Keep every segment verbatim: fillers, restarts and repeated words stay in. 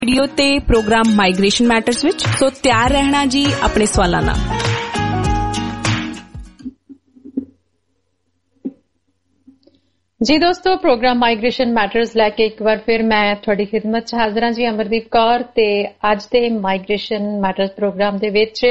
Radio ते programme migration matters विच so तैयार रहना जी अपने सवालों नाल। जी दोस्तों, प्रोग्राम माइग्रेशन मैटर्स लैके एक बार फिर मैं थोड़ी खिदमत च हाज़र हां जी, अमरदीप कौर। ते अज दे माइग्रेशन मैटर्स प्रोग्राम दे विच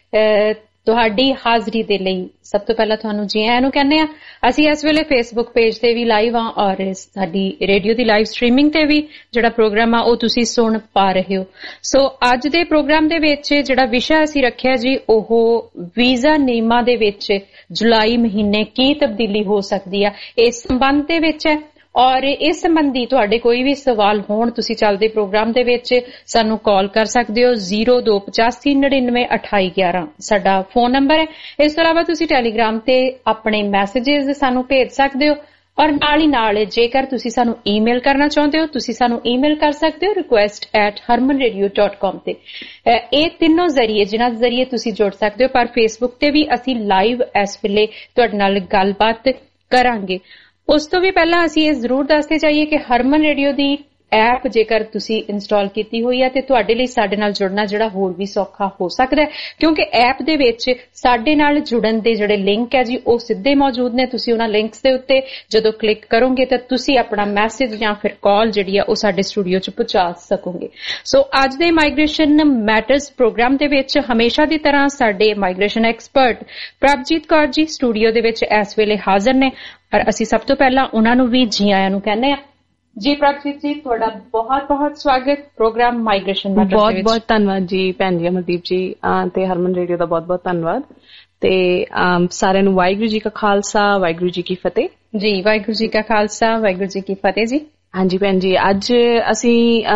तुहाडी हाज़री दे लई सब तो पहला तुहानू जी आयां नू कहने आ। असीं इस वेले फेसबुक पेज ते भी लाइव हां और साडी रेडियो दी लाइव स्ट्रीमिंग ते भी जिहड़ा प्रोग्राम आ ओह तुसीं सुण पा रहे हो। सो अज दे प्रोग्राम दे विच जिहड़ा विशा असीं रखिआ जी ओह वीज़ा नियमां दे विच जुलाई महीने की तब्दीली हो सकदी आ, इस संबंध दे विच है। और इस संबंधी तुहाडे कोई भी सवाल होण तुसीं चलदे प्रोग्राम दे विच सानू कॉल कर सकदे हो। जीरो दो पचासी नड़िनवे अठाई ग्यारह साडा फोन नंबर है। इस तो इलावा तुसीं टैलीग्राम ते अपने मैसेजेस सानू भेज सकदे हो और नाल ही नाल जेकर तुसीं सानू ईमेल करना चाहुंदे हो तुसीं सानू ईमेल कर सकदे हो request at Harman radio dot com ते। ਇਹ ਤਿੰਨੋਂ ਜ਼ਰੀਏ ਜਿਨ੍ਹਾਂ ਜ਼ਰੀਏ ਤੁਸੀਂ ਜੁੜ ਸਕਦੇ ਹੋ, ਪਰ ਫੇਸਬੁੱਕ ਤੇ ਵੀ ਅਸੀਂ ਲਾਈਵ ਇਸ ਵੇਲੇ ਤੁਹਾਡੇ ਨਾਲ ਗੱਲਬਾਤ ਕਰਾਂਗੇ। ਉਸ ਤੋਂ ਵੀ ਪਹਿਲਾਂ ਅਸੀਂ ਇਹ ਜ਼ਰੂਰ ਦੱਸਦੇ ਜਾਈਏ ਕਿ ਹਰਮਨ ਰੇਡੀਓ ਦੀ ਐਪ ਜੇਕਰ ਤੁਸੀਂ ਇੰਸਟਾਲ ਕੀਤੀ ਹੋਈ ਹੈ ਤੇ ਤੁਹਾਡੇ ਲਈ ਸਾਡੇ ਨਾਲ ਜੁੜਨਾ ਜਿਹੜਾ ਹੋਰ ਵੀ ਸੌਖਾ ਹੋ ਸਕਦਾ ਹੈ, ਕਿਉਂਕਿ ਐਪ ਦੇ ਵਿੱਚ ਸਾਡੇ ਨਾਲ ਜੁੜਨ ਦੇ ਜਿਹੜੇ ਲਿੰਕ ਹੈ ਜੀ ਉਹ ਸਿੱਧੇ ਮੌਜੂਦ ਨੇ। ਤੁਸੀਂ ਉਹਨਾਂ ਲਿੰਕਸ ਦੇ ਉੱਤੇ ਜਦੋਂ ਕਲਿੱਕ ਕਰੋਗੇ ਤਾਂ ਤੁਸੀਂ ਆਪਣਾ ਮੈਸੇਜ ਜਾਂ ਫਿਰ ਕਾਲ ਜਿਹੜੀ ਆ ਉਹ ਸਾਡੇ ਸਟੂਡੀਓ 'ਚ ਪਹੁੰਚਾ ਸਕੋਗੇ। ਸੋ ਅੱਜ ਦੇ ਮਾਈਗ੍ਰੇਸ਼ਨ ਮੈਟਰਸ ਪ੍ਰੋਗਰਾਮ ਦੇ ਵਿੱਚ ਹਮੇਸ਼ਾ ਦੀ ਤਰ੍ਹਾਂ ਸਾਡੇ migration expert Prabhjeet Kaur ji studio ਦੇ ਵਿੱਚ ਇਸ ਵੇਲੇ ਹਾਜ਼ਰ ਨੇ और असी सब तो पहला उन्होंने भी जी आया नू कहने जी। प्रभजीत जी तुहाडा बहुत बहुत स्वागत प्रोग्राम माइग्रेशन मैटर्स। बहुत बहुत धन्यवाद जी भैन जी अमरदीप जी ते हरमन रेडियो का बहुत बहुत धन्यवाद ते सारे नू वाहिगुरू जी का खालसा वाहिगुरू जी की फतेह। जी वाहिगुरू जी का खालसा वाहिगुरू जी की फतेह जी। हाँ जी भैन जी, अज असी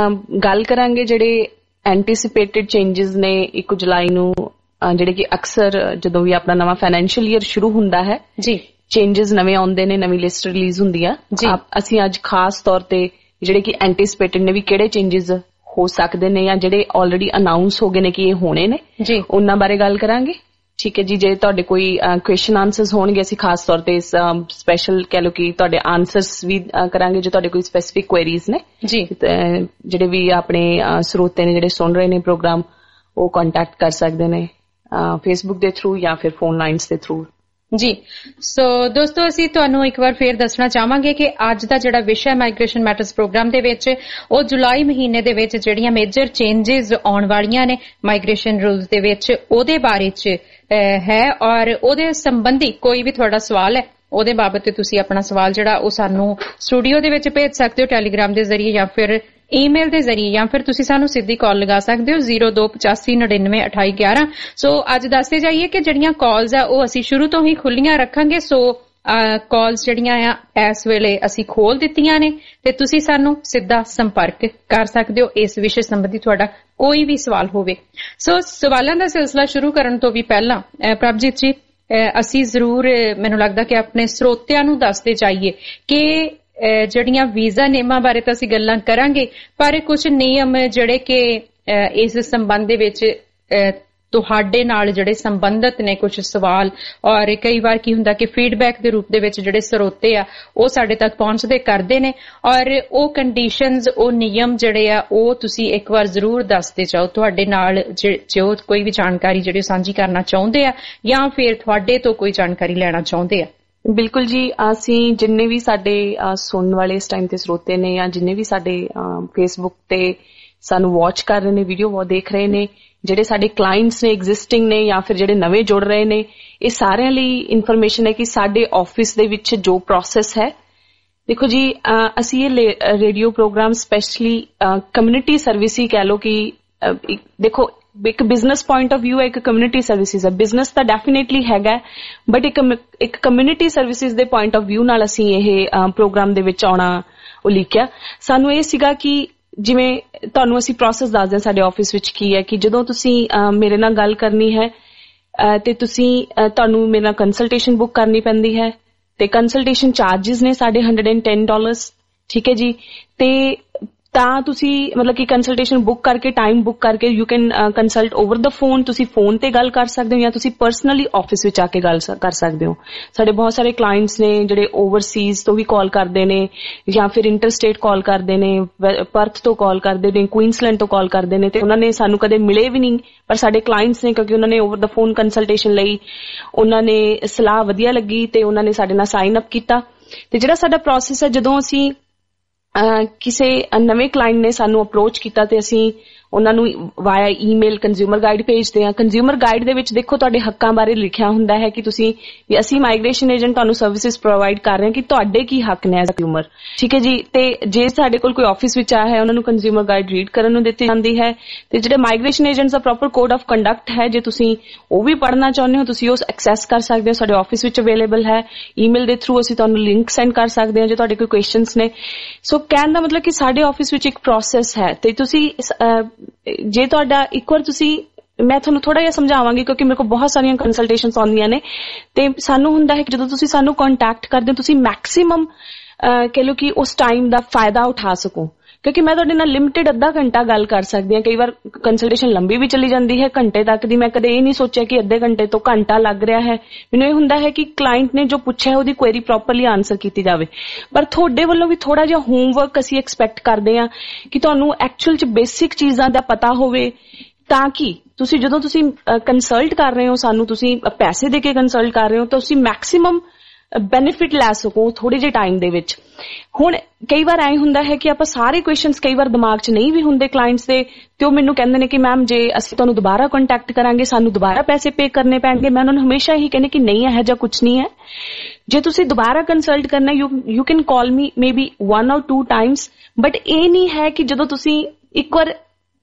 गल करांगे जिहड़े एंटीसिपेटेड चेंजेस ने एक जुलाई नू जिहड़े कि अक्सर जदों भी अपना नवा फाइनैंशियल ईयर शुरू हुंदा है जी चेंजेस नवे आउंदे ने, नवी लिस्ट रिलीज हुंदी आ। असीं अज खास तौर ते जिहड़े कि एंटीसिपेटेड ने भी किहड़े चेंजेस हो सकदे ने या जिहड़े ऑलरेडी अनाउंस हो गए ने कि ये होने ने जी उन्हां बारे गल करांगे। ठीक है जी, जे तुहाडे कोई क्वेश्चन आंसर्स होणगे असीं खास तौर ते स्पैशल कह लो कि तुहाडे आंसर्स भी करांगे जो तुहाडे कोई स्पैसिफिक क्वेरीज ने जी। जिहड़े भी अपने स्रोते ने जिहड़े सुन रहे ने प्रोग्राम वो कॉन्टैक्ट कर सकदे ने फेसबुक दे थ्रू या फिर फोन लाइन्स दे थ्रू जी। सो दोस्तों ਅਸੀਂ ਤੁਹਾਨੂੰ ਇੱਕ ਵਾਰ ਫੇਰ ਦੱਸਣਾ ਚਾਹਾਂਗੇ ਕਿ ਅੱਜ ਦਾ ਜਿਹੜਾ ਵਿਸ਼ਾ ਮਾਈਗ੍ਰੇਸ਼ਨ ਮੈਟਰਸ ਪ੍ਰੋਗਰਾਮ ਦੇ ਵਿੱਚ ਉਹ ਜੁਲਾਈ ਮਹੀਨੇ ਦੇ ਵਿੱਚ ਜਿਹੜੀਆਂ ਮੇਜਰ ਚੇਂਜਸ ਆਉਣ ਵਾਲੀਆਂ ਨੇ ਮਾਈਗ੍ਰੇਸ਼ਨ ਰੂਲਸ ਦੇ ਵਿੱਚ ਉਹਦੇ ਬਾਰੇ ਚ ਹੈ ਔਰ ਉਹਦੇ ਸੰਬੰਧੀ ਕੋਈ ਵੀ ਤੁਹਾਡਾ ਸਵਾਲ ਹੈ ਉਹਦੇ ਬਾਬਤ ਤੁਸੀਂ ਆਪਣਾ ਸਵਾਲ ਜਿਹੜਾ ਉਹ ਸਾਨੂੰ ਸਟੂਡੀਓ ਦੇ ਵਿੱਚ ਭੇਜ ਸਕਦੇ ਹੋ ਟੈਲੀਗ੍ਰਾਮ ਦੇ ਜ਼ਰੀਏ ਜਾਂ ਫਿਰ ईमेल के जरिए या फिर तुसी सानू सीधी कॉल लगा सकते हो जीरो दो पचासी नड़िनवे अठाई ग्यारह। सो अज दसते जाइए कि जड़ियां कॉल्स है वो असी शुरू तो ही खुलियां रखांगे। सो कॉल्स जड़ियां आ इस वेले असी खोल दित्तियां ने ते तुसी सानू सीधा संपर्क कर सकते हो इस विषय संबंधी तुहाडा कोई भी सवाल होवे। सो सवालों का सिलसिला शुरू करन तो भी पहला प्रभजीत जी असी जरूर मैनूं लगदा कि अपने स्रोतियां नूं दसदे जाइए कि ਜਿਹੜੀਆਂ ਵੀਜ਼ਾ ਨਿਯਮਾਂ ਬਾਰੇ ਤਾਂ ਅਸੀਂ ਗੱਲਾਂ ਕਰਾਂਗੇ, ਪਰ ਕੁਝ ਨਿਯਮ ਜਿਹੜੇ ਕਿ ਇਸ ਸੰਬੰਧ ਦੇ ਵਿੱਚ ਤੁਹਾਡੇ ਨਾਲ ਜਿਹੜੇ ਸੰਬੰਧਿਤ ਨੇ ਕੁਝ ਸਵਾਲ ਔਰ ਕਈ ਵਾਰ ਕੀ ਹੁੰਦਾ ਕਿ ਫੀਡਬੈਕ ਦੇ ਰੂਪ ਦੇ ਵਿੱਚ ਜਿਹੜੇ ਸਰੋਤੇ ਆ ਉਹ ਸਾਡੇ ਤੱਕ ਪਹੁੰਚਦੇ ਕਰਦੇ ਨੇ ਔਰ ਉਹ ਕੰਡੀਸ਼ਨਸ ਉਹ ਨਿਯਮ ਜਿਹੜੇ ਆ ਉਹ ਤੁਸੀਂ ਇੱਕ ਵਾਰ ਜ਼ਰੂਰ ਦੱਸਦੇ ਜਾਓ ਤੁਹਾਡੇ ਨਾਲ ਜੋ ਕੋਈ ਵੀ ਜਾਣਕਾਰੀ ਜਿਹੜੀ ਸਾਂਝੀ ਕਰਨਾ ਚਾਹੁੰਦੇ ਆ ਜਾਂ ਫਿਰ ਤੁਹਾਡੇ ਤੋਂ ਕੋਈ ਜਾਣਕਾਰੀ ਲੈਣਾ ਚਾਹੁੰਦੇ ਆ। बिल्कुल जी, असी जिन्ने भी साडे सुनने वाले इस टाइम ते स्रोते ने या जिन्ने भी साडे फेसबुक ते सानू वॉच कर रहे ने वीडियो देख रहे ने जिहड़े साडे क्लाइंट्स ने एग्जिस्टिंग ने या फिर जिहड़े नवे जुड़ रहे ने ये सारिਆਂ ਲਈ इन्फॉर्मेशन है कि साडे ऑफिस दे विच जो प्रोसेस है। देखो जी असी ये radio programme specially community service ही कह लो कि देखो एक बिजनेस पॉइंट ऑफ व्यू है, एक कम्युनिटी सर्विसेज है। बिजनेस तो डेफिनेटली हैगा बट एक एक कम्युनिटी सर्विसेज दे पॉइंट ऑफ व्यू नाल असीं ये प्रोग्राम दे विच आउणा उलीकिया। सानू ये सीगा कि जिवें तुहानू असीं प्रोसेस दसदे साडे ऑफिस विच की है कि जदों तुसीं मेरे नाल गल करनी है ते तुसीं तुहानू मेरे नाल कंसल्टेशन बुक करनी पैंदी है ते कंसल्टेशन चार्जिस ने साढ़े हंड्रड एंड टेन डॉलर्स। ठीक है जी, ते ਤਾਂ ਤੁਸੀਂ ਮਤਲਬ ਕਿ ਕੰਸਲਟੇਸ਼ਨ ਬੁੱਕ ਕਰਕੇ ਟਾਈਮ ਬੁੱਕ ਕਰਕੇ you can consult over the phone. ਤੁਸੀਂ ਫੋਨ ਤੇ ਗੱਲ ਕਰ ਸਕਦੇ ਹੋ ਜਾਂ ਤੁਸੀਂ ਪਰਸਨਲੀ ਆਫਿਸ ਵਿੱਚ ਆ ਕੇ ਗੱਲ ਕਰ ਸਕਦੇ ਹੋ। ਸਾਡੇ ਬਹੁਤ ਸਾਰੇ ਕਲਾਇੰਟਸ ਨੇ ਜਿਹੜੇ ਓਵਰਸੀਜ਼ ਤੋਂ ਵੀ ਕਾਲ ਕਰਦੇ ਨੇ ਜਾਂ ਫਿਰ ਇੰਟਰਸਟੇਟ ਕਾਲ ਕਰਦੇ ਨੇ, ਪਰਥ ਤੋਂ ਕਾਲ ਕਰਦੇ ਨੇ, ਕੁਈਨਸਲੈਂਡ ਤੋਂ ਕਾਲ ਕਰਦੇ ਨੇ, ਤੇ ਉਹਨਾਂ ਨੇ ਸਾਨੂੰ ਕਦੇ ਮਿਲੇ ਵੀ ਨਹੀਂ, ਪਰ ਸਾਡੇ ਕਲਾਇੰਟਸ ਨੇ ਕਿਉਂਕਿ ਉਹਨਾਂ ਨੇ ਓਵਰ ਦਾ ਫੋਨ ਕੰਸਲਟੇਸ਼ਨ ਲਈ, ਉਹਨਾਂ ਨੇ ਸਲਾਹ ਵਧੀਆ ਲੱਗੀ ਤੇ ਉਹਨਾਂ ਨੇ ਸਾਡੇ ਨਾਲ ਸਾਈਨ ਅਪ ਕੀਤਾ। ਤੇ ਜਿਹੜਾ ਸਾਡਾ ਪ੍ਰੋਸੈਸ ਹੈ, ਜਦੋਂ ਅਸੀਂ ਕਿਸੇ ਨਵੇਂ ਕਲਾਇੰਟ ਨੇ ਸਾਨੂੰ ਅਪਰੋਚ ਕੀਤਾ ਤੇ ਅਸੀਂ ਉਹਨਾਂ ਨੂੰ ਵਾਇਆ ਈਮੇਲ ਕੰਜ਼ਿਊਮਰ ਗਾਈਡ ਭੇਜਦੇ ਹਾਂ। ਕੰਜ਼ਿਊਮਰ ਗਾਈਡ ਦੇ ਵਿੱਚ ਦੇਖੋ ਤੁਹਾਡੇ ਹੱਕਾਂ ਬਾਰੇ ਲਿਖਿਆ ਹੁੰਦਾ ਹੈ ਕਿ ਤੁਸੀਂ ਵੀ ਅਸੀਂ ਮਾਈਗ੍ਰੇਸ਼ਨ ਏਜੰਟ ਤੁਹਾਨੂੰ ਸਰਵਿਸਿਜ਼ ਪ੍ਰੋਵਾਈਡ ਕਰ ਰਹੇ ਹਾਂ ਕਿ ਤੁਹਾਡੇ ਕੀ ਹੱਕ ਨੇ ਐਜ਼ ਅ ਕੰਜ਼ਿਊਮਰ, ਠੀਕ ਹੈ ਜੀ। ਤੇ ਜੇ ਸਾਡੇ ਕੋਲ ਕੋਈ ਆਫਿਸ ਵਿੱਚ ਆਇਆ ਹੈ ਉਹਨਾਂ ਨੂੰ ਕੰਜ਼ਿਊਮਰ ਗਾਈਡ ਰੀਡ ਕਰਨ ਨੂੰ ਦਿੱਤੀ ਜਾਂਦੀ ਹੈ। ਤੇ ਜਿਹੜੇ ਮਾਈਗ੍ਰੇਸ਼ਨ ਏਜੰਟਸ ਦਾ ਪ੍ਰੋਪਰ ਕੋਡ ਆਫ ਕੰਡਕਟ ਹੈ, ਜੇ ਤੁਸੀਂ ਉਹ ਵੀ ਪੜ੍ਹਨਾ ਚਾਹੁੰਦੇ ਹੋ ਤੁਸੀਂ ਉਹ ਐਕਸੈਸ ਕਰ ਸਕਦੇ ਹੋ, ਸਾਡੇ ਆਫਿਸ ਵਿੱਚ ਅਵੇਲੇਬਲ ਹੈ। ਈਮੇਲ ਦੇ ਥਰੂ ਅਸੀਂ ਤੁਹਾਨੂੰ ਲਿੰਕ ਸੈਂਡ ਕਰ ਸਕਦੇ ਹਾਂ ਜੇ ਤੁਹਾਡੇ ਕੋਈ ਕੁਐਸਚਨਸ ਨੇ। ਸੋ ਕਹਿਣ ਦਾ ਮਤਲਬ ਕਿ ਸਾਡੇ ਆਫਿਸ ਵਿੱਚ ਇੱਕ ਪ੍ਰੋਸੈਸ ਹੈ ਤੇ ਤੁਸੀਂ ਜੇ ਤੁਹਾਡਾ ਇੱਕ ਵਾਰ ਤੁਸੀਂ, ਮੈਂ ਤੁਹਾਨੂੰ ਥੋੜਾ ਜਿਹਾ ਸਮਝਾਵਾਂਗੀ ਕਿਉਂਕਿ ਮੇਰੇ ਕੋਲ ਬਹੁਤ ਸਾਰੀਆਂ ਕੰਸਲਟੇਸ਼ਨਸ ਆਉਂਦੀਆਂ ਨੇ ਤੇ ਸਾਨੂੰ ਹੁੰਦਾ ਹੈ ਕਿ ਜਦੋਂ ਤੁਸੀਂ ਸਾਨੂੰ ਕੰਟੈਕਟ ਕਰਦੇ ਹੋ ਤੁਸੀਂ ਮੈਕਸਿਮਮ ਕਹਿ ਲਓ ਕਿ ਉਸ ਟਾਈਮ ਦਾ ਫਾਇਦਾ ਉਠਾ ਸਕੋ, ਕਿਉਂਕਿ ਮੈਂ ਤੁਹਾਡੇ ਨਾਲ ਲਿਮਿਟਿਡ ਅੱਧਾ ਘੰਟਾ ਗੱਲ ਕਰ ਸਕਦੀ ਹਾਂ। ਕਈ ਵਾਰ ਕੰਸਲਟੇਸ਼ਨ ਲੰਬੀ ਵੀ ਚਲੀ ਜਾਂਦੀ ਹੈ, ਘੰਟੇ ਤੱਕ ਦੀ। ਮੈਂ ਕਦੇ ਇਹ ਨਹੀਂ ਸੋਚਿਆ ਕਿ ਅੱਧੇ ਘੰਟੇ ਤੋਂ ਘੰਟਾ ਲੱਗ ਰਿਹਾ ਹੈ। ਮੈਨੂੰ ਇਹ ਹੁੰਦਾ ਹੈ ਕਿ ਕਲਾਇੰਟ ਨੇ ਜੋ ਪੁੱਛਿਆ ਉਹਦੀ ਕੁਐਰੀ ਪ੍ਰੋਪਰਲੀ ਆਨਸਰ ਕੀਤੀ ਜਾਵੇ। ਪਰ ਤੁਹਾਡੇ ਵੱਲੋਂ ਵੀ ਥੋੜਾ ਜਿਹਾ ਹੋਮਵਰਕ ਅਸੀਂ ਐਕਸਪੈਕਟ ਕਰਦੇ ਹਾਂ ਕਿ ਤੁਹਾਨੂੰ ਐਕਚੁਅਲ ਚ ਬੇਸਿਕ ਚੀਜ਼ਾਂ ਦਾ ਪਤਾ ਹੋਵੇ, ਤਾਂ ਕਿ ਤੁਸੀਂ ਜਦੋਂ ਤੁਸੀਂ ਕੰਸਲਟ ਕਰ ਰਹੇ ਹੋ ਸਾਨੂੰ, ਤੁਸੀਂ ਪੈਸੇ ਦੇ ਕੇ ਕੰਸਲਟ ਕਰ ਰਹੇ ਹੋ, ਤਾਂ ਤੁਸੀਂ ਮੈਕਸਿਮਮ ਬੈਨੀਫਿਟ ਲੈ ਸਕੋ ਥੋੜੇ ਜਿਹੇ ਟਾਈਮ ਦੇ ਵਿੱਚ। ਹੁਣ ਕਈ ਵਾਰ ਐਂ ਹੁੰਦਾ ਹੈ ਕਿ ਆਪਾਂ ਸਾਰੇ ਕੁਐਸਚਨਸ ਕਈ ਵਾਰ ਦਿਮਾਗ 'ਚ ਨਹੀਂ ਵੀ ਹੁੰਦੇ ਕਲਾਇੰਟਸ ਦੇ, ਤੇ ਉਹ ਮੈਨੂੰ ਕਹਿੰਦੇ ਨੇ ਕਿ ਮੈਮ ਜੇ ਅਸੀਂ ਤੁਹਾਨੂੰ ਦੁਬਾਰਾ ਕੰਟੈਕਟ ਕਰਾਂਗੇ ਸਾਨੂੰ ਦੁਬਾਰਾ ਪੈਸੇ ਪੇ ਕਰਨੇ ਪੈਣਗੇ। ਮੈਂ ਉਹਨਾਂ ਨੂੰ ਹਮੇਸ਼ਾ ਹੀ ਕਹਿੰਦੀ ਕਿ ਨਹੀਂ, ਇਹੋ ਜਿਹਾ ਕੁਝ ਨਹੀਂ ਹੈ। ਜੇ ਤੁਸੀਂ ਦੁਬਾਰਾ ਕੰਸਲਟ ਕਰਨਾ you you can call me maybe one or two times, but ਇਹ ਨਹੀਂ ਹੈ ਕਿ ਜਦੋਂ ਤੁਸੀਂ ਇੱਕ ਵਾਰ,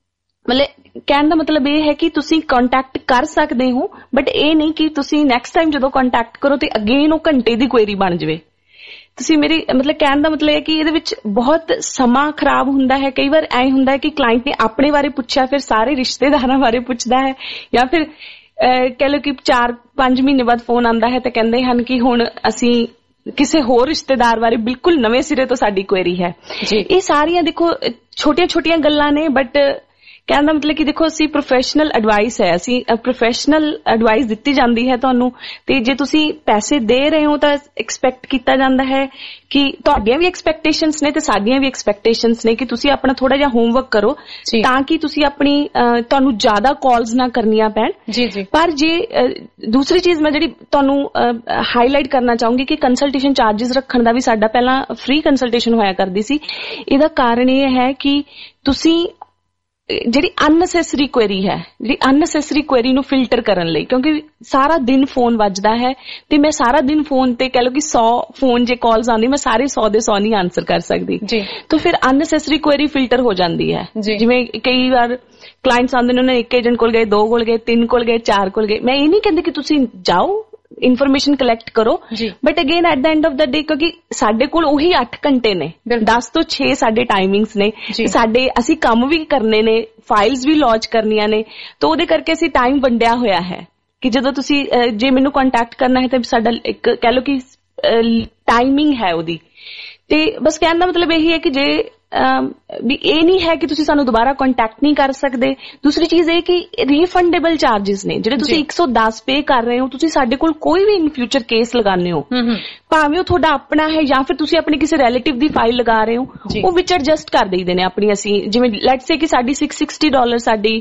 ਮਤਲਬ ਕਹਿਣ ਦਾ ਮਤਲਬ ਇਹ ਹੈ ਕਿ ਤੁਸੀਂ ਕੰਟੈਕਟ ਕਰ ਸਕਦੇ ਹੋ, ਬਟ ਇਹ ਨਹੀਂ ਕਿ ਤੁਸੀਂ ਨੈਕਸਟ ਟਾਈਮ ਜਦੋਂ ਕੰਟੈਕਟ ਕਰੋ ਤੇ ਅਗੇਨ ਉਹ ਘੰਟੇ ਦੀ ਕੁਐਰੀ ਬਣ ਜਾਵੇ। ਤੁਸੀਂ ਮੇਰੀ ਮਤਲਬ ਕਹਿਣ ਦਾ ਮਤਲਬ ਹੈ ਕਿ ਇਹਦੇ ਵਿੱਚ ਬਹੁਤ ਸਮਾਂ ਖਰਾਬ ਹੁੰਦਾ ਹੈ। ਕਈ ਵਾਰ ਐਂ ਹੁੰਦਾ ਹੈ ਕਿ ਕਲਾਇੰਟ ਨੇ ਆਪਣੇ ਬਾਰੇ ਪੁੱਛਿਆ ਫਿਰ ਸਾਰੇ ਰਿਸ਼ਤੇਦਾਰਾਂ ਬਾਰੇ ਪੁੱਛਦਾ ਹੈ, ਜਾਂ ਫਿਰ ਕਹਿ ਲਓ ਕਿ ਚਾਰ ਪੰਜ ਮਹੀਨੇ ਬਾਅਦ ਫੋਨ ਆਉਂਦਾ ਹੈ ਤੇ ਕਹਿੰਦੇ ਹਨ ਕਿ ਹੁਣ ਅਸੀਂ ਕਿਸੇ ਹੋਰ ਰਿਸ਼ਤੇਦਾਰ ਬਾਰੇ ਬਿਲਕੁਲ ਨਵੇਂ ਸਿਰੇ ਤੋਂ ਸਾਡੀ ਕੁਐਰੀ ਹੈ। ਇਹ ਸਾਰੀਆਂ ਦੇਖੋ ਛੋਟੀਆਂ ਛੋਟੀਆਂ ਗੱਲਾਂ ਨੇ, ਬਟ ਕਹਿਣ ਦਾ ਮਤਲਬ ਕਿ ਦੇਖੋ ਅਸੀਂ ਪ੍ਰੋਫੈਸ਼ਨਲ ਐਡਵਾਈਸ ਹੈ, ਅਸੀਂ ਪ੍ਰੋਫੈਸ਼ਨਲ ਐਡਵਾਈਸ ਦਿੱਤੀ ਜਾਂਦੀ ਹੈ ਤੁਹਾਨੂੰ। ਤੇ ਜੇ ਤੁਸੀਂ ਪੈਸੇ ਦੇ ਰਹੇ ਹੋ ਤਾਂ ਐਕਸਪੈਕਟ ਕੀਤਾ ਜਾਂਦਾ ਹੈ ਕਿ ਤੁਹਾਡੀਆਂ ਵੀ ਐਕਸਪੈਕਟੇਸ਼ਨਸ ਨੇ ਤੇ ਸਾਡੀਆਂ ਵੀ ਐਕਸਪੈਕਟੇਸ਼ਨਸ ਨੇ ਕਿ ਤੁਸੀਂ ਆਪਣਾ ਥੋੜਾ ਜਿਹਾ ਹੋਮਵਰਕ ਕਰੋ ਤਾਂ ਕਿ ਤੁਸੀਂ ਆਪਣੀ ਤੁਹਾਨੂੰ ਜ਼ਿਆਦਾ ਕਾਲਸ ਨਾ ਕਰਨੀਆਂ ਪੈਣ। ਜੀ ਜੀ। ਪਰ ਜੇ ਦੂਸਰੀ ਚੀਜ਼ ਮੈਂ ਜਿਹੜੀ ਤੁਹਾਨੂੰ ਹਾਈਲਾਈਟ ਕਰਨਾ ਚਾਹੂੰਗੀ ਕਿ ਕੰਸਲਟੇਸ਼ਨ ਚਾਰजेस ਰੱਖਣ ਦਾ ਵੀ ਸਾਡਾ ਪਹਿਲਾਂ ਫ੍ਰੀ ਕੰਸਲਟੇਸ਼ਨ ਹੋਇਆ ਕਰਦੀ ਸੀ। ਇਹਦਾ ਕਾਰਨ ਇਹ ਹੈ ਕਿ ਤੁਸੀਂ ਜਿਹੜੀ ਅਨਨੈਸੈਸਰੀ ਕੁਐਰੀ ਹੈ, ਜਿਹੜੀ ਅਨਨੈਸੈਸਰੀ ਕੁਐਰੀ ਨੂੰ ਫਿਲਟਰ ਕਰਨ ਲਈ, ਕਿਉਂਕਿ ਸਾਰਾ ਦਿਨ ਫੋਨ ਵੱਜਦਾ ਹੈ ਤੇ ਮੈਂ ਸਾਰਾ ਦਿਨ ਫੋਨ ਤੇ ਕਹਿ ਲਓ ਕਿ ਸੌ ਫੋਨ ਜੇ ਕਾਲਸ ਆਉਂਦੀ ਮੈਂ ਸਾਰੇ ਸੌ ਦੇ ਸੌ ਨਹੀਂ ਆਨਸਰ ਕਰ ਸਕਦੀ, ਤਾਂ ਫਿਰ ਅਨਨੈਸੈਸਰੀ ਕੁਐਰੀ ਫਿਲਟਰ ਹੋ ਜਾਂਦੀ ਹੈ। ਜਿਵੇਂ ਕਈ ਵਾਰ ਕਲਾਇੰਟਸ ਆਉਂਦੇ ਨੇ, ਉਹਨਾਂ ਇੱਕ ਏਜੰਟ ਕੋਲ ਗਏ, ਦੋ ਕੋਲ ਗਏ, ਤਿੰਨ ਕੋਲ ਗਏ, ਚਾਰ ਕੋਲ ਗਏ। ਮੈਂ ਇਹ ਨਹੀਂ ਕਹਿੰਦੀ ਕਿ ਤੁਸੀਂ ਜਾਓ ਇਨਫੋਰਮੇਸ਼ਨ ਕਲੈਕਟ ਕਰੋ, but again at the end of the day ਕਿਉਂਕਿ ਸਾਡੇ ਕੋਲ ਉਹੀ ਅੱਠ ਘੰਟੇ ਨੇ, ਦਸ ਤੋਂ ਛੇ ਸਾਡੇ ਟਾਈਮਿੰਗਸ ਨੇ, ਸਾਡੇ ਅਸੀਂ ਕੰਮ ਵੀ ਕਰਨੇ ਨੇ, ਫਾਈਲਸ ਵੀ ਲੌਂਚ ਕਰਨੀਆਂ ਨੇ, ਤਾਂ ਉਹਦੇ ਕਰਕੇ ਅਸੀਂ ਟਾਈਮ ਵੰਡਿਆ ਹੋਇਆ ਹੈ ਕਿ ਜਦੋਂ ਤੁਸੀਂ ਜੇ ਮੈਨੂੰ ਕੰਟੈਕਟ ਕਰਨਾ ਹੈ ਤਾਂ ਸਾਡਾ ਇੱਕ ਕਹਿ ਲਓ ਕਿ ਟਾਈਮਿੰਗ ਹੈ ਉਹਦੀ। ਤੇ ਬਸ ਕਹਿਣ ਦਾ ਮਤਲਬ ਇਹੀ ਹੈ ਕਿ ਜੇ ਵੀ ਇਹ ਨਹੀਂ ਹੈ ਕਿ ਤੁਸੀਂ ਸਾਨੂੰ ਦੁਬਾਰਾ ਕੰਟੈਕਟ ਨਹੀਂ ਕਰ ਸਕਦੇ। ਦੂਸਰੀ ਚੀਜ਼ ਇਹ ਕਿ ਰੀਫੰਡੇਬਲ ਚਾਰजेस ਨੇ ਜਿਹੜੇ ਤੁਸੀਂ ਇੱਕ ਸੌ ਦਸ ਪੇ ਕਰ ਰਹੇ ਹੋ, ਤੁਸੀਂ ਸਾਡੇ ਕੋਲ ਕੋਈ ਵੀ ਇਨ ਫਿਊਚਰ ਕੇਸ ਲਗਾਉਂਦੇ ਹੋ, ਭਾਵੇਂ ਉਹ ਤੁਹਾਡਾ ਆਪਣਾ ਹੈ ਜਾਂ ਫਿਰ ਤੁਸੀਂ ਆਪਣੇ ਕਿਸੇ ਰਿਲੇਟਿਵ ਦੀ ਫਾਈਲ ਲਗਾ ਰਹੇ ਹੋ, ਉਹ ਵਿੱਚ ਐਡਜਸਟ ਕਰ ਦੇਈਦੇ ਨੇ ਆਪਣੀ। ਅਸੀਂ ਜਿਵੇਂ ਲੈਟਸ ਸੇ ਕਿ ਸਾਡੀ ਛੇ ਸੌ ਸਾਠ ਡਾਲਰ ਸਾਡੀ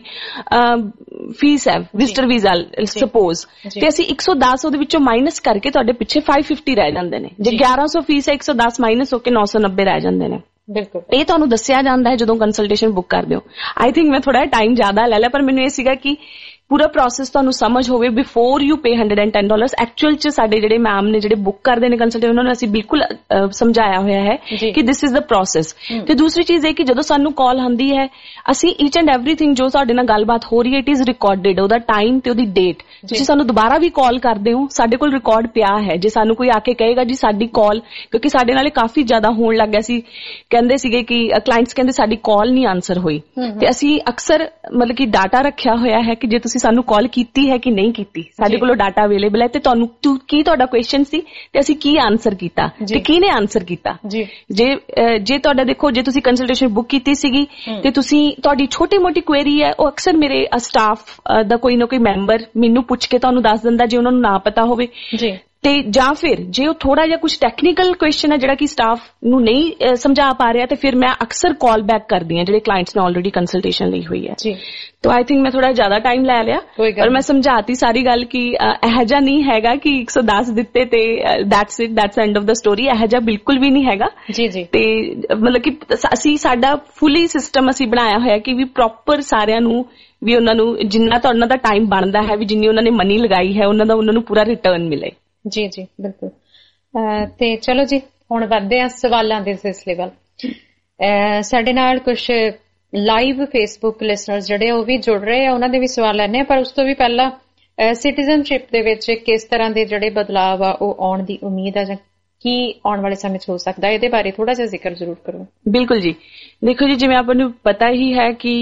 ਫੀਸ ਹੈ ਵਿਜ਼ਟਰ ਵੀਜ਼ਾ ਸਪੋਜ਼, ਤੇ ਅਸੀਂ ਇੱਕ ਸੌ ਦਸ ਉਹਦੇ ਵਿੱਚੋਂ ਮਾਈਨਸ ਕਰਕੇ ਤੁਹਾਡੇ ਪਿੱਛੇ ਪੰਜ ਸੌ ਪਚਾਸ ਰਹਿ ਜਾਂਦੇ ਨੇ। ਜੇ ਗਿਆਰਾਂ ਸੌ ਫੀਸ ਹੈ, ਇੱਕ ਸੌ ਦਸ ਮਾਈਨਸ ਹੋ ਕੇ ਨੌ ਸੌ ਨੱਬੇ ਰਹਿ ਜਾਂਦੇ ਨੇ। ਬਿਲਕੁਲ, ਇਹ ਤੁਹਾਨੂੰ ਦੱਸਿਆ ਜਾਂਦਾ ਹੈ ਜਦੋਂ ਕੰਸਲਟੇਸ਼ਨ ਬੁੱਕ ਕਰਦੇ ਹੋ। ਆਈ ਥਿੰਕ ਮੈਂ ਥੋੜਾ ਟਾਈਮ ਜ਼ਿਆਦਾ ਲੈ ਲਿਆ, ਪਰ ਮੈਨੂੰ ਇਹ ਸੀਗਾ ਕਿ ਪੂਰਾ ਪ੍ਰੋਸੈਸ ਤੁਹਾਨੂੰ ਸਮਝ ਹੋਵੇ before you pay hundred and ten dollars. Actual ਚ ਸਾਡੇ ਜਿਹੜੇ ਮੈਮ ਨੇ ਜਿਹੜੇ ਬੁੱਕ ਕਰਦੇ ਨੇ ਕੰਸਲਟੇਸ਼ਨ, ਉਹਨਾਂ ਨੂੰ ਅਸੀਂ ਬਿਲਕੁਲ ਸਮਝਾਇਆ ਹੋਇਆ ਹੈ ਕਿ ਦਿਸ ਇਜ਼ ਦਾ ਪ੍ਰੋਸੈਸ। ਤੇ ਦੂਸਰੀ ਚੀਜ਼ ਇਹ ਕਿ ਜਦੋਂ ਸਾਨੂੰ ਕਾਲ ਆਉਂਦੀ ਹੈ, ਅਸੀਂ ਈਚ ਐਂਡ ਐਵਰੀਥਿੰਗ ਜੋ ਸਾਡੇ ਨਾਲ ਗੱਲਬਾਤ ਹੋ ਰਹੀ ਹੈ, ਇਟ ਇਜ਼ ਰਿਕਾਰਡਡ, ਉਹਦਾ ਟਾਈਮ ਤੇ ਉਹਦੀ ਡੇਟ। ਤੁਸੀਂ ਸਾਨੂੰ ਦੁਬਾਰਾ ਵੀ ਕਾਲ ਕਰਦੇ ਹੋ, ਸਾਡੇ ਕੋਲ ਰਿਕਾਰਡ ਪਿਆ ਹੈ। ਜੇ ਸਾਨੂੰ ਕੋਈ ਆ ਕੇ ਕਹੇਗਾ ਜੀ ਸਾਡੀ ਕਾਲ, ਕਿਉਂਕਿ ਸਾਡੇ ਨਾਲ ਕਾਫੀ ਜ਼ਿਆਦਾ ਹੋਣ ਲੱਗ ਗਿਆ ਸੀ, ਕਹਿੰਦੇ ਸੀਗੇ ਕਿ ਕਲਾਇੰਟਸ ਕਹਿੰਦੇ ਸਾਡੀ ਕਾਲ ਨਹੀਂ ਆਨਸਰ ਹੋਈ, ਤੇ ਅਸੀਂ ਅਕਸਰ ਮਤਲਬ ਕਿ ਡਾਟਾ ਰੱਖਿਆ ਹੋਇਆ ਹੈ ਕਿ ਜੇ ਤੁਸੀਂ ਤੁਸੀਂ ਸਾਨੂੰ ਕਾਲ ਕੀਤੀ ਹੈ ਕਿ ਨਹੀਂ ਕੀਤੀ, ਸਾਡੇ ਕੋਲੋਂ ਡਾਟਾ ਅਵੇਲੇਬਲ ਹੈ ਤੇ ਤੁਹਾਨੂੰ ਕੀ ਤੁਹਾਡਾ ਕੁਐਸਚਨ ਸੀ ਤੇ ਅਸੀਂ ਕੀ ਆਨਸਰ ਕੀਤਾ ਤੇ ਕਿਹਨੇ ਆਨਸਰ ਕੀਤਾ। ਜੇ ਜੇ ਤੁਹਾਡਾ ਦੇਖੋ ਜੇ ਤੁਸੀਂ ਕੰਸਲਟੇਸ਼ਨ ਬੁੱਕ ਕੀਤੀ ਸੀਗੀ ਤੇ ਤੁਸੀਂ ਤੁਹਾਡੀ ਛੋਟੀ ਮੋਟੀ ਕੁਐਰੀ ਹੈ, ਉਹ ਅਕਸਰ ਮੇਰੇ ਸਟਾਫ ਦਾ ਕੋਈ ਨਾ ਕੋਈ ਮੈਂਬਰ ਮੈਨੂੰ ਪੁੱਛ ਕੇ ਤੁਹਾਨੂੰ ਦੱਸ ਦਿੰਦਾ ਜੇ ਉਹਨਾਂ ਨੂੰ ਨਾ ਪਤਾ ਹੋਵੇ। ਤੇ ਜਾਂ ਫਿਰ ਜੇ ਉਹ ਥੋੜਾ ਜਿਹਾ ਕੁਝ ਟੈਕਨੀਕਲ ਕੁਐਸਚਨ ਹੈ ਜਿਹੜਾ ਕਿ ਸਟਾਫ ਨੂੰ ਨਹੀਂ ਸਮਝਾ ਪਾ ਰਿਹਾ ਤੇ ਫਿਰ ਮੈਂ ਅਕਸਰ ਕਾਲ ਬੈਕ ਕਰਦੀ ਹਾਂ ਜਿਹੜੇ ਕਲਾਇੰਟਸ ਨੇ ਆਲਰੇਡੀ ਕੰਸਲਟੇਸ਼ਨ ਲਈ ਹੋਈ ਹੈ। ਤਾਂ ਆਈ ਥਿੰਕ ਮੈਂ ਥੋੜਾ ਜ਼ਿਆਦਾ ਟਾਈਮ ਲੈ ਲਿਆ ਪਰ ਮੈਂ ਸਮਝਾਤੀ ਸਾਰੀ ਗੱਲ ਕਿ ਇਹੋ ਜਿਹਾ ਨਹੀਂ ਹੈਗਾ ਕਿ ਇੱਕ ਸੌ ਦਸ ਦਿੱਤੇ ਤੇ that's it, that's end of the story. ਇਹੋ ਜਿਹਾ ਬਿਲਕੁਲ ਵੀ ਨਹੀਂ ਹੈਗਾ ਜੀ ਜੀ। ਤੇ ਮਤਲਬ ਕਿ ਅਸੀਂ ਸਾਡਾ ਫੁੱਲੀ ਸਿਸਟਮ ਅਸੀਂ ਬਣਾਇਆ ਹੋਇਆ ਕਿ ਵੀ ਪ੍ਰੋਪਰ ਸਾਰਿਆਂ ਨੂੰ ਵੀ ਉਹਨਾਂ ਨੂੰ ਜਿੰਨਾ ਤਾਂ ਉਹਨਾਂ ਦਾ ਟਾਈਮ ਬਣਦਾ ਹੈ ਵੀ ਜਿੰਨੀ ਉਹਨਾਂ ਨੇ ਮਨੀ ਲਗਾਈ ਹੈ ਉਹਨਾਂ ਦਾ ਉਹਨਾਂ ਨੂੰ ਪੂਰਾ ਰਿਟਰਨ ਮਿਲੇ। ਜੀ ਜੀ ਬਿਲਕੁਲ। ਤੇ ਚਲੋ ਜੀ ਹੁਣ ਵਧਦੇ ਹਾਂ ਸਵਾਲਾਂ ਦੇ ਸਿਲਸਿਲੇ ਵੱਲ। ਸਾਡੇ ਨਾਲ ਕੁਝ ਲਾਈਵ ਫੇਸਬੁੱਕ ਲਿਸਨਰਸ ਜਿਹੜੇ ਉਹ ਵੀ ਜੁੜ ਰਹੇ ਆ, ਉਹਨਾਂ ਦੇ ਵੀ ਸਵਾਲ ਲੈਣੇ ਆ, ਪਰ ਉਸ ਤੋਂ ਵੀ ਪਹਿਲਾਂ ਸਿਟੀਜ਼ਨਸ਼ਿਪ ਦੇ ਵਿੱਚ ਕਿਸ ਤਰ੍ਹਾਂ ਦੇ ਜਿਹੜੇ ਬਦਲਾਵ ਆ ਉਹ ਆਉਣ ਦੀ ਉਮੀਦ ਆ ਜਾਂ ਕੀ ਆਉਣ ਵਾਲੇ ਸਮੇਂ 'ਚ ਹੋ ਸਕਦਾ, ਇਹਦੇ ਬਾਰੇ ਥੋੜਾ ਜਿਹਾ ਜ਼ਿਕਰ ਜ਼ਰੂਰ ਕਰੋ। ਬਿਲਕੁਲ ਜੀ, ਦੇਖੋ ਜੀ ਜਿਵੇਂ ਆਪਾਂ ਨੂੰ ਪਤਾ ਹੀ ਹੈ ਕਿ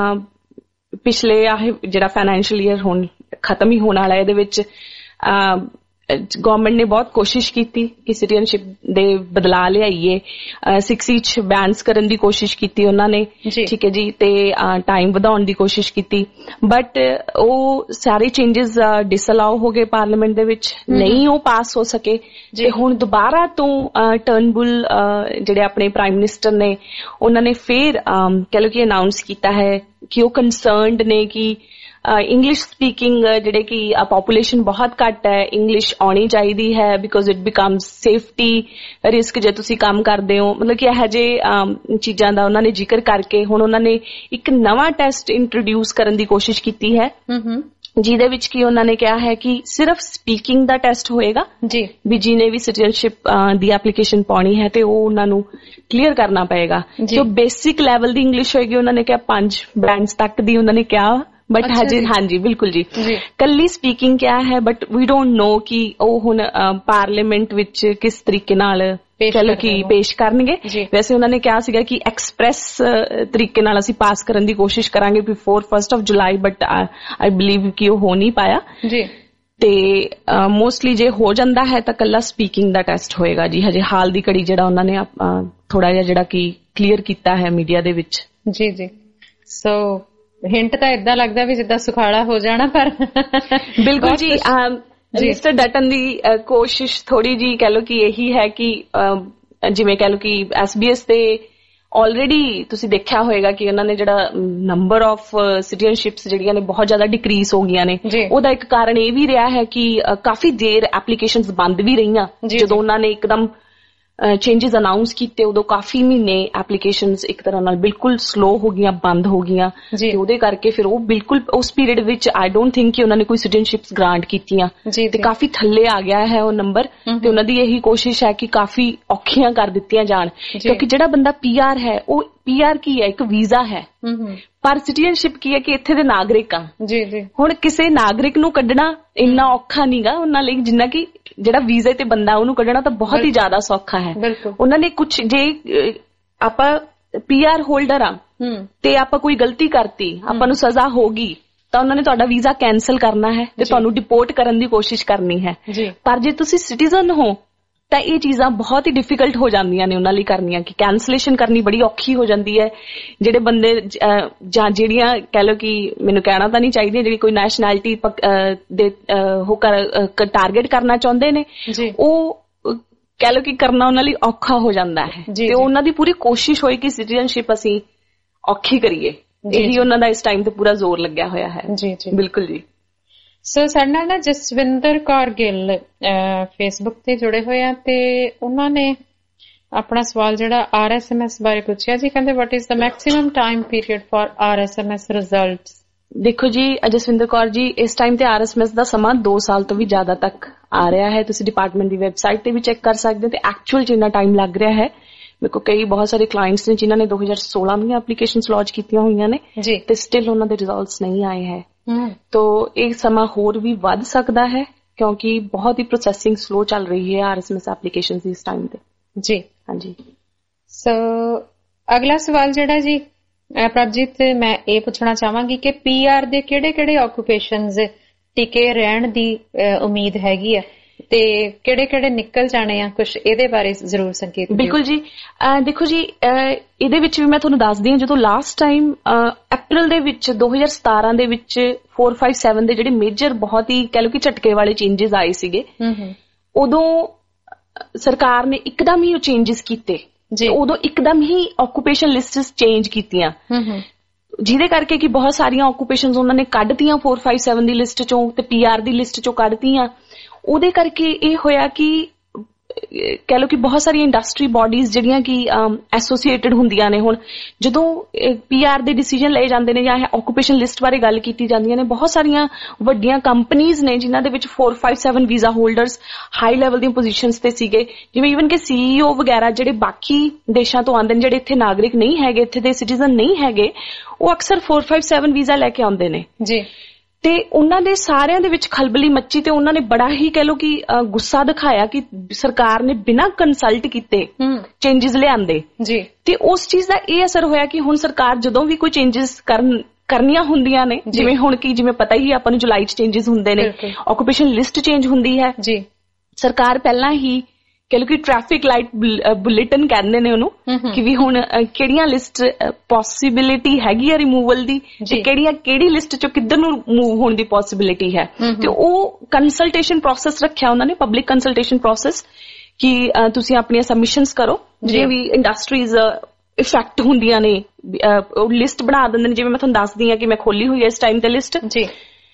ਪਿਛਲੇ ਆਹ ਜਿਹੜਾ ਫਾਈਨੈਂਸ਼ੀਅਲ ਈਅਰ ਹੁਣ ਖਤਮ ਹੀ ਹੋਣ ਵਾਲਾ, ਇਹਦੇ ਵਿੱਚ ਗਵਰਨਮੈਂਟ ਨੇ ਬਹੁਤ ਕੋਸ਼ਿਸ਼ ਕੀਤੀ ਕਿ ਸਿਟੀਜ਼ਨਸ਼ਿਪ ਦੇ ਬਦਲਾਅ ਲਿਆਈਏ, ਸਿਕਸ ਇੰਚ ਬੈਂਸ ਕਰਨ ਦੀ ਕੋਸ਼ਿਸ਼ ਕੀਤੀ ਉਹਨਾਂ ਨੇ, ਠੀਕ ਹੈ ਜੀ, ਤੇ ਟਾਈਮ ਵਧਾਉਣ ਦੀ ਕੋਸ਼ਿਸ਼ ਕੀਤੀ, ਬਟ ਉਹ ਸਾਰੇ ਚੇਂਜਸ ਡਿਸਅਲਾਓ ਹੋ ਗਏ ਪਾਰਲੀਮੈਂਟ ਦੇ ਵਿੱਚ, ਨਹੀਂ ਉਹ ਪਾਸ ਹੋ ਸਕੇ। ਤੇ ਹੁਣ ਦੁਬਾਰਾ ਤੋਂ ਟਰਨਬੁਲ ਜਿਹੜੇ ਆਪਣੇ ਪ੍ਰਾਈਮ ਮਿਨਿਸਟਰ ਨੇ ਉਹਨਾਂ ਨੇ ਫੇਰ ਕਹਿ ਲਓ ਕਿ ਅਨਾਊਂਸ ਕੀਤਾ ਹੈ ਕਿ ਉਹ ਕੰਸਰਨਡ ਨੇ ਕਿ ਇੰਗਲਿਸ਼ ਸਪੀਕਿੰਗ ਜਿਹੜੇ ਕਿ ਪੋਪੂਲੇਸ਼ਨ ਬਹੁਤ ਘੱਟ ਹੈ, ਇੰਗਲਿਸ਼ ਆਉਣੀ ਚਾਹੀਦੀ ਹੈ because it becomes safety risk ਜੇ ਤੁਸੀਂ ਕੰਮ ਕਰਦੇ ਹੋ। ਮਤਲਬ ਕਿ ਇਹੋ ਜਿਹੇ ਚੀਜ਼ਾਂ ਦਾ ਉਹਨਾਂ ਨੇ ਜ਼ਿਕਰ ਕਰਕੇ ਹੁਣ ਉਹਨਾਂ ਨੇ ਇੱਕ ਨਵਾਂ ਟੈਸਟ ਇੰਟਰੋਡਿਊਸ ਕਰਨ ਦੀ ਕੋਸ਼ਿਸ਼ ਕੀਤੀ ਹੈ ਜਿਹਦੇ ਵਿੱਚ ਕਿ ਉਹਨਾਂ ਨੇ ਕਿਹਾ ਹੈ ਕਿ ਸਿਰਫ ਸਪੀਕਿੰਗ ਦਾ ਟੈਸਟ ਹੋਏਗਾ ਜੀ, ਵੀ ਜਿਹਨੇ ਵੀ ਸਿਟੀਜ਼ਨਸ਼ਿਪ ਦੀ ਐਪਲੀਕੇਸ਼ਨ ਪਾਉਣੀ ਹੈ ਤੇ ਉਹ ਉਹਨਾਂ ਨੂੰ ਕਲੀਅਰ ਕਰਨਾ ਪਏਗਾ। ਜੋ ਬੇਸਿਕ ਲੈਵਲ ਦੀ ਇੰਗਲਿਸ਼ ਹੋਏਗੀ ਉਹਨਾਂ ਨੇ ਕਿਹਾ ਪੰਜ ਬੈਂਡਸ ਤੱਕ ਦੀ ਉਹਨਾਂ ਨੇ ਕਿਹਾ, ਬਟ ਹਜੇ ਹਾਂਜੀ ਬਿਲਕੁਲ ਜੀ ਕੱਲੀ ਸਪੀਕਿੰਗ ਕਿਹਾ ਹੈ, ਬਟ ਵੀ ਡੋਂਟ ਨੋ ਕਿ ਉਹ ਹੁਣ ਪਾਰਲੀਮੈਂਟ ਵਿੱਚ ਕਿਸ ਤਰੀਕੇ ਨਾਲ ਚਲੋ ਕਿ ਪੇਸ਼ ਕਰਨਗੇ। ਵੈਸੇ ਉਹਨਾਂ ਨੇ ਕਿਹਾ ਸੀਗਾ ਕਿ ਐਕਸਪ੍ਰੈਸ ਤਰੀਕੇ ਨਾਲ ਅਸੀਂ ਪਾਸ ਕਰਨ ਦੀ ਕੋਸ਼ਿਸ਼ ਕਰਾਂਗੇ before first of July, but I believe ਕਿ ਉਹ ਹੋ ਨਹੀਂ ਪਾਇਆ ਜੀ। ਤੇ ਮੋਸਟਲੀ ਜੇ ਹੋ ਜਾਂਦਾ ਹੈ ਤਾਂ ਕੱਲਾ ਸਪੀਕਿੰਗ ਦਾ ਟੈਸਟ ਹੋਏਗਾ ਜੀ, ਹਜੇ ਹਾਲ ਦੀ ਘੜੀ ਜਿਹੜਾ ਉਹਨਾਂ ਨੇ ਥੋੜਾ ਜਿਹਾ ਜਿਹੜਾ ਕਿ ਕਲੀਅਰ ਕੀਤਾ ਹੈ ਮੀਡੀਆ ਦੇ ਵਿੱਚ। ਜੀ ਜੀ, ਸੋ ਹਿੰਟ ਤਾਂ ਏਦਾਂ ਲੱਗਦਾ ਵੀ ਜਿੱਦਾਂ ਸੁਖਾਲਾ ਹੋ ਜਾਣਾ, ਪਰ ਬਿਲਕੁਲ ਜੀ ਮਿਸਟਰ ਡਟਨ ਦੀ ਕੋਸ਼ਿਸ਼ ਥੋੜੀ ਜੀ ਕਹਿ ਲਓ ਕਿ ਇਹੀ ਹੈ ਕਿ ਜਿਵੇਂ ਕਹਿ ਲਓ ਕਿ ਐਸ ਬੀ ਐਸ ਤੇ ਆਲਰੇਡੀ ਤੁਸੀਂ ਦੇਖਿਆ ਹੋਏਗਾ ਕਿ ਉਹਨਾਂ ਨੇ ਜਿਹੜਾ ਨੰਬਰ ਆਫ ਸਿਟੀਜ਼ਨਸ਼ਿਪਸ ਜਿਹੜੀਆਂ ਨੇ ਬਹੁਤ ਜ਼ਿਆਦਾ ਡਿਕਰੀਜ਼ ਹੋ ਗਈਆਂ ਨੇ, ਉਹਦਾ ਇੱਕ ਕਾਰਨ ਇਹ ਵੀ ਰਿਹਾ ਹੈ ਕਿ ਕਾਫੀ ਦੇਰ ਐਪਲੀਕੇਸ਼ਨਸ ਬੰਦ ਵੀ ਰਹੀਆਂ ਜਦੋਂ ਉਹਨਾਂ ਨੇ ਇੱਕਦਮ ਚੇਂਜਸ ਅਨਾਊਂਸ ਕੀਤੇ, ਉਦੋਂ ਕਾਫੀ ਮਹੀਨੇ ਐਪਲੀਕੇਸ਼ਨਸ ਇੱਕ ਤਰ੍ਹਾਂ ਨਾਲ ਬਿਲਕੁਲ ਸਲੋ ਹੋ ਗਈਆਂ, ਬੰਦ ਹੋ ਗਈਆਂ, ਤੇ ਉਹਦੇ ਕਰਕੇ ਫਿਰ ਉਹ ਬਿਲਕੁਲ ਉਸ ਪੀਰੀਅਡ ਵਿੱਚ ਆਈ ਡੋਂਟ ਥਿੰਕ ਕਿ ਉਹਨਾਂ ਨੇ ਕੋਈ ਸਿਟੀਜ਼ਨਸ਼ਿਪਸ ਗ੍ਰਾਂਟ ਕੀਤੀਆਂ ਤੇ ਕਾਫੀ ਥੱਲੇ ਆ ਗਿਆ ਹੈ ਉਹ ਨੰਬਰ। ਤੇ ਉਹਨਾਂ ਦੀ ਇਹੀ ਕੋਸ਼ਿਸ਼ ਹੈ ਕਿ ਕਾਫੀ ਔਖੀਆਂ ਕਰ ਦਿੱਤੀਆਂ ਜਾਣ, ਕਿਉਂਕਿ ਜਿਹੜਾ ਬੰਦਾ ਪੀ ਆਰ ਹੈ ਉਹ ਪੀ ਆਰ ਕੀ ਹੈ, ਇੱਕ ਵੀਜ਼ਾ ਹੈ, ਪਰ ਸਿਟੀਜ਼ਨਸ਼ਿਪ ਕੀ ਹੈ ਕਿ ਇੱਥੇ ਦੇ ਨਾਗਰਿਕ ਆ। ਹੁਣ ਕਿਸੇ ਨਾਗਰਿਕ ਨੂੰ ਕੱਢਣਾ ਇੰਨਾ ਔਖਾ ਨਹੀਂਗਾ ਉਹਨਾਂ ਲਈ ਜਿੰਨਾ ਕਿ ਜਿਹੜਾ ਵੀਜ਼ੇ ਤੇ ਬੰਦਾ ਉਹਨੂੰ ਕੱਢਣਾ ਤਾਂ ਬਹੁਤ ਹੀ ਜ਼ਿਆਦਾ ਸੌਖਾ ਹੈ। ਉਹਨਾਂ ਨੇ ਕੁਛ ਜੇ ਆਪਾਂ ਪੀ ਆਰ ਹੋਲਡਰ ਆ ਤੇ ਆਪਾਂ ਕੋਈ ਗਲਤੀ ਕਰਤੀ, ਆਪਾਂ ਨੂੰ ਸਜ਼ਾ ਹੋ ਗਈ ਤਾਂ ਉਹਨਾਂ ਨੇ ਤੁਹਾਡਾ ਵੀਜ਼ਾ ਕੈਂਸਲ ਕਰਨਾ ਹੈ ਤੇ ਤੁਹਾਨੂੰ ਡਿਪੋਰਟ ਕਰਨ ਦੀ ਕੋਸ਼ਿਸ਼ ਕਰਨੀ ਹੈ। ਪਰ ਜੇ ਤੁਸੀਂ ਸਿਟੀਜ਼ਨ ਹੋ ਤਾਂ ਇਹ ਚੀਜ਼ਾਂ ਬਹੁਤ ਹੀ ਡਿਫਿਕਲਟ ਹੋ ਜਾਂਦੀਆਂ ਨੇ ਉਹਨਾਂ ਲਈ ਕਰਨੀਆਂ, ਕਿ ਕੈਂਸਲੇਸ਼ਨ ਕਰਨੀ ਬੜੀ ਔਖੀ ਹੋ ਜਾਂਦੀ ਹੈ। ਜਿਹੜੇ ਬੰਦੇ ਜਾਂ ਜਿਹੜੀਆਂ ਕਹਿ ਲਓ ਕਿ ਮੈਨੂੰ ਕਹਿਣਾ ਤਾਂ ਨਹੀਂ ਚਾਹੀਦੀ, ਜਿਹੜੀ ਕੋਈ ਨੈਸ਼ਨੈਲਿਟੀ ਦੇ ਉਹ ਟਾਰਗੇਟ ਕਰਨਾ ਚਾਹੁੰਦੇ ਨੇ, ਉਹ ਕਹਿ ਲਓ ਕਿ ਕਰਨਾ ਉਹਨਾਂ ਲਈ ਔਖਾ ਹੋ ਜਾਂਦਾ ਹੈ। ਤੇ ਉਹਨਾਂ ਦੀ ਪੂਰੀ ਕੋਸ਼ਿਸ਼ ਹੋਈ ਕਿ ਸਿਟੀਜ਼ਨਸ਼ਿਪ ਅਸੀਂ ਔਖੀ ਕਰੀਏ, ਇਹੀ ਉਹਨਾਂ ਦਾ ਇਸ ਟਾਈਮ ਤੇ ਪੂਰਾ ਜ਼ੋਰ ਲੱਗਿਆ ਹੋਇਆ ਹੈ। ਜੀ ਜੀ ਬਿਲਕੁਲ ਜੀ। ਸੋ ਸਾਡੇ ਨਾਲ ਨਾ ਜਸਵਿੰਦਰ ਕੌਰ ਗਿੱਲ ਫੇਸਬੁੱਕ ਤੇ ਜੁੜੇ ਹੋਏ ਆ ਤੇ ਉਹਨਾਂ ਨੇ ਆਪਣਾ ਸਵਾਲ ਜਿਹੜਾ ਆਰ ਐਸ ਐਮ ਐਸ ਬਾਰੇ ਪੁੱਛਿਆ ਜੀ। ਕਹਿੰਦੇ what is the maximum time period for R S M S results. ਦੇਖੋ ਜੀ ਜਸਵਿੰਦਰ ਕੌਰ ਜੀ, ਇਸ ਟਾਈਮ ਤੇ ਆਰ ਐਸ ਐਮ ਐਸ ਦਾ ਸਮਾਂ ਦੋ ਸਾਲ ਤੋਂ ਵੀ ਜ਼ਿਆਦਾ ਤੱਕ ਆ ਰਿਹਾ ਹੈ। ਤੁਸੀਂ ਡਿਪਾਰਟਮੈਂਟ ਦੀ ਵੈਬਸਾਈਟ ਤੇ ਵੀ ਚੈੱਕ ਕਰ ਸਕਦੇ ਹੋ ਤੇ ਐਕਚੁਅਲ ਜਿੰਨਾ ਟਾਈਮ ਲੱਗ ਰਿਹਾ ਹੈ। ਮੇਰੇ ਕੋਲ ਕਈ ਬਹੁਤ ਸਾਰੇ ਕਲਾਇੰਟਸ ਨੇ ਜਿਨ੍ਹਾਂ ਨੇ ਦੋ ਹਜ਼ਾਰ ਸੋਲਾਂ ਦੀਆਂ ਐਪਲੀਕੇਸ਼ਨਸ ਲੌਂਚ ਕੀਤੀਆਂ ਹੋਈਆਂ ਨੇ ਤੇ ਸਟਿਲ ਉਹਨਾਂ ਦੇ ਰਿਜ਼ਲਟਸ ਨਹੀਂ ਆਏ ਹੈ। ਤੋ ਇਹ ਸਮਾਂ ਹੋਰ ਵੀ ਵੱਧ ਸਕਦਾ ਹੈ ਕਿਉਂਕਿ ਬਹੁਤ ਹੀ ਪ੍ਰੋਸੈਸਿੰਗ ਸਲੋ ਚੱਲ ਰਹੀ ਹੈ R S M S application ਇਸ ਟਾਈਮ ਤੇ। ਜੀ ਹਾਂਜੀ। ਸੋ ਅਗਲਾ ਸਵਾਲ ਜਿਹੜਾ ਜੀ ਪ੍ਰਭਜੀਤ ਮੈਂ ਇਹ ਪੁੱਛਣਾ ਚਾਹਾਂਗੀ ਕਿ ਪੀਆਰ ਦੇ ਕਿਹੜੇ-ਕਿਹੜੇ ਆਕੂਪੇਸ਼ਨਸ ਟਿਕੇ ਰਹਿਣ ਦੀ ਉਮੀਦ ਹੈਗੀ ਆ ਤੇ ਕਿਹੜੇ-ਕਿਹੜੇ ਨਿਕਲ ਜਾਣੇ ਆ, ਕੁਝ ਇਹਦੇ ਬਾਰੇ ਜ਼ਰੂਰ ਸੰਕੇਤ ਦਿਓ। ਬਿਲਕੁਲ ਜੀ, ਦੇਖੋ ਜੀ ਇਹਦੇ ਵਿੱਚ ਵੀ ਮੈਂ ਤੁਹਾਨੂੰ ਦੱਸਦੀ ਹਾਂ, ਜਦੋਂ ਲਾਸਟ ਟਾਈਮ ਅਪ੍ਰੈਲ ਦੇ ਵਿੱਚ ਦੋ ਹਜ਼ਾਰ ਸਤਾਰਾਂ ਦੇ ਵਿੱਚ ਚਾਰ ਪੰਜ ਸੱਤ ਦੇ ਜਿਹੜੇ ਮੇਜਰ ਬਹੁਤ ਹੀ ਕਹਿ ਲਓ ਕਿ ਝਟਕੇ ਵਾਲੇ ਚੇਂਜਸ ਆਏ ਸੀਗੇ, ਉਦੋਂ ਸਰਕਾਰ ਨੇ ਇੱਕਦਮ ਹੀ ਉਹ ਚੇਂਜਸ ਕੀਤੇ, ਉਦੋਂ ਇੱਕਦਮ ਹੀ ਆਕੂਪੇਸ਼ਨ ਲਿਸਟਸ ਚੇਂਜ ਕੀਤੀਆਂ, ਜਿਹਦੇ ਕਰਕੇ ਕਿ ਬਹੁਤ ਸਾਰੀਆਂ ਆਕੂਪੇਸ਼ਨਸ ਉਹਨਾਂ ਨੇ ਕੱਢਤੀਆਂ ਚਾਰ ਪੰਜ ਸੱਤ ਦੀ ਲਿਸਟ ਚੋਂ ਤੇ ਪੀਆਰ ਦੀ ਲਿਸਟ ਚੋਂ ਕੱਢਤੀਆਂ। ਉਹਦੇ ਕਰਕੇ ਇਹ ਹੋਇਆ ਕਿ ਕਹਿ ਲਓ ਕਿ ਬਹੁਤ ਸਾਰੀਆਂ ਇੰਡਸਟਰੀ ਬਾਡੀਜ਼ ਜਿਹੜੀਆਂ ਕਿ ਐਸੋਸੀਏਟਡ ਹੁੰਦੀਆਂ ਨੇ, ਹੁਣ ਜਦੋਂ ਪੀਆਰ ਦੇ ਡਿਸੀਜਨ ਲਏ ਜਾਂਦੇ ਨੇ ਜਾਂ ਆਕੂਪੇਸ਼ਨ ਲਿਸਟ ਬਾਰੇ ਗੱਲ ਕੀਤੀ ਜਾਂਦੀਆਂ ਨੇ, ਬਹੁਤ ਸਾਰੀਆਂ ਵੱਡੀਆਂ ਕੰਪਨੀਜ਼ ਨੇ ਜਿਨ੍ਹਾਂ ਦੇ ਵਿੱਚ ਚਾਰ ਪੰਜ ਸੱਤ ਵੀਜ਼ਾ ਹੋਲਡਰਸ ਹਾਈ ਲੈਵਲ ਦੀਆਂ ਪੋਜੀਸ਼ਨਸ ਤੇ ਸੀਗੇ, ਜਿਵੇਂ ਈਵਨ ਕਿ ਸੀਈਓ ਵਗੈਰਾ ਜਿਹੜੇ ਬਾਕੀ ਦੇਸ਼ਾਂ ਤੋਂ ਆਉਂਦੇ ਨੇ, ਜਿਹੜੇ ਇੱਥੇ ਨਾਗਰਿਕ ਨਹੀਂ ਹੈਗੇ, ਇੱਥੇ ਦੇ ਸਿਟੀਜ਼ਨ ਨਹੀਂ ਹੈਗੇ, ਉਹ ਅਕਸਰ ਚਾਰ ਪੰਜ ਸੱਤ ਵੀਜ਼ਾ ਲੈ ਕੇ ਆਉਂਦੇ ਨੇ ਜੀ। ਤੇ ਉਹਨਾਂ ਦੇ ਸਾਰਿਆਂ ਦੇ ਵਿੱਚ ਖਲਬਲੀ ਮੱਚੀ ਤੇ ਉਹਨਾਂ ਨੇ ਬੜਾ ਹੀ ਕਹਿ ਲਓ ਕਿ ਗੁੱਸਾ ਦਿਖਾਇਆ ਕਿ ਸਰਕਾਰ ਨੇ ਬਿਨਾਂ ਕੰਸਲਟ ਕੀਤੇ ਚੇਂਜਸ ਲਿਆਂਦੇ ਜੀ। ਤੇ ਉਸ ਚੀਜ਼ ਦਾ ਇਹ ਅਸਰ ਹੋਇਆ ਕਿ ਹੁਣ ਸਰਕਾਰ ਜਦੋਂ ਵੀ ਕੋਈ ਚੇਂਜਸ ਕਰਨ ਕਰਨੀਆਂ ਹੁੰਦੀਆਂ ਨੇ, ਜਿਵੇਂ ਹੁਣ ਕੀ ਜਿਵੇਂ ਪਤਾ ਹੀ ਆਪਾਂ ਨੂੰ ਜੁਲਾਈ ਚ ਚੇਂਜਸ ਹੁੰਦੇ ਨੇ, ਆਕੂਪੇਸ਼ਨ ਲਿਸਟ ਚੇਂਜ ਹੁੰਦੀ ਹੈ ਜੀ, ਸਰਕਾਰ ਪਹਿਲਾਂ ਹੀ ਕਹਿ ਲਓ ਕਿ ਟ੍ਰੈਫਿਕ ਲਾਈਟ ਬੁਲੇਟਿਨ ਕਹਿੰਦੇ ਨੇ ਉਹਨੂੰ, ਕਿ ਵੀ ਹੁਣ ਕਿਹੜੀਆਂ ਲਿਸਟ ਪੋਸੀਬਿਲਿਟੀ ਹੈਗੀ ਆ ਰਿਮੂਵਲ ਦੀ ਤੇ ਕਿਹੜੀਆਂ ਕਿਹੜੀ ਲਿਸਟ ਚੋਂ ਕਿੱਧਰ ਨੂੰ ਮੂਵ ਹੋਣ ਦੀ ਪੋਸੀਬਿਲਿਟੀ ਹੈ। ਤੇ ਉਹ ਕੰਸਲਟੇਸ਼ਨ ਪ੍ਰੋਸੈਸ ਰੱਖਿਆ ਉਹਨਾਂ ਨੇ, ਪਬਲਿਕ ਕੰਸਲਟੇਸ਼ਨ ਪ੍ਰੋਸੈਸ, ਕਿ ਤੁਸੀਂ ਆਪਣੀਆਂ ਸਬਮਿਸ਼ਨਸ ਕਰੋ, ਜਿਹੜੀਆਂ ਵੀ ਇੰਡਸਟਰੀਜ਼ ਇਫੈਕਟ ਹੁੰਦੀਆਂ ਨੇ ਉਹ ਲਿਸਟ ਬਣਾ ਦਿੰਦੇ ਨੇ। ਜਿਵੇਂ ਮੈਂ ਤੁਹਾਨੂੰ ਦੱਸਦੀ ਹਾਂ ਕਿ ਮੈਂ ਖੋਲੀ ਹੋਈ ਹੈ ਇਸ ਟਾਈਮ ਤੇ ਲਿਸਟ ਜੀ।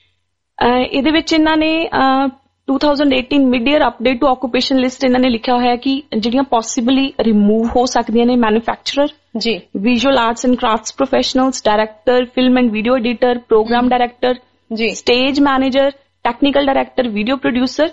ਇਹਦੇ ਵਿੱਚ ਇਹਨਾਂ ਨੇ ਦੋ ਹਜ਼ਾਰ ਅਠਾਰਾਂ mid year update to occupation list ਇਹਨਾਂ ਨੇ ਲਿਖਿਆ ਹੋਇਆ ਕਿ ਜਿਹੜੀਆਂ ਪੋਸੀਬਲੀ ਰਿਮੂਵ ਹੋ ਸਕਦੀਆਂ ਨੇ, ਮੈਨੂਫੈਕਚਰਰ ਜੀ, visual arts and crafts professionals, director, film and video editor, programme director ਜੀ, stage manager, technical director, video producer,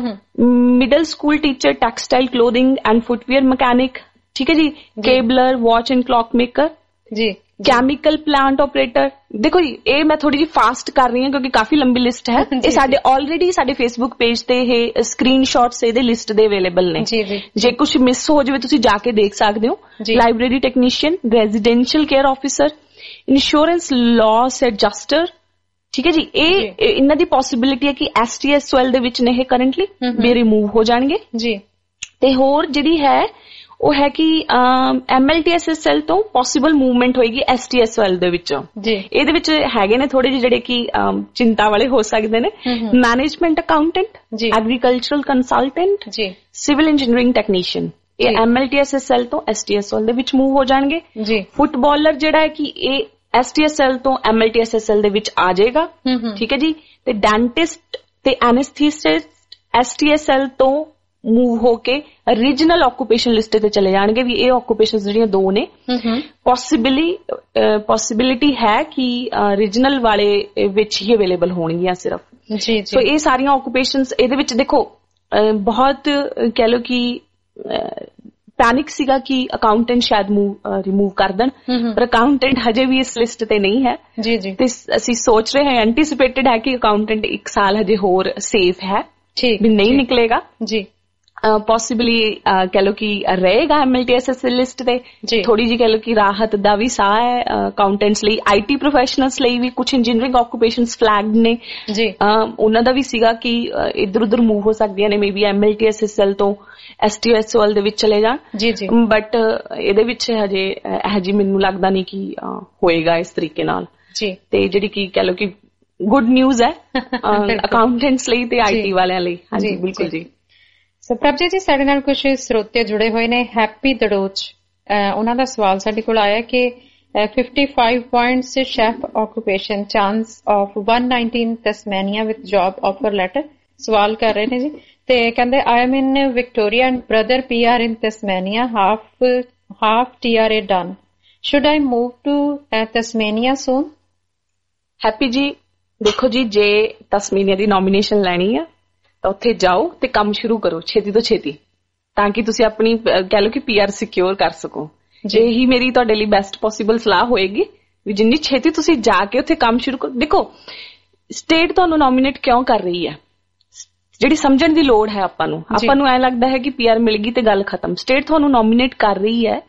middle school teacher, textile clothing and footwear mechanic, ਠੀਕ ਹੈ ਜੀ, cabler, watch and clock maker ਜੀ, chemical plant operator. ਦੇਖੋ ਜੀ ਇਹ ਮੈਂ ਥੋੜੀ ਜਿਹੀ ਫਾਸਟ ਕਰ ਰਹੀ ਹਾਂ ਕਿਉਂਕਿ ਕਾਫੀ ਲੰਬੀ ਲਿਸਟ ਹੈ। ਇਹ ਸਾਡੇ ਆਲਰੇਡੀ ਸਾਡੇ ਫੇਸਬੁੱਕ ਪੇਜ ਤੇ ਇਹ ਸਕਰੀਨਸ਼ਾਟਸ ਇਹਦੇ ਲਿਸਟ ਦੇ ਅਵੇਲੇਬਲ ਨੇ, ਜੇ ਕੁਝ ਮਿਸ ਹੋ ਜਾਵੇ ਤੁਸੀਂ ਜਾ ਕੇ ਦੇਖ ਸਕਦੇ ਹੋ। Library technician, residential care officer, insurance loss adjuster, ਠੀਕ ਹੈ ਜੀ। ਇਹ ਇਹਨਾਂ ਦੀ ਪੋਸੀਬਿਲਿਟੀ ਹੈ ਕਿ ਐਸ ਟੀ ਐਸ ਐਲ ਦੇ ਵਿੱਚ ਨੇ ਇਹ ਕਰੰਟਲੀ ਵੀ ਰਿਮੂਵ ਹੋ ਜਾਣਗੇ ਜੀ। ਤੇ ਹੋਰ ਜਿਹੜੀ ਹੈ ਉਹ ਹੈ ਕਿ M L T S S L ਤੋਂ ਪੋਸੀਬਲ ਮੂਵਮੈਂਟ ਹੋਏਗੀ ਐਸ ਟੀ ਐਸ ਐਲ ਦੇ ਵਿੱਚੋਂ। ਇਹਦੇ ਵਿੱਚ ਹੈਗੇ ਨੇ ਥੋੜੇ ਜਿਹੇ ਜਿਹੜੇ ਕਿ ਚਿੰਤਾ ਵਾਲੇ ਹੋ ਸਕਦੇ ਨੇ, management accountant, agricultural consultant, civil engineering technician, ਇਹ M L T S S L ਤੋਂ ਐਸ ਟੀ ਐਸ ਐਲ ਦੇ ਵਿੱਚ ਮੂਵ ਹੋ ਜਾਣਗੇ। ਫੁੱਟਬਾਲਰ ਜਿਹੜਾ ਹੈ ਕਿ ਇਹ ਐਸ ਟੀ ਐਸ ਐਲ ਤੋਂ M L T S S L ਦੇ ਵਿੱਚ ਆ ਜਾਏਗਾ, ਠੀਕ ਹੈ ਜੀ। ਤੇ ਡੈਂਟਿਸਟ ਤੇ anaesthetist S T S L ਤੋਂ ਮੂਵ ਹੋ ਕੇ ਰੀਜਨਲ ਆਕੂਪੇਸ਼ਨ ਲਿਸਟ ਤੇ ਚਲੇ ਜਾਣਗੇ। ਵੀ ਇਹ ਆਕੂਪੇਸ਼ਨ ਜਿਹੜੀਆਂ ਦੋ ਨੇ, ਪੋਸੀਬਿਲੀ ਪੋਸੀਬਿਲਿਟੀ ਹੈ ਕਿ ਰੀਜਨਲ ਵਾਲੇ ਵਿੱਚ ਹੀ ਅਵੇਲੇਬਲ ਹੋਣਗੀਆਂ ਸਿਰਫ ਜੀ। ਸੋ ਇਹ ਸਾਰੀਆਂ ਆਕੂਪੇਸ਼ਨਸ ਇਹਦੇ ਵਿੱਚ ਦੇਖੋ ਬਹੁਤ ਕਹਿ ਲਓ ਕਿ ਪੈਨਿਕ ਸੀਗਾ ਕਿ ਅਕਾਊਂਟੈਂਟ ਸ਼ਾਇਦ ਰਿਮੂਵ ਕਰ ਦੇਣ, ਪਰ ਅਕਾਊਂਟੈਂਟ ਹਜੇ ਵੀ ਇਸ ਲਿਸਟ ਤੇ ਨਹੀਂ ਹੈ ਜੀ ਜੀ। ਤੇ ਅਸੀਂ ਸੋਚ ਰਹੇ ਹਾਂ, ਐਂਟੀਸਿਪੇਟਡ ਹੈ ਕਿ ਅਕਾਊਂਟੈਂਟ ਇੱਕ ਸਾਲ ਹਜੇ ਹੋਰ ਸੇਫ ਹੈ, ਵੀ ਨਹੀਂ ਨਿਕਲੇਗਾ ਜੀ। ਪੋਸੀਬਲੀ ਕਹਿ ਲਓ ਕਿ ਰਹੇਗਾ M L T S S list ਤੇ, ਥੋੜੀ ਜਿਹੀ ਕਹਿ ਲਓ ਕਿ ਰਾਹਤ ਦਾ ਵੀ ਸਾਹ ਹੈ ਅਕਾਊਂਟੈਂਟਸ ਲਈ। ਆਈ ਟੀ ਪ੍ਰੋਫੈਸ਼ਨਲਸ ਲਈ ਵੀ ਕੁਝ ਇੰਜੀਨੀਅਰਿੰਗ ਆਕੂਪੇਸ਼ਨਸ ਫਲੈਗਡ ਨੇ ਜੀ, ਉਹਨਾਂ ਦਾ ਵੀ ਸੀਗਾ ਕਿ ਇੱਧਰ ਉੱਧਰ ਮੂਵ ਹੋ ਸਕਦੀਆਂ ਨੇ, maybe M L T S S L ਤੋਂ ਐਸ ਟੀ ਐਸ ਐਲ ਦੇ ਵਿੱਚ ਚਲੇ ਜਾਣ ਜੀ ਜੀ। ਬਟ ਇਹਦੇ ਵਿੱਚ ਹਜੇ ਇਹ ਜੀ ਮੈਨੂੰ ਲੱਗਦਾ ਨਹੀਂ ਕਿ ਹੋਏਗਾ ਇਸ ਤਰੀਕੇ ਨਾਲ ਜੀ। ਤੇ ਜਿਹੜੀ ਕਿ ਕਹਿ ਲਓ ਕਿ ਗੁੱਡ ਨਿਊਜ਼ ਹੈ ਅਕਾਊਂਟੈਂਟਸ ਲਈ ਤੇ ਆਈ ਟੀ ਵਾਲਿਆਂ ਲਈ। ਹਾਂਜੀ ਬਿਲਕੁਲ ਜੀ। ਸੋ ਪ੍ਰਭਜੀਤ ਜੀ ਸਾਡੇ ਨਾਲ ਕੁਝ ਸਰੋਤੇ ਜੁੜੇ ਹੋਏ ਨੇ। ਹੈਪੀ ਦੜੋਚ, ਉਹਨਾਂ ਦਾ ਸਵਾਲ ਸਾਡੇ ਕੋਲ ਆਇਆ ਕਿ fifty-five points chef occupation chance of one nineteen Tasmania with job offer letter। ਸਵਾਲ ਕਰ ਰਹੇ ਨੇ ਜੀ ਤੇ ਕਹਿੰਦੇ I am in Victoria and brother P R in Tasmania, half half T R A done, should I move to uh, Tasmania soon? Happy ji ਦੇਖੋ ਜੀ, ਜੇ ਤਸਮੀਨੀਆ ਦੀ ਨੋਮੀਨੇਸ਼ਨ ਲੈਣੀ ਆ ਤਾਂ ਉੱਥੇ ਜਾਓ ਤੇ ਕੰਮ ਸ਼ੁਰੂ ਕਰੋ ਛੇਤੀ ਤੋਂ ਛੇਤੀ, ਤਾਂ ਕਿ ਤੁਸੀਂ ਆਪਣੀ ਕਹਿ ਲਓ ਕਿ ਪੀ ਆਰ ਸਿਕਿਉਰ ਕਰ ਸਕੋ। ਇਹੀ ਮੇਰੀ ਤੁਹਾਡੇ ਲਈ ਬੈਸਟ ਪੋਸੀਬਲ ਸਲਾਹ ਹੋਏਗੀ ਵੀ ਜਿੰਨੀ ਛੇਤੀ ਤੁਸੀਂ ਜਾ ਕੇ ਉੱਥੇ ਕੰਮ ਸ਼ੁਰੂ ਕਰੋ। ਦੇਖੋ ਸਟੇਟ ਤੁਹਾਨੂੰ ਨੋਮੀਨੇਟ ਕਿਉਂ ਕਰ ਰਹੀ ਹੈ, ਜਿਹੜੀ ਸਮਝਣ ਦੀ ਲੋੜ ਹੈ ਆਪਾਂ ਨੂੰ। ਆਪਾਂ ਨੂੰ ਐਂ ਲੱਗਦਾ ਹੈ ਕਿ ਪੀ ਆਰ ਮਿਲ ਗਈ ਤੇ ਗੱਲ ਖਤਮ। ਸਟੇਟ ਤੁਹਾਨੂੰ ਨੋਮੀਨੇਟ ਕਰ ਰਹੀ ਹੈ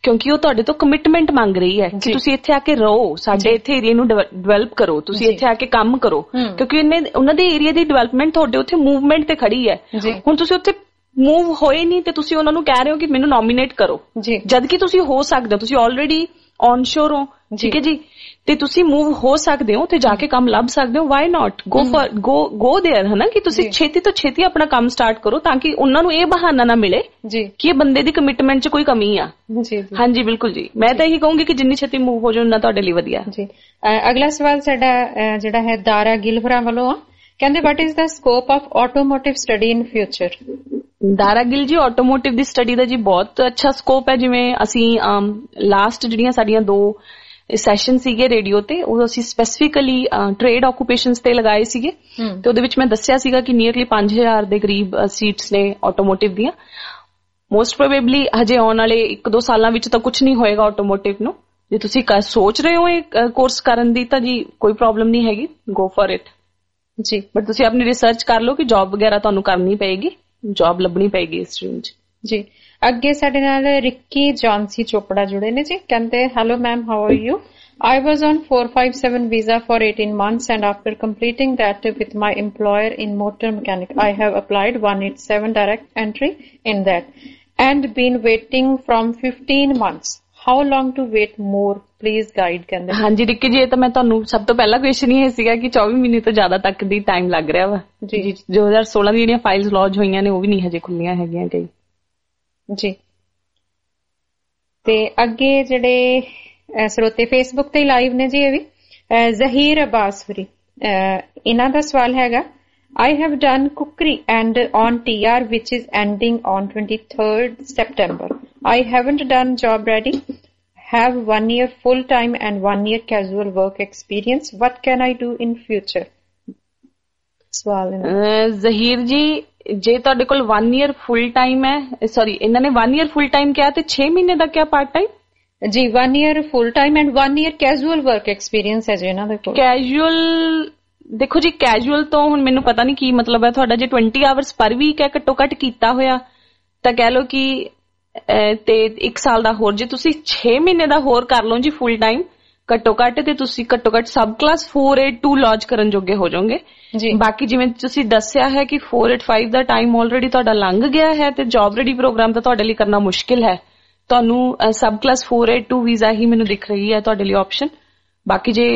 ਕਿਉਂਕਿ ਉਹ ਤੁਹਾਡੇ ਤੋਂ ਕਮਿਟਮੈਂਟ ਮੰਗ ਰਹੀ ਹੈ ਕਿ ਤੁਸੀਂ ਇੱਥੇ ਆ ਕੇ ਰਹੋ, ਸਾਡੇ ਇੱਥੇ ਏਰੀਆ ਨੂੰ ਡਿਵੈਲਪ ਕਰੋ, ਤੁਸੀਂ ਇੱਥੇ ਆ ਕੇ ਕੰਮ ਕਰੋ, ਕਿਉਂਕਿ ਇਹਨੇ ਉਹਨਾਂ ਦੇ ਏਰੀਆ ਦੀ ਡਿਵੈਲਪਮੈਂਟ ਤੁਹਾਡੇ ਉੱਥੇ ਮੂਵਮੈਂਟ ਤੇ ਖੜੀ ਹੈ। ਹੁਣ ਤੁਸੀਂ ਉੱਥੇ ਮੂਵ ਹੋਏ ਨਹੀਂ ਤੇ ਤੁਸੀਂ ਉਹਨਾਂ ਨੂੰ ਕਹਿ ਰਹੇ ਹੋ ਕਿ ਮੈਨੂੰ ਨੋਮੀਨੇਟ ਕਰੋ, ਜਦ ਕਿ ਤੁਸੀਂ ਹੋ ਸਕਦੇ ਹੋ, ਤੁਸੀਂ ਆਲਰੇਡੀ ਔਨ ਸ਼ੋਰ ਹੋ, ਠੀਕ ਹੈ ਜੀ, ਤੇ ਤੁਸੀਂ ਮੂਵ ਹੋ ਸਕਦੇ ਹੋ ਤੇ ਜਾ ਕੇ ਕੰਮ ਲੱਭ ਸਕਦੇ ਹੋ। Why not go for go go there, ਹੈ ਨਾ, ਕਿ ਤੁਸੀਂ ਛੇਤੀ ਤੋਂ ਛੇਤੀ ਆਪਣਾ ਕੰਮ ਸਟਾਰਟ ਕਰੋ ਤਾਂ ਕਿ ਉਹਨਾਂ ਨੂੰ ਇਹ ਬਹਾਨਾ ਨਾ ਮਿਲੇ ਕਿ ਇਹ ਬੰਦੇ ਦੀ ਕਮਿਟਮੈਂਟ 'ਚ ਕੋਈ ਕਮੀ ਆ। ਹਾਂਜੀ ਬਿਲਕੁਲ ਜੀ, ਮੈਂ ਤਾਂ ਇਹੀ ਕਹੂੰਗੀ ਕਿ ਜਿੰਨੀ ਛੇਤੀ ਮੂਵ ਹੋ ਜਾਓ ਉਹਨਾਂ ਤੁਹਾਡੇ ਲਈ ਵਧੀਆ ਜੀ। ਅਗਲਾ ਸਵਾਲ ਸਾਡਾ ਜਿਹੜਾ ਹੈ ਦਾਰਾ ਗਿੱਲ ਹੋਰਾਂ ਵੱਲੋਂ ਆ, ਕਹਿੰਦੇ what is the scope of automotive study in future? Dara Gill ji, automotive the study ਦਾ ਜੀ ਬਹੁਤ ਅੱਛਾ ਸਕੋਪ ਹੈ। ਜਿਵੇਂ ਅਸੀਂ ਲਾਸਟ ਜਿਹੜੀਆਂ ਸਾਡੀਆਂ ਦੋ ਸੈਸ਼ਨ ਸੀਗੇ ਰੇਡੀਓ ਤੇ, ਉਹ ਅਸੀਂ ਸਪੈਸੀਫਿਕਲੀ ਟ੍ਰੇਡ ਆਕੂਪੇਸ਼ਨਸ ਤੇ ਲਗਾਏ ਸੀਗੇ ਤੇ ਉਹਦੇ ਵਿੱਚ ਮੈਂ ਦੱਸਿਆ ਸੀਗਾ ਕਿ ਨੀਅਰਲੀ ਪੰਜ ਹਜ਼ਾਰ ਦੇ ਕਰੀਬ ਸੀਟਸ ਨੇ ਆਟੋਮੋਟਿਵ ਦੀਆਂ। ਮੋਸਟ ਪ੍ਰੋਬੇਬਲੀ ਹਜੇ ਆਉਣ ਵਾਲੇ ਇੱਕ ਦੋ ਸਾਲਾਂ ਵਿੱਚ ਤਾਂ ਕੁਝ ਨਹੀਂ ਹੋਏਗਾ ਆਟੋਮੋਟਿਵ ਨੂੰ। ਜੇ ਤੁਸੀਂ ਸੋਚ ਰਹੇ ਹੋ ਇਹ ਕੋਰਸ ਕਰਨ ਦੀ ਤਾਂ ਜੀ ਕੋਈ ਪ੍ਰੋਬਲਮ ਨਹੀਂ ਹੈਗੀ, ਗੋ ਫॉर ਇਟ ਜੀ। ਬਟ ਤੁਸੀਂ ਆਪਣੀ ਰਿਸਰਚ ਕਰ ਲਓ ਕਿ ਜੌਬ ਵਗੈਰਾ ਤੁਹਾਨੂੰ ਕਰਨੀ ਪਏਗੀ, ਜੌਬ ਲੱਭਣੀ ਪਏਗੀ ਇਸ ਸਟਰੀਮ 'ਚ ਜੀ। ਅੱਗੇ ਸਾਡੇ ਨਾਲ ਰਿੱਕੀ ਜੌਨਸੀ ਚੋਪੜਾ ਜੁੜੇ ਨੇ ਜੀ, ਕਹਿੰਦੇ hello ma'am, how are you? I was on four five seven visa for eighteen months and after completing that with my employer in motor mechanic, I have applied one eighty-seven direct entry in that and been waiting from fifteen months. How long to wait more? Please guide, ਕਹਿੰਦੇ। ਹਾਂਜੀ ਰਿੱਕੀ ਜੀ, ਇਹ ਤਾਂ ਮੈਂ ਤੁਹਾਨੂੰ ਸਭ ਤੋਂ ਪਹਿਲਾ ਕੁਐਸਚਨ ਹੀ ਇਹ ਸੀਗਾ ਕਿ ਚੌਵੀ ਮਹੀਨੇ ਤੋਂ ਜ਼ਿਆਦਾ ਤੱਕ ਦੀ ਟਾਈਮ ਲੱਗ ਰਿਹਾ ਵਾ ਜੀ। ਦੋ ਹਜ਼ਾਰ ਸੋਲਾਂ ਦੀ ਜਿਹੜੀਆਂ ਫਾਈਲਸ ਲੌਂਚ ਹੋਈਆਂ ਨੇ ਉਹ ਵੀ ਨਹੀਂ ਹਜੇ ਖੁੱਲੀਆਂ ਹੈਗੀਆਂ ਕਈ ਜੀ। ਤੇ ਅੱਗੇ ਜਿਹੜੇ ਸਰੋਤੇ ਫੇਸਬੁੱਕ ਤੇ ਲਾਈਵ ਨੇ ਜੀ, ਇਹ ਵੀ ਜ਼ਹੀਰ ਅਬਾਸਵਰੀ, ਇਹਨਾਂ ਦਾ ਸਵਾਲ ਹੈਗਾ, I have done cookery and on T R which is ending on twenty-third September. I haven't done job ready. Have one year full time and one year casual work experience. What can I do in future? ਸਵਾਲ ਜ਼ਹੀਰ ਜੀ, ਜੇ ਤੁਹਾਡੇ ਕੋਲ one year full time ਹੈ, sorry ਇਹਨਾਂ ਨੇ one year full time ਕਿਹਾ ਤੇ ਛੇ ਮਹੀਨੇ ਦਾ ਕਿਆ ਪਾਰਟ ਟਾਈਮ? ਜੀ one year full time and one year casual work experience ਹੈ ਜੀ ਇਹਨਾਂ ਦੇ ਕੋਲ। ਕੈਜੂਅਲ, ਦੇਖੋ ਜੀ ਕੈਜੂਅਲ ਤੋਂ ਹੁਣ ਮੈਨੂੰ ਪਤਾ ਨਹੀਂ ਕੀ ਮਤਲਬ ਹੈ ਤੁਹਾਡਾ। ਜੇ twenty hours ਪਰ ਵੀਕ ਹੈ ਘੱਟੋ ਘੱਟ ਕੀਤਾ ਹੋਇਆ ਤਾਂ ਕਹਿ ਲਓ ਕਿ ਤੇ ਇੱਕ ਸਾਲ ਦਾ ਹੋਰ, ਜੇ ਤੁਸੀਂ ਛੇ ਮਹੀਨੇ ਦਾ ਹੋਰ ਕਰ ਲਓ ਜੀ ਫੁੱਲ ਟਾਈਮ ਘੱਟੋ ਘੱਟ, ਤੇ ਤੁਸੀਂ ਘੱਟੋ ਘੱਟ ਸਬ ਕਲਾਸ four eighty-two ਲੌਂਚ ਕਰਨ ਜੋਗੇ ਹੋ ਜਾਓਗੇ। ਬਾਕੀ ਜਿਵੇਂ ਤੁਸੀਂ ਦੱਸਿਆ ਹੈ ਕਿ four eighty-five ਦਾ ਟਾਈਮ ਆਲਰੇਡੀ ਤੁਹਾਡਾ ਲੰਘ ਗਿਆ ਹੈ ਤੇ ਜੌਬ ਰੈਡੀ ਪ੍ਰੋਗਰਾਮ ਤਾਂ ਤੁਹਾਡੇ ਲਈ ਕਰਨਾ ਮੁਸ਼ਕਿਲ ਹੈ। ਤੁਹਾਨੂੰ subclass four eighty-two visa ਹੀ ਮੈਨੂੰ ਦਿਖ ਰਹੀ ਹੈ ਤੁਹਾਡੇ ਲਈ ਆਪਸ਼ਨ। ਬਾਕੀ ਜੇ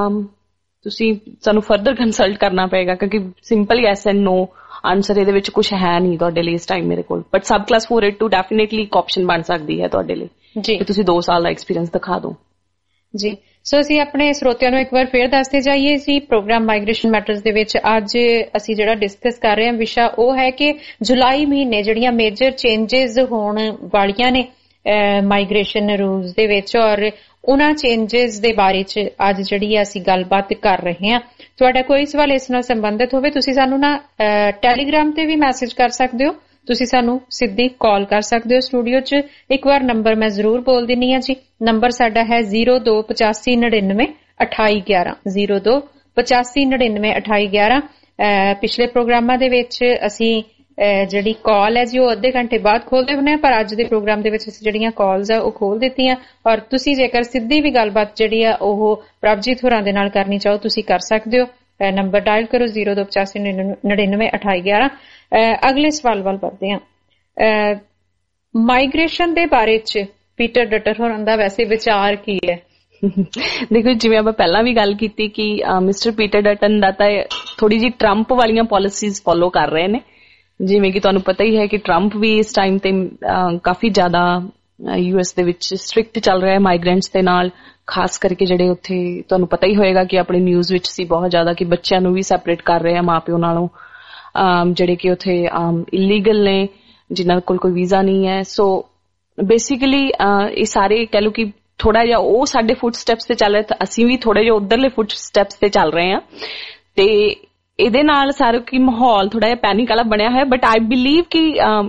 ਤੁਸੀਂ ਸਾਨੂੰ ਫਰਦਰ ਕੰਸਲਟ ਕਰਨਾ ਪਏਗਾ ਕਿਉਂਕਿ simple yes and no answer ਇਹਦੇ ਵਿੱਚ ਕੁਝ ਹੈ ਨਹੀਂ ਤੁਹਾਡੇ ਲਈ ਇਸ ਟਾਈਮ ਮੇਰੇ ਕੋਲ। But subclass four eighty-two definitely ਇੱਕ ਆਪਸ਼ਨ ਬਣ ਸਕਦੀ ਹੈ ਤੁਹਾਡੇ ਲਈ ਜੀ, ਤੁਸੀਂ ਦੋ ਸਾਲ ਦਾ ਐਕਸਪੀਰੀਅੰਸ ਦਿਖਾ ਦਿਓ ਜੀ। ਸੋ ਅਸੀਂ ਆਪਣੇ ਸਰੋਤਿਆਂ ਨੂੰ ਇੱਕ ਵਾਰ ਫੇਰ ਦੱਸਦੇ ਜਾਈਏ ਜੀ, ਪ੍ਰੋਗਰਾਮ ਮਾਈਗ੍ਰੇਸ਼ਨ ਮੈਟਰਸ ਦੇ ਵਿੱਚ ਅੱਜ ਅਸੀਂ ਜਿਹੜਾ ਡਿਸਕਸ ਕਰ ਰਹੇ ਹਾਂ ਵਿਸ਼ਾ ਉਹ ਹੈ ਕਿ ਜੁਲਾਈ ਮਹੀਨੇ ਜਿਹੜੀਆਂ ਮੇਜਰ ਚੇਂਜਸ ਹੋਣ ਵਾਲੀਆਂ ਨੇ ਮਾਈਗ੍ਰੇਸ਼ਨ ਰੂਲਸ ਦੇ ਵਿੱਚ, ਔਰ ਉਹਨਾਂ ਚੇਂਜਸ ਦੇ ਬਾਰੇ ਚ ਅੱਜ ਜਿਹੜੀ ਅਸੀਂ ਗੱਲਬਾਤ ਕਰ ਰਹੇ ਹਾਂ। ਤੁਹਾਡਾ ਕੋਈ ਸਵਾਲ ਇਸ ਨਾਲ ਸੰਬੰਧਿਤ ਹੋਵੇ ਤੁਸੀਂ ਸਾਨੂੰ ਨਾ ਟੈਲੀਗ੍ਰਾਮ ਤੇ ਵੀ ਮੈਸੇਜ ਕਰ ਸਕਦੇ ਹੋ, ਤੁਸੀਂ ਸਾਨੂੰ ਸਿੱਧੀ ਕਾਲ ਕਰ ਸਕਦੇ ਹੋ ਸਟੂਡੀਓ ਚ। ਇੱਕ ਵਾਰ ਨੰਬਰ ਮੈਂ ਜ਼ਰੂਰ ਬੋਲ ਦਿੰਨੀ ਆ ਜੀ, ਨੰਬਰ ਸਾਡਾ ਹੈ zero two ਪਚਾਸੀ ਨੜਿਨਵੇਂ ਅਠਾਈ ਗਿਆਰਾਂ zero two ਪਚਾਸੀ ਨੜਿਨਵੇਂ ਅਠਾਈ ਗਿਆਰਾਂ। ਪਿਛਲੇ ਪ੍ਰੋਗਰਾਮਾਂ ਦੇ ਵਿੱਚ ਅਸੀਂ ਜਿਹੜੀ ਕਾਲ ਹੈ ਜੀ ਉਹ ਅੱਧੇ ਘੰਟੇ ਬਾਅਦ ਖੋਲਦੇ ਹੁੰਦੇ ਆ, ਪਰ ਅੱਜ ਦੇ ਪ੍ਰੋਗਰਾਮ ਦੇ ਵਿੱਚ ਅਸੀਂ ਜਿਹੜੀਆਂ ਕਾਲਸ ਆ ਉਹ ਖੋਲ ਦਿੱਤੀਆਂ। ਔਰ ਤੁਸੀਂ ਜੇਕਰ ਸਿੱਧੀ ਵੀ ਗੱਲਬਾਤ ਜਿਹੜੀ ਆ ਉਹ ਪ੍ਰਭਜੀਤ ਹੋਰਾਂ ਦੇ ਨਾਲ ਕਰਨੀ ਚਾਹੋ ਤੁਸੀਂ ਕਰ ਸਕਦੇ ਹੋ। ਨੰਬਰ ਡਾਇਲ ਕਰੋ zero two ਪਚਾਸੀ ਨੜਿਨਵੇਂ ਅਠਾਈ ਗਿਆਰਾਂ। ਅਗਲੇ ਸਵਾਲ ਵੱਲ ਵਧਦੇ ਹਾਂ। ਮਾਈਗ੍ਰੇਸ਼ਨ ਦੇ ਬਾਰੇ ਚ ਪੀਟਰ ਡਟਰ ਹੋਰਾਂ ਦਾ ਵੈਸੇ ਵਿਚਾਰ ਕੀ ਹੈ? ਦੇਖੋ ਜਿਵੇਂ ਆਪਾਂ ਪਹਿਲਾਂ ਵੀ ਗੱਲ ਕੀਤੀ ਕਿ ਮਿਸਟਰ ਪੀਟਰ ਡਟਨ ਦਾ ਤਾਂ ਥੋੜੀ ਜਿਹੀ ਟਰੰਪ ਵਾਲੀਆਂ ਪਾਲਿਸੀਜ਼ ਫੋਲੋ ਕਰ ਰਹੇ ਨੇ। ਜਿਵੇਂ ਕਿ ਤੁਹਾਨੂੰ ਪਤਾ ਹੀ ਹੈ ਕਿ ਟਰੰਪ ਵੀ ਇਸ ਟਾਈਮ ਤੇ ਕਾਫੀ ਜ਼ਿਆਦਾ ਯੂਐਸ ਦੇ ਵਿੱਚ ਸਟ੍ਰਿਕਟ ਚੱਲ ਰਿਹਾ ਹੈ ਮਾਈਗ੍ਰੈਂਟਸ ਦੇ ਨਾਲ, ਖਾਸ ਕਰਕੇ ਜਿਹੜੇ ਉੱਥੇ ਤੁਹਾਨੂੰ ਪਤਾ ਹੀ ਹੋਏਗਾ ਕਿ ਆਪਣੇ ਨਿਊਜ਼ ਵਿੱਚ ਸੀ ਬਹੁਤ ਜ਼ਿਆਦਾ ਕਿ ਬੱਚਿਆਂ ਨੂੰ ਵੀ ਸੈਪਰੇਟ ਕਰ ਰਹੇ ਆ ਮਾਂ ਪਿਓ ਨਾਲੋਂ, ਜਿਹੜੇ ਕਿ ਉੱਥੇ ਇਲੀਗਲ ਨੇ, ਜਿਨ੍ਹਾਂ ਕੋਲ ਕੋਈ ਵੀਜ਼ਾ ਨਹੀਂ ਹੈ। ਸੋ ਬੇਸਿਕਲੀ ਇਹ ਸਾਰੇ ਕਹਿ ਲਓ ਕਿ ਥੋੜਾ ਜਿਹਾ ਉਹ ਸਾਡੇ ਫੁੱਟ ਸਟੈਪਸ ਤੇ ਚੱਲ ਰਹੇ ਤਾਂ ਅਸੀਂ ਵੀ ਥੋੜੇ ਜਿਹੇ ਉਧਰਲੇ ਫੁੱਟ ਸਟੈਪਸ ਤੇ ਚੱਲ ਰਹੇ ਹਾਂ ਤੇ ਇਹਦੇ ਨਾਲ ਸਾਰਾ ਕੀ ਮਾਹੌਲ ਥੋੜਾ ਜਿਹਾ ਪੈਨਿਕ ਵਾਲਾ ਬਣਿਆ ਹੋਇਆ। ਬਟ ਆਈ ਬਿਲੀਵ ਕਿ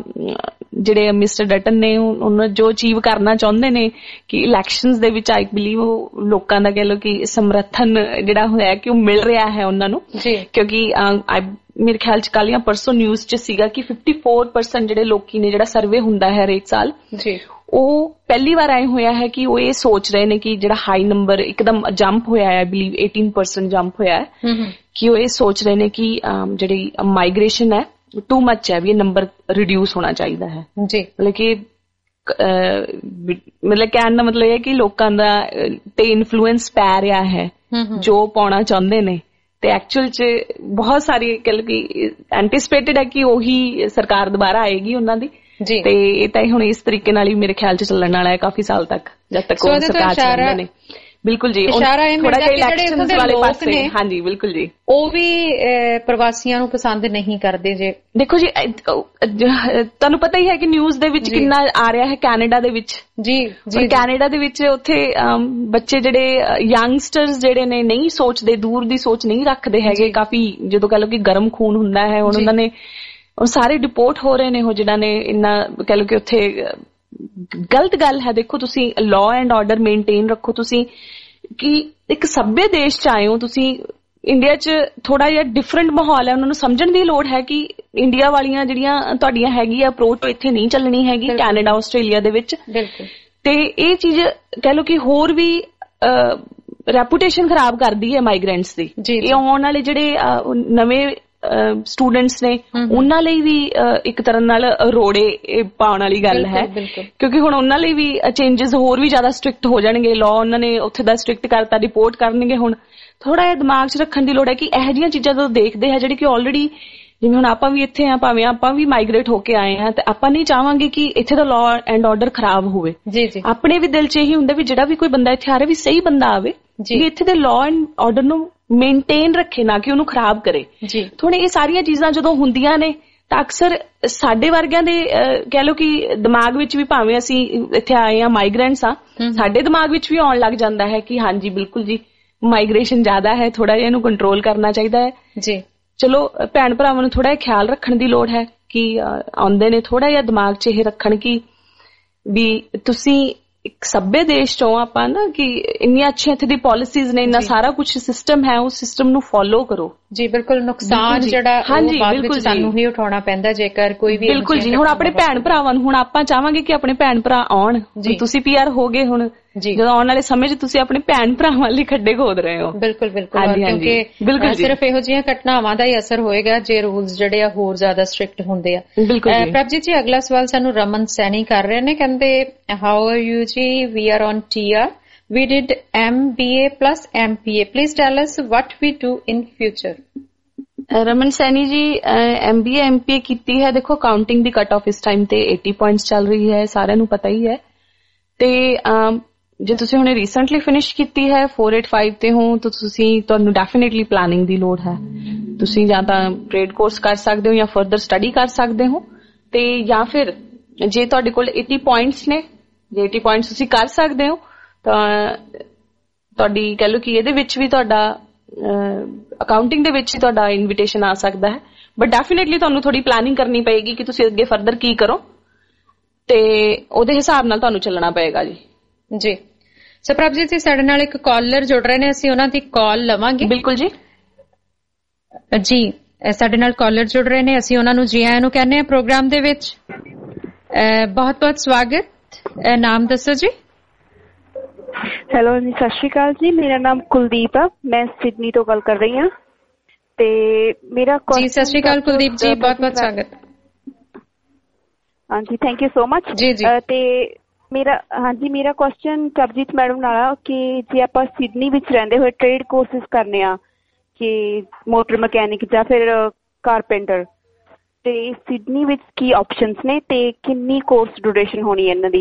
ਜਿਹੜੇ ਮਿਸਟਰ ਡਟਨ ਨੇ ਉਹਨਾਂ ਜੋ ਅਚੀਵ ਕਰਨਾ ਚਾਹੁੰਦੇ ਨੇ ਕਿ ਇਲੈਕਸ਼ਨਸ ਦੇ ਵਿੱਚ ਆਈ ਬਿਲੀਵ ਉਹ ਲੋਕਾਂ ਦਾ ਕਹਿ ਲਓ ਕਿ ਸਮਰਥਨ ਜਿਹੜਾ ਹੋਇਆ ਕਿ ਉਹ ਮਿਲ ਰਿਹਾ ਹੈ ਉਹਨਾਂ ਨੂੰ, ਕਿਉਂਕਿ ਮੇਰੇ ਖਿਆਲ ਚ ਕੱਲ ਜਾਂ ਪਰਸੋਂ ਨਿਊਜ਼ ਚ ਸੀਗਾ ਕਿ ਫਿਫਟੀ ਫੋਰ ਪਰਸੈਂਟ ਜਿਹੜੇ ਲੋਕੀ ਨੇ ਜਿਹੜਾ ਸਰਵੇ ਹੁੰਦਾ ਹੈ ਹਰੇਕ ਸਾਲ ਉਹ ਪਹਿਲੀ ਵਾਰ ਆਏ ਹੋਇਆ ਹੈ ਕਿ ਉਹ ਇਹ ਸੋਚ ਰਹੇ ਨੇ ਕਿ ਜਿਹੜਾ ਹਾਈ ਨੰਬਰ ਇੱਕਦਮ ਜੰਪ ਹੋਇਆ ਹੈ, ਬਲੀਵ eighteen percent ਜੰਪ ਹੋਇਆ ਹੈ, ਕਿ ਉਹ ਇਹ ਸੋਚ ਰਹੇ ਨੇ ਕਿ ਜਿਹੜੀ ਮਾਈਗ੍ਰੇਸ਼ਨ ਹੈ ਟੂ ਮੱਚ ਹੈ, ਵੀ ਇਹ ਨੰਬਰ ਰਿਡਿਊਸ ਹੋਣਾ ਚਾਹੀਦਾ ਹੈ ਜੀ। ਮਤਲਬ ਕਿ ਮਤਲਬ ਕਹਿਣ ਦਾ ਮਤਲਬ ਇਹ ਕਿ ਲੋਕਾਂ ਦਾ ਤੇ ਇਨਫਲੂਐਂਸ ਪੈ ਰਿਹਾ ਹੈ ਜੋ ਪਾਉਣਾ ਚਾਹੁੰਦੇ ਨੇ, ਤੇ ਐਕਚੁਅਲ ਚ ਬਹੁਤ ਸਾਰੀ ਕਹਿ ਕਿ ਐਂਟੀਸਪੇਟਡ ਹੈ ਕਿ ਉਹੀ ਸਰਕਾਰ ਦੁਬਾਰਾ ਆਏਗੀ ਉਹਨਾਂ ਦੀ, ਤੇ ਇਹ ਤਾਂ ਹੁਣ ਇਸ ਤਰੀਕੇ ਨਾਲ ਹੀ ਮੇਰੇ ਖਿਆਲ ਚ ਚੱਲਣ ਵਾਲਾ ਹੈ ਕਾਫੀ ਸਾਲ ਤੱਕ, ਜਦ ਤੱਕ ਉਹ ਸਰਕਾਰ ਚੱਲਦੇ ਨੇ। ਬਿਲਕੁਲ ਜੀ, ਥੋੜਾ ਜਿਹਾ ਇਲੈਕਸ਼ਨਸ ਵਾਲੇ ਪਾਸੇ, ਹਾਂਜੀ ਬਿਲਕੁਲ ਜੀ, ਉਹ ਵੀ ਪ੍ਰਵਾਸੀਆਂ ਨੂੰ ਪਸੰਦ ਨਹੀਂ ਕਰਦੇ। ਜੇ ਦੇਖੋ ਜੀ, ਤੁਹਾਨੂੰ ਪਤਾ ਹੀ ਹੈ ਕਿ ਨਿਊਜ਼ ਦੇ ਵਿੱਚ ਕਿੰਨਾ ਆ ਰਿਹਾ ਹੈ ਕੈਨੇਡਾ ਦੇ ਵਿੱਚ ਜੀ ਜੀ ਕੈਨੇਡਾ ਦੇ ਵਿੱਚ ਉੱਥੇ ਬੱਚੇ ਜਿਹੜੇ ਯੰਗਸਟਰਸ ਜਿਹੜੇ ਨੇ ਨਹੀਂ ਸੋਚਦੇ, ਦੂਰ ਦੀ ਸੋਚ ਨਹੀਂ ਰੱਖਦੇ ਹੈਗੇ, ਕਾਫੀ ਜਦੋਂ ਕਹ ਲਓ ਕਿ ਗਰਮ ਖੂਨ ਹੁੰਦਾ ਹੈ, ਹੁਣ ਉਹਨਾਂ ਨੇ ਉਹ ਸਾਰੇ ਡਿਪੋਰਟ ਹੋ ਰਹੇ ਨੇ, ਉਹ ਜਿਹੜਾ ਨੇ ਇੰਨਾ ਕਹ ਲਓ ਕਿ ਉੱਥੇ ਗਲਤ ਗੱਲ ਹੈ। ਦੇਖੋ ਤੁਸੀਂ ਲਾਅ ਐਂਡ ਆਰਡਰ ਮੇਨਟੇਨ ਰੱਖੋ, ਤੁਸੀਂ ਕਿ ਇੱਕ ਸੱਭਿਅ ਦੇਸ਼ ਚ ਆਏ ਹੋ ਤੁਸੀਂ। ਇੰਡੀਆ ਚ ਥੋੜਾ ਜਿਹਾ ਡਿਫਰੈਂਟ ਮਾਹੌਲ ਹੈ, ਉਹਨਾਂ ਨੂੰ ਸਮਝਣ ਦੀ ਲੋੜ ਹੈ ਕਿ ਇੰਡੀਆ ਵਾਲੀਆਂ ਜਿਹੜੀਆਂ ਤੁਹਾਡੀਆਂ ਹੈਗੀ ਅਪਰੋਚ ਇੱਥੇ ਨਹੀਂ ਚੱਲਣੀ ਹੈਗੀ ਕੈਨੇਡਾ ਆਸਟ੍ਰੇਲੀਆ ਦੇ ਵਿੱਚ। ਤੇ ਇਹ ਚੀਜ਼ ਕਹਿ ਲਓ ਕਿ ਹੋਰ ਵੀ ਰੈਪੂਟੇਸ਼ਨ ਖਰਾਬ ਕਰਦੀ ਹੈ ਮਾਈਗ੍ਰੈਂਟਸ ਦੀ। ਇਹ ਆਉਣ ਵਾਲੇ ਜਿਹੜੇ ਨਵੇਂ ਸਟੂਡੈਂਟਸ ਨੇ ਉਹਨਾਂ ਲਈ ਵੀ ਇੱਕ ਤਰ੍ਹਾਂ ਨਾਲ ਰੋੜੇ ਪਾਉਣ ਵਾਲੀ ਗੱਲ ਹੈ, ਕਿਉਂਕਿ ਹੁਣ ਉਹਨਾਂ ਲਈ ਵੀ ਚੇਂਜਸ ਹੋਰ ਵੀ ਜ਼ਿਆਦਾ ਸਟ੍ਰਿਕਟ ਹੋ ਜਾਣਗੇ। ਲਾਅ ਉਹਨਾਂ ਨੇ ਉੱਥੇ ਦਾ ਸਟ੍ਰਿਕਟ ਕਰਤਾ, ਰਿਪੋਰਟ ਕਰਨਗੇ। ਹੁਣ ਥੋੜਾ ਜਿਹਾ ਦਿਮਾਗ 'ਚ ਰੱਖਣ ਦੀ ਲੋੜ ਹੈ ਕਿ ਇਹੋ ਜਿਹੀਆਂ ਚੀਜ਼ਾਂ ਜਦੋਂ ਦੇਖਦੇ ਹੈ, ਜਿਹੜੇ ਕਿ ਆਲਰੇਡੀ ਜਿਵੇਂ ਹੁਣ ਆਪਾਂ ਵੀ ਇੱਥੇ ਆ, ਭਾਵੇਂ ਆਪਾਂ ਵੀ ਮਾਈਗ੍ਰੇਟ ਹੋ ਕੇ ਆਏ ਹਾਂ, ਤੇ ਆਪਾਂ ਨਹੀਂ ਚਾਹਾਂਗੇ ਕਿ ਇੱਥੇ ਦਾ ਲਾਅ ਐਂਡ ਆਰਡਰ ਖਰਾਬ ਹੋਵੇ। ਆਪਣੇ ਵੀ ਦਿਲ 'ਚ ਇਹੀ ਹੁੰਦਾ ਵੀ ਜਿਹੜਾ ਵੀ ਕੋਈ ਬੰਦਾ ਇੱਥੇ ਆ ਰਿਹਾ ਵੀ ਸਹੀ ਬੰਦਾ ਆਵੇ, ਵੀ ਇੱਥੇ ਦੇ ਲਾਅ ਐਂਡ ਆਰਡਰ ਨੂੰ ਮੇਨਟੇਨ ਰੱਖੇ, ਨਾ ਕਿ ਉਹਨੂੰ ਖਰਾਬ ਕਰੇ। ਥੋੜੇ ਇਹ ਸਾਰੀਆਂ ਚੀਜ਼ਾਂ ਜਦੋਂ ਹੁੰਦੀਆਂ ਨੇ ਤਾਂ ਅਕਸਰ ਸਾਡੇ ਵਰਗਿਆਂ ਦੇ ਕਹਿ ਲਓ ਕਿ ਦਿਮਾਗ ਵਿੱਚ ਵੀ, ਭਾਵੇਂ ਅਸੀਂ ਇੱਥੇ ਆਏ ਹਾਂ ਮਾਈਗ੍ਰੈਂਟਸ ਆ, ਸਾਡੇ ਦਿਮਾਗ ਵਿੱਚ ਵੀ ਆਉਣ ਲੱਗ ਜਾਂਦਾ ਹੈ ਕਿ ਹਾਂਜੀ ਬਿਲਕੁਲ ਜੀ ਮਾਈਗ੍ਰੇਸ਼ਨ ਜ਼ਿਆਦਾ ਹੈ, ਥੋੜਾ ਜਿਹਾ ਇਹਨੂੰ ਕੰਟਰੋਲ ਕਰਨਾ ਚਾਹੀਦਾ ਹੈ ਜੀ। ਚਲੋ ਭੈਣ ਭਰਾਵਾਂ ਨੂੰ ਥੋੜਾ ਜਿਹਾ ਖਿਆਲ ਰੱਖਣ ਦੀ ਲੋੜ ਹੈ ਕਿ ਆਉਂਦੇ ਨੇ ਥੋੜਾ ਜਿਹਾ ਦਿਮਾਗ 'ਚ ਇਹ ਰੱਖਣ ਕਿ ਵੀ ਤੁਸੀਂ ਇੱਕ ਸੱਭਿਅ ਦੇਸ਼ ਚੋਂ ਆਪਾਂ ਨਾ, ਕਿ ਇੰਨੀਆਂ ਅੱਛੀਆਂ ਇੱਥੇ ਦੀ ਪਾਲਿਸੀਜ਼ ਨੇ, ਇੰਨਾ ਸਾਰਾ ਕੁਝ ਸਿਸਟਮ ਹੈ, ਉਸ ਸਿਸਟਮ ਨੂੰ ਫੋਲੋ ਕਰੋ ਜੀ। ਬਿਲਕੁਲ ਨੁਕਸਾਨ ਜਿਹੜਾ ਬਾਅਦ ਵਿੱਚ ਸਾਨੂੰ ਹੀ ਉਠਾਉਣਾ ਪੈਂਦਾ ਜੇਕਰ ਕੋਈ ਵੀ। ਬਿਲਕੁਲ ਜੀ, ਹੁਣ ਆਪਣੇ ਭੈਣ ਭਰਾਵਾਂ ਨੂੰ, ਹੁਣ ਆਪਾਂ ਚਾਹਾਂਗੇ ਕਿ ਆਪਣੇ ਭੈਣ ਭਰਾ ਆਉਣ, ਤੁਸੀਂ ਪੀ ਆਰ ਹੋ ਗਏ, ਹੁਣ ਜਦੋਂ ਆਉਣ ਵਾਲੇ ਸਮੇਂ 'ਚ ਤੁਸੀਂ ਆਪਣੇ ਭੈਣ ਭਰਾਵਾਂ ਲਈ ਖੱਡੇ ਖੋਦ ਰਹੇ ਹੋ। ਬਿਲਕੁਲ ਬਿਲਕੁਲ, ਕਿਉਂਕਿ ਸਿਰਫ ਇਹੋ ਜਿਹੀਆਂ ਘਟਨਾਵਾਂ ਦਾ ਹੀ ਅਸਰ ਹੋਏਗਾ ਜੇ ਰੂਲਸ ਜਿਹੜੇ ਆ ਹੋਰ ਜ਼ਿਆਦਾ ਸਟ੍ਰਿਕਟ ਹੁੰਦੇ ਆ। ਪ੍ਰਭਜੀਤ ਜੀ, ਅਗਲਾ ਸਵਾਲ ਸਾਨੂੰ ਰਮਨ ਸੈਣੀ ਕਰ ਰਹੇ ਨੇ, ਕਹਿੰਦੇ ਹਾਊ ਆਰ ਯੂ ਜੀ, we are on T R, we did M B A plus M P A, please tell us what we do in future। Raman Saini ji, M B A M P A ਕੀਤੀ ਹੈ। ਦੇਖੋ counting ਦੀ cut off ਇਸ time ਤੇ eighty points ਚੱਲ ਰਹੀ ਹੈ, ਸਾਰਿਆਂ ਨੂੰ ਪਤਾ ਹੀ ਹੈ। ਤੇ ਜੇ ਤੁਸੀਂ ਹੁਣੇ ਰੀਸੈਂਟਲੀ ਫਿਨਿਸ਼ ਕੀਤੀ ਹੈ four eighty-five ਤੇ ਹੋ, ਤਾਂ ਤੁਸੀਂ ਤੁਹਾਨੂੰ ਡੈਫੀਨੇਟਲੀ ਪਲਾਨਿੰਗ ਦੀ ਲੋੜ ਹੈ। ਤੁਸੀਂ ਜਾਂ ਤਾਂ ਟ੍ਰੇਡ ਕੋਰਸ ਕਰ ਸਕਦੇ ਹੋ ਜਾਂ ਫਰਦਰ ਸਟੱਡੀ ਕਰ ਸਕਦੇ ਹੋ, ਤੇ ਜਾਂ ਫਿਰ ਜੇ ਤੁਹਾਡੇ ਕੋਲ eighty ਪੁਆਇੰਟਸ ਨੇ, ਜੇ eighty ਪੁਆਇੰਟਸ ਤੁਸੀਂ ਕਰ ਸਕਦੇ ਹੋ ਤਾਂ ਤੁਹਾਡੀ ਕਹਿ ਲਓ ਕਿ ਇਹਦੇ ਵਿੱਚ ਵੀ ਤੁਹਾਡਾ ਅਕਾਊਂਟਿੰਗ ਦੇ ਵਿੱਚ ਹੀ ਤੁਹਾਡਾ ਇਨਵੀਟੇਸ਼ਨ ਆ ਸਕਦਾ ਹੈ। ਬਟ ਡੈਫੀਨੇਟਲੀ ਤੁਹਾਨੂੰ ਥੋੜੀ ਪਲਾਨਿੰਗ ਕਰਨੀ ਪਏਗੀ ਕਿ ਤੁਸੀਂ ਅੱਗੇ ਫਰਦਰ ਕੀ ਕਰੋ, ਤੇ ਉਹਦੇ ਹਿਸਾਬ ਨਾਲ ਤੁਹਾਨੂੰ ਚੱਲਣਾ ਪਏਗਾ ਜੀ। ਜੀ ਸੋ ਪ੍ਰਭਜੀਤ ਜੀ, ਸਾਡੇ ਨਾਲ ਇੱਕ ਕਾਲਰ ਜੁੜ ਰਹੇ ਨੇ, ਅਸੀਂ ਉਹਨਾਂ ਦੀ ਕਾਲ ਲਵਾਂਗੇ। ਬਿਲਕੁਲ ਜੀ ਜੀ, ਸਾਡੇ ਨਾਲ ਕਾਲਰ ਜੁੜ ਰਹੇ ਨੇ, ਅਸੀਂ ਉਹਨਾਂ ਨੂੰ ਜੀ ਆਇਆਂ ਨੂੰ ਕਹਿੰਦੇ ਹਾਂ ਪ੍ਰੋਗਰਾਮ ਦੇ ਵਿੱਚ। ਬਹੁਤ ਬਹੁਤ ਸਵਾਗਤ, ਨਾਮ ਦੱਸੋ ਜੀ। ਹੈਲੋ ਜੀ, ਸਤਿ ਸ਼੍ਰੀ ਅਕਾਲ ਜੀ, ਮੇਰਾ ਨਾਮ ਕੁਲਦੀਪ ਆ, ਮੈਂ ਸਿਡਨੀ ਤੋਂ ਗੱਲ ਕਰ ਰਹੀ ਹਾਂ। ਤੇ ਮੇਰਾ ਜੀ ਸਤਿ ਸ਼੍ਰੀ ਅਕਾਲ ਕੁਲਦੀਪ ਜੀ, ਬਹੁਤ ਬਹੁਤ ਸਵਾਗਤ। ਹਾਂਜੀ, ਥੈਂਕ ਯੂ ਸੋ ਮਚ। ਤੇ ਮੇਰਾ ਹਾਂਜੀ ਮੇਰਾ ਕੁਐਸਚਨ ਪ੍ਰਭਜੀਤ ਮੈਡਮ ਨਾਲ ਆ ਕਿ ਜੇ ਆਪਾਂ ਸਿਡਨੀ ਵਿੱਚ ਰਹਿੰਦੇ ਹੋਏ ਟ੍ਰੇਡ ਕੋਰਸਿਸ ਕਰਨੇ ਆ, ਕਿ ਮੋਟਰ ਮਕੈਨਿਕ ਜਾਂ ਫਿਰ ਕਾਰਪੈਂਟਰ, ਤੇ ਸਿਡਨੀ ਵਿੱਚ ਕੀ ਆਪਸ਼ਨਸ ਨੇ ਤੇ ਕਿੰਨੀ ਕੋਰਸ ਡਿਊਰੇਸ਼ਨ ਹੋਣੀ ਹੈ ਇਹਨਾਂ ਦੀ?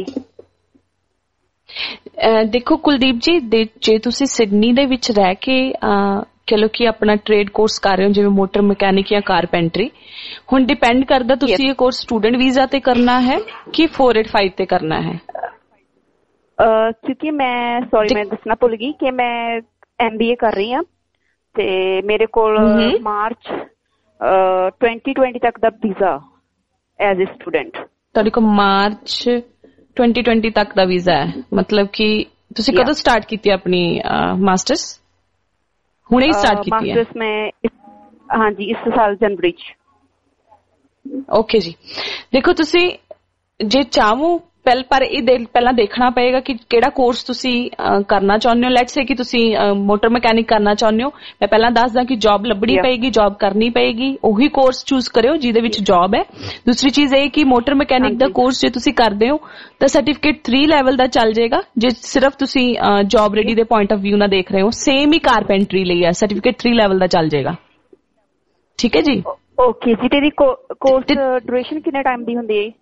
ਦੇਖੋ ਕੁਲਦੀਪ ਜੀ, ਜੇ ਤੁਸੀਂ ਸਿਡਨੀ ਦੇ ਵਿੱਚ ਰਹਿ ਕੇ ਕਹਿ ਲਓ ਕਿ ਆਪਣਾ ਟ੍ਰੇਡ ਕੋਰਸ ਕਰ ਰਹੇ ਹੋ, ਜਿਵੇਂ ਮੋਟਰ ਮਕੈਨਿਕ ਜਾਂ ਕਾਰਪੈਂਟਰੀ, ਹੁਣ ਡਿਪੈਂਡ ਕਰਦਾ ਤੁਸੀਂ ਇਹ ਕੋਰਸ ਸਟੂਡੈਂਟ ਵੀਜ਼ਾ ਤੇ ਕਰਨਾ ਹੈ ਕਿ four eighty-five ਤੇ ਕਰਨਾ ਹੈ। ਕਿਉਂਕਿ ਮੈਂ ਸੌਰੀ ਮੈਂ ਦੱਸਣਾ ਭੁੱਲ ਗਈ ਕਿ ਮੈਂ ਐਮ ਬੀ ਏ ਕਰ ਰਹੀ ਹਾਂ, ਤੇ ਮੇਰੇ ਕੋਲ ਮਾਰਚ twenty twenty ਤੱਕ ਦਾ ਵੀਜ਼ਾ ਐਜ਼ ਏ ਸਟੂਡੈਂਟ। ਤੁਹਾਡੇ ਕੋਲ ਮਾਰਚ twenty twenty ਤੱਕ ਦਾ ਵੀਜ਼ਾ ਹੈ, ਮਤਲਬ ਕਿ ਤੁਸੀਂ ਕਦੋਂ ਸਟਾਰਟ ਕੀਤੀ ਆਪਣੀ ਮਾਸਟਰਸ? ਹੁਣੇ ਹੀ ਸਟਾਰਟ ਕੀਤੀ ਹੈ? ਮਾਸਟਰਸ ਮੈਂ ਹਾਂਜੀ ਇਸ ਸਾਲ ਜਨਵਰੀ ਚ। ਓਕੇ ਜੀ, ਦੇਖੋ ਤੁਸੀਂ ਜੇ ਚਾਹੋ ਪਹਿਲ ਪਰ ਇਹ ਪਹਿਲਾਂ ਦੇਖਣਾ ਪਏਗਾ ਕਿ ਕਿਹੜਾ ਕੋਰਸ ਤੁਸੀਂ ਕਰਨਾ ਚਾਹੁੰਦੇ ਹੋ। ਲੈਟਸ ਸੇ ਕਿ ਤੁਸੀਂ ਮੋਟਰ ਮਕੈਨਿਕ ਕਰਨਾ ਚਾਹੁੰਦੇ ਹੋ, ਮੈਂ ਪਹਿਲਾਂ ਦੱਸਦਾ ਕਿ ਜੌਬ ਲੱਭਣੀ ਪਏਗੀ, ਜੌਬ ਕਰਨੀ ਪਏਗੀ, ਉਹੀ ਕੋਰਸ ਚੂਜ਼ ਕਰਿਓ ਜਿਹਦੇ ਵਿੱਚ ਜੌਬ ਹੈ। ਦੂਸਰੀ ਚੀਜ਼ ਇਹ ਕਿ ਮੋਟਰ ਮਕੈਨਿਕ ਦਾ ਕੋਰਸ ਜੇ ਤੁਸੀਂ ਕਰਦੇ ਹੋ ਤਾਂ ਸਰਟੀਫਿਕੇਟ ਥ੍ਰੀ ਲੈਵਲ ਦਾ ਚੱਲ ਜਾਏਗਾ। ਜੇ ਸਿਰਫ ਤੁਸੀਂ ਜੌਬ ਰੈਡੀ ਦੇ ਪੁਆਇੰਟ ਆਫ ਵਿਊ ਨਾਲ ਦੇਖ ਰਹੇ ਹੋ, ਸੇਮ ਹੀ ਕਾਰਪੈਂਟਰੀ ਲਈ ਹੈ, ਸਰਟੀਫਿਕੇਟ ਥ੍ਰੀ ਲੈਵਲ ਦਾ ਚੱਲ ਜਾਏਗਾ। ਠੀਕ ਹੈ ਜੀ। ਓਕੇ ਜੀ। ਤੇ ਇਹਦੀ ਕੋਰਸ ਡਿਊਰੇਸ਼ਨ ਕਿੰਨੇ ਟਾਈਮ ਦੀ ਹੁੰਦੀ ਹੈ?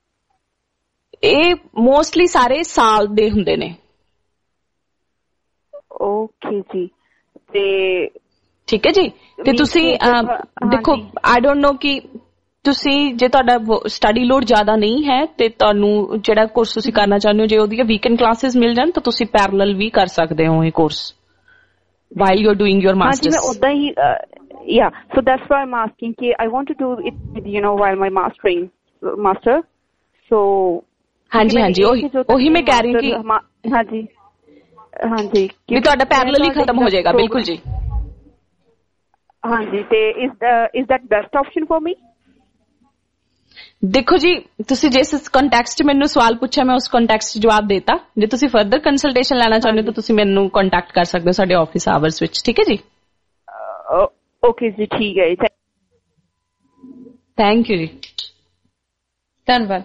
ਇਹ ਮੋਸਟਲੀ ਸਾਰੇ ਸਾਲ ਦੇ ਹੁੰਦੇ ਨੇ। ਓਕੇ ਜੀ। ਤੇ ਠੀਕ ਹੈ ਜੀ। ਤੇ ਤੁਸੀਂ ਦੇਖੋ, ਆਈ ਡੋਂਟ ਨੋ ਕਿ ਤੁਸੀਂ ਜੇ ਤੁਹਾਡਾ ਸਟੱਡੀ ਲੋਡ ਜ਼ਿਆਦਾ ਨਹੀਂ ਹੈ ਤੇ ਤੁਹਾਨੂੰ ਜਿਹੜਾ ਕੋਰਸ ਤੁਸੀਂ ਕਰਨਾ ਚਾਹੁੰਦੇ ਹੋ, ਜੇ ਉਹਦੀਆਂ ਵੀਕਐਂਡ ਕਲਾਸਿਸ ਮਿਲ ਜਾਣ ਤਾਂ ਤੁਸੀਂ ਪੈਰਲਲ ਵੀ ਕਰ ਸਕਦੇ ਹੋ ਇਹ course while you are doing your masters. ਹਾਂਜੀ, ਮੈਂ ਉਦਾਂ ਹੀ yeah, so that's why I'm asking कि I want to do it, you know, while my mastering master. So ਹਾਂਜੀ ਹਾਂਜੀ ਉਹੀ ਉਹੀ ਮੈਂ ਕਹਿ ਰਹੀ ਕਿ ਹਾਂਜੀ ਹਾਂਜੀ ਵੀ ਤੁਹਾਡਾ ਪੈਰਲਲ ਹੀ ਖਤਮ ਹੋ ਜਾਏਗਾ। ਬਿਲਕੁਲ ਜੀ। ਹਾਂਜੀ। ਤੇ is is that best option for me? ਦੇਖੋ ਜੀ, ਤੁਸੀਂ ਜਿਸ ਕੰਟੈਕਸਟ 'ਚ ਮੈਨੂੰ ਸਵਾਲ ਪੁੱਛਿਆ ਮੈਂ ਉਸ ਕੰਟੈਕਸਟ 'ਚ ਜਵਾਬ ਦੇਤਾ। ਜੇ ਤੁਸੀਂ ਫਰਦਰ ਕੰਸਲਟੇਸ਼ਨ ਲੈਣਾ ਚਾਹੁੰਦੇ ਹੋ ਤਾਂ ਤੁਸੀਂ ਮੈਨੂੰ ਕੰਟੈਕਟ ਕਰ ਸਕਦੇ ਹੋ ਸਾਡੇ ਆਫਿਸ ਆਵਰਸ ਵਿੱਚ। ਠੀਕ ਹੈ ਜੀ। ਓਕੇ ਜੀ, ਠੀਕ ਹੈ ਜੀ। ਥੈਂਕ ਯੂ ਜੀ। ਧੰਨਵਾਦ।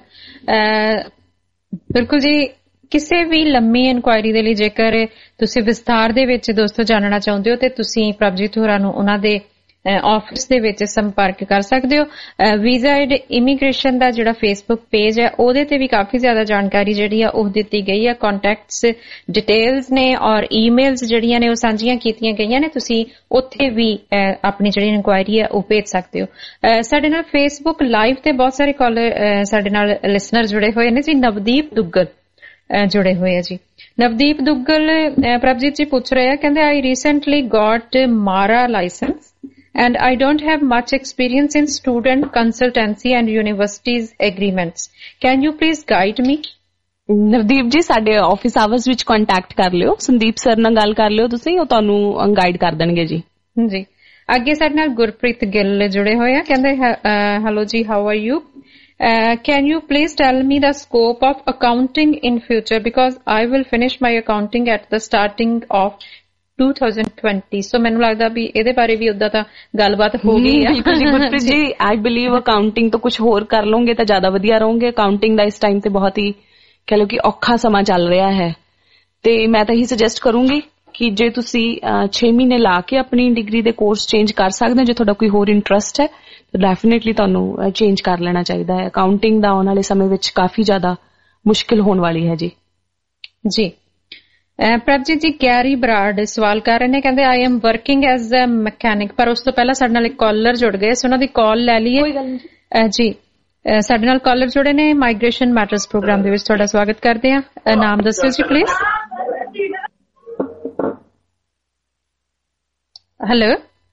ਬਿਲਕੁਲ ਜੀ। ਕਿਸੇ ਵੀ ਲੰਮੀ ਇਨਕੁਆਇਰੀ ਦੇ ਲਈ ਜੇਕਰ ਤੁਸੀਂ ਵਿਸਥਾਰ ਦੇ ਵਿੱਚ ਦੋਸਤੋ ਜਾਣਨਾ ਚਾਹੁੰਦੇ ਹੋ ਤੇ ਤੁਸੀਂ ਪ੍ਰਭਜੀਤ ਹੋਰਾਂ ਨੂੰ ਉਹਨਾਂ ਦੇ ਆਫਿਸ ਦੇ ਵਿੱਚ ਸੰਪਰਕ ਕਰ ਸਕਦੇ ਹੋ। ਵੀਜ਼ਾ ਐਂਡ ਇਮੀਗ੍ਰੇਸ਼ਨ ਦਾ ਜਿਹੜਾ ਫੇਸਬੁੱਕ ਪੇਜ ਹੈ ਉਹਦੇ ਤੇ ਵੀ ਕਾਫੀ ਜ਼ਿਆਦਾ ਜਾਣਕਾਰੀ ਜਿਹੜੀ ਆ ਉਹ ਦਿੱਤੀ ਗਈ ਹੈ। ਕੰਟੈਕਟਸ ਡਿਟੇਲਸ ਨੇ ਔਰ ਈਮੇਲਸ ਜਿਹੜੀਆਂ ਨੇ ਉਹ ਸਾਂਝੀਆਂ ਕੀਤੀਆਂ ਗਈਆਂ ਨੇ। ਤੁਸੀਂ ਉੱਥੇ ਵੀ ਆਪਣੀ ਜਿਹੜੀ ਇਨਕੁਆਇਰੀ ਹੈ ਉਹ ਭੇਜ ਸਕਦੇ ਹੋ। ਸਾਡੇ ਨਾਲ ਫੇਸਬੁੱਕ ਲਾਈਵ ਤੇ ਬਹੁਤ ਸਾਰੇ ਕਾਲਰ ਸਾਡੇ ਨਾਲ ਲਿਸਨਰ ਜੁੜੇ ਹੋਏ ਨੇ ਜੀ। ਨਵਦੀਪ ਦੁੱਗਲ ਜੁੜੇ ਹੋਏ ਆ ਜੀ। ਨਵਦੀਪ ਦੁੱਗਲ ਪ੍ਰਭਜੀਤ ਜੀ ਪੁੱਛ ਰਹੇ ਆ, ਕਹਿੰਦੇ ਆਈ ਰੀਸੈਂਟਲੀ ਗॉट ਮਾਰਾ license and I don't have much experience in student consultancy and universities agreements. Can you please guide me? Navdeep ji, ਸਾਡੇ ਆਫਿਸ ਆਵਰਸ ਵਿੱਚ ਕੰਟੈਕਟ ਕਰ ਲਿਓ, ਸੰਦੀਪ ਸਰ ਨਾਲ ਗੱਲ ਕਰ ਲਿਓ ਤੁਸੀਂ, ਉਹ ਤੁਹਾਨੂੰ ਗਾਈਡ ਕਰ ਦੇਣਗੇ ਜੀ। ਜੀ। ਅੱਗੇ ਸਾਡੇ ਨਾਲ ਗੁਰਪ੍ਰੀਤ ਗਿੱਲ ਜੁੜੇ ਹੋਏ ਆ, ਕਹਿੰਦੇ ਹੈਲੋ ਜੀ, how are you? Can you please tell me the scope of accounting in future because I will finish my accounting at the starting of twenty twenty. So ਮੈਨੂੰ ਲੱਗਦਾ ਵੀ ਇਹਦੇ ਬਾਰੇ ਵੀ ਉਦਾਂ ਤਾਂ ਗੱਲਬਾਤ ਹੋ ਗਈ ਹੈ। ਬਿਲਕੁਲ ਜੀ ਗੁਰਪ੍ਰੀਤ ਜੀ, ਆਈ ਬਿਲੀਵ ਅਕਾਊਂਟਿੰਗ ਤੋਂ ਕੁਝ ਹੋਰ ਕਰ ਲਓਗੇ ਤਾਂ ਜ਼ਿਆਦਾ ਵਧੀਆ ਰਹੋਗੇ। ਅਕਾਊਂਟਿੰਗ ਦਾ ਇਸ ਟਾਈਮ ਤੇ ਬਹੁਤ ਹੀ ਕਹਿ ਲਓ ਕਿ ਔਖਾ ਸਮਾਂ ਚੱਲ ਰਿਹਾ ਹੈ ਤੇ ਮੈਂ ਤਾਂ ਇਹੀ ਸੁਜੈਸਟ ਕਰੂੰਗੀ ਕਿ ਜੇ ਤੁਸੀਂ ਛੇ ਮਹੀਨੇ ਲਾ ਕੇ ਆਪਣੀ ਡਿਗਰੀ ਦੇ ਕੋਰਸ ਚੇਂਜ ਕਰ ਸਕਦੇ ਹੋ, ਜੇ ਤੁਹਾਡਾ ਕੋਈ ਹੋਰ ਇੰਟਰਸਟ ਹੈ ਤਾਂ ਡੈਫੀਨੇਟਲੀ ਤੁਹਾਨੂੰ ਚੇਂਜ ਕਰ ਲੈਣਾ ਚਾਹੀਦਾ ਹੈ। ਅਕਾਊਂਟਿੰਗ ਦਾ ਆਉਣ ਵਾਲੇ ਸਮੇਂ ਵਿੱਚ ਕਾਫੀ ਜ਼ਿਆਦਾ ਮੁਸ਼ਕਿਲ ਹੋਣ ਵਾਲੀ ਹੈ ਜੀ। ਜੀ। ਪ੍ਰਭਜੀਤ ਜੀ, ਗੈਰੀ ਬਰਾੜ ਸਵਾਲ ਕਰ ਰਹੇ ਨੇ, ਕਹਿੰਦੇ I am working as a mechanic. ਪਰ ਉਸ ਤੋਂ ਪਹਿਲਾਂ ਸਾਡੇ ਨਾਲ ਇੱਕ ਕਾਲਰ ਜੁੜ ਗਏ, ਸੋ ਉਹਨਾਂ ਦੀ ਕਾਲ ਲੈ ਲਈਏ। ਜੀ, ਸਾਡੇ ਨਾਲ ਕਾਲਰ ਜੁੜੇ ਨੇ ਮਾਈਗ੍ਰੇਸ਼ਨ ਮੈਟਰਸ ਪ੍ਰੋਗਰਾਮ ਦੇ ਵਿੱਚ, ਤੁਹਾਡਾ ਸਵਾਗਤ ਕਰਦੇ ਹਾਂ। ਨਾਮ ਦੱਸਿਓ ਜੀ ਪਲੀਜ਼। ਹੈਲੋ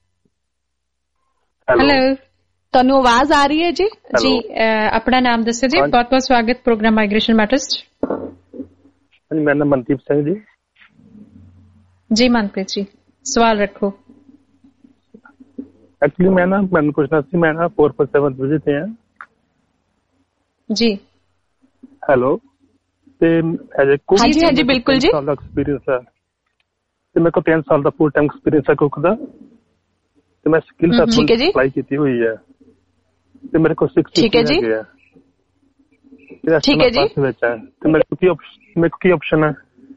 ਹੈਲੋ, ਤੁਹਾਨੂੰ ਆਵਾਜ਼ ਆ ਰਹੀ ਹੈ ਜੀ? ਜੀ, ਆਪਣਾ ਨਾਮ ਦੱਸਿਓ ਜੀ। ਬਹੁਤ ਬਹੁਤ ਸਵਾਗਤ ਪ੍ਰੋਗਰਾਮ ਮਾਈਗ੍ਰੇਸ਼ਨ ਮੈਟਰਸ ਚ। ਮੇਰਾ ਨਾਮ ਮਨਦੀਪ ਸਿੰਘ ਜੀ। ਜੀ ਮਨਪ੍ਰੀਤ ਜੀ, ਸਵਾਲ ਰੱਖੋ। ਐਕਚੁਅਲੀ ਮੈਂ ਨਾ ਮੈਨੂੰ ਪੁੱਛਣਾ ਸੀ, ਮੈਂ ਨਾ four four seven ਵਿਜੇ ਤੇ ਆ ਜੀ। ਹੈਲੋ। ਤੇ ਐਜ ਕੁਕ ਹਾਂਜੀ ਹਾਂਜੀ ਬਿਲਕੁਲ ਜੀ। ਸਾਲ ਦਾ ਐਕਸਪੀਰੀਅੰਸ ਹੈ ਤੇ ਮੇਰੇ ਕੋਲ ਤਿੰਨ ਸਾਲ ਦਾ ਫੁੱਲ ਟਾਈਮ ਐਕਸਪੀਰੀਅੰਸ ਹੈ ਕੁਕ ਦਾ ਤੇ ਮੈਂ ਸਕਿੱਲ ਸੈਟਮੈਂਟ ਅਪਲਾਈ ਕੀਤੀ ਹੋਈ ਹੈ ਤੇ ਮੇਰੇ ਕੋਲ six ਠੀਕ ਹੈ ਜੀ। ਠੀਕ ਹੈ ਜੀ। ਤੇ ਮੇਰੇ ਕੋਲ ਕੀ ਮੇਰੇ ਕੋਲ ਕੀ ਆਪਸ਼ਨ ਹੈ?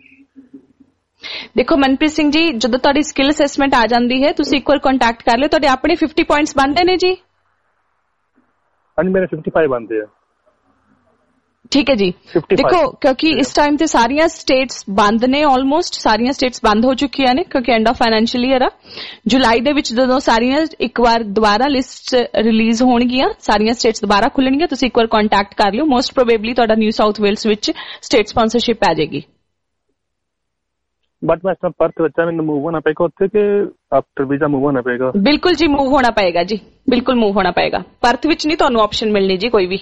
ਦੇਖੋ ਮਨਪ੍ਰੀਤ ਸਿੰਘ ਜੀ, ਜਦੋਂ ਤੁਹਾਡੀ ਸਕਿੱਲ ਅਸੈਸਮੈਂਟ ਆ ਜਾਂਦੀ ਹੈ ਤੁਸੀਂ ਇੱਕ ਵਾਰ ਕੰਟੈਕਟ ਕਰ ਲਿਓ। ਤੁਹਾਡੇ ਆਪਣੇ fifty ਪੁਆਇੰਟਸ ਬਣਦੇ ਨੇ ਜੀ? ਹਾਂਜੀ, ਮੇਰੇ fifty-five ਬਣਦੇ ਆ। ਠੀਕ ਹੈ ਜੀ। ਦੇਖੋ, ਕਿਉਂਕਿ ਇਸ ਟਾਈਮ ਤੇ ਸਾਰੀਆਂ ਸਟੇਟਸ ਬੰਦ ਨੇ, ਆਲਮੋਸਟ ਸਾਰੀਆਂ ਸਟੇਟਸ ਬੰਦ ਹੋ ਚੁੱਕੀਆਂ ਨੇ ਕਿਉਂਕਿ ਐਂਡ ਆਫ ਫਾਈਨੈਂਸ਼ੀਅਲ ਈਅਰ ਆ। ਜੁਲਾਈ ਦੇ ਵਿੱਚ ਜਦੋਂ ਸਾਰੀਆਂ ਇੱਕ ਵਾਰ ਦੁਬਾਰਾ ਲਿਸਟ ਰਿਲੀਜ਼ ਹੋਣਗੀਆਂ, ਸਾਰੀਆਂ ਸਟੇਟਸ ਦੁਬਾਰਾ ਖੁੱਲਣਗੀਆਂ, ਤੁਸੀਂ ਇੱਕ ਵਾਰ ਕੰਟੈਕਟ ਕਰ ਲਿਓ। ਮੋਸਟ ਪ੍ਰੋਬੇਬਲੀ ਤੁਹਾਡਾ ਨਿਊ ਸਾਊਥ ਵੇਲਸ ਵਿੱਚ ਸਟੇਟ ਸਪਾਂਸਰਸ਼ਿਪ ਆ ਜਾਏਗੀ। ਬਟ ਮੈਂ ਇਸ ਪਰਥ ਵਿੱਚ ਮੈਨੂੰ ਮੂਵ ਹੋਣਾ ਪਏਗਾ ਉੱਥੇ ਕਿ ਆਫਟਰ ਵੀਜ਼ਾ ਮੂਵ ਹੋਣਾ ਪਏਗਾ? ਬਿਲਕੁਲ ਜੀ, ਮੂਵ ਹੋਣਾ ਪਏਗਾ ਜੀ, ਬਿਲਕੁਲ ਮੂਵ ਹੋਣਾ ਪਏਗਾ। ਪਰਥ ਵਿੱਚ ਨਹੀਂ ਤੁਹਾਨੂੰ ਆਪਸ਼ਨ ਮਿਲਣੀ ਜੀ ਕੋਈ ਵੀ।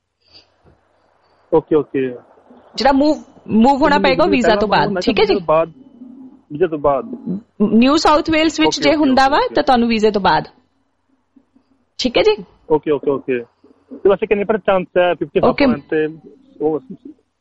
Okay okay. ਜਿਹੜਾ ਮੂਵ ਮੂਵ ਹੋਣਾ ਪਏਗਾ ਵੀਜ਼ਾ ਤੋਂ ਬਾਅਦ। ਠੀਕ ਹੈ ਜੀ। ਬਾਅਦ ਵੀਜ਼ਾ ਤੋਂ ਬਾਅਦ ਨਿਊ ਸਾਊਥ ਵੇਲਸ ਵਿੱਚ ਜੇ ਹੁੰਦਾ ਵਾ ਤਾਂ ਤੁਹਾਨੂੰ ਵੀਜ਼ੇ ਤੋਂ ਬਾਅਦ। ਠੀਕ ਹੈ ਜੀ। Okay okay okay. ਤੇ ਵੈਸੇ ਕਿੰਨੇ ਪਰ ਚਾਂਸ ਹੈ? fifty percent ਤੇ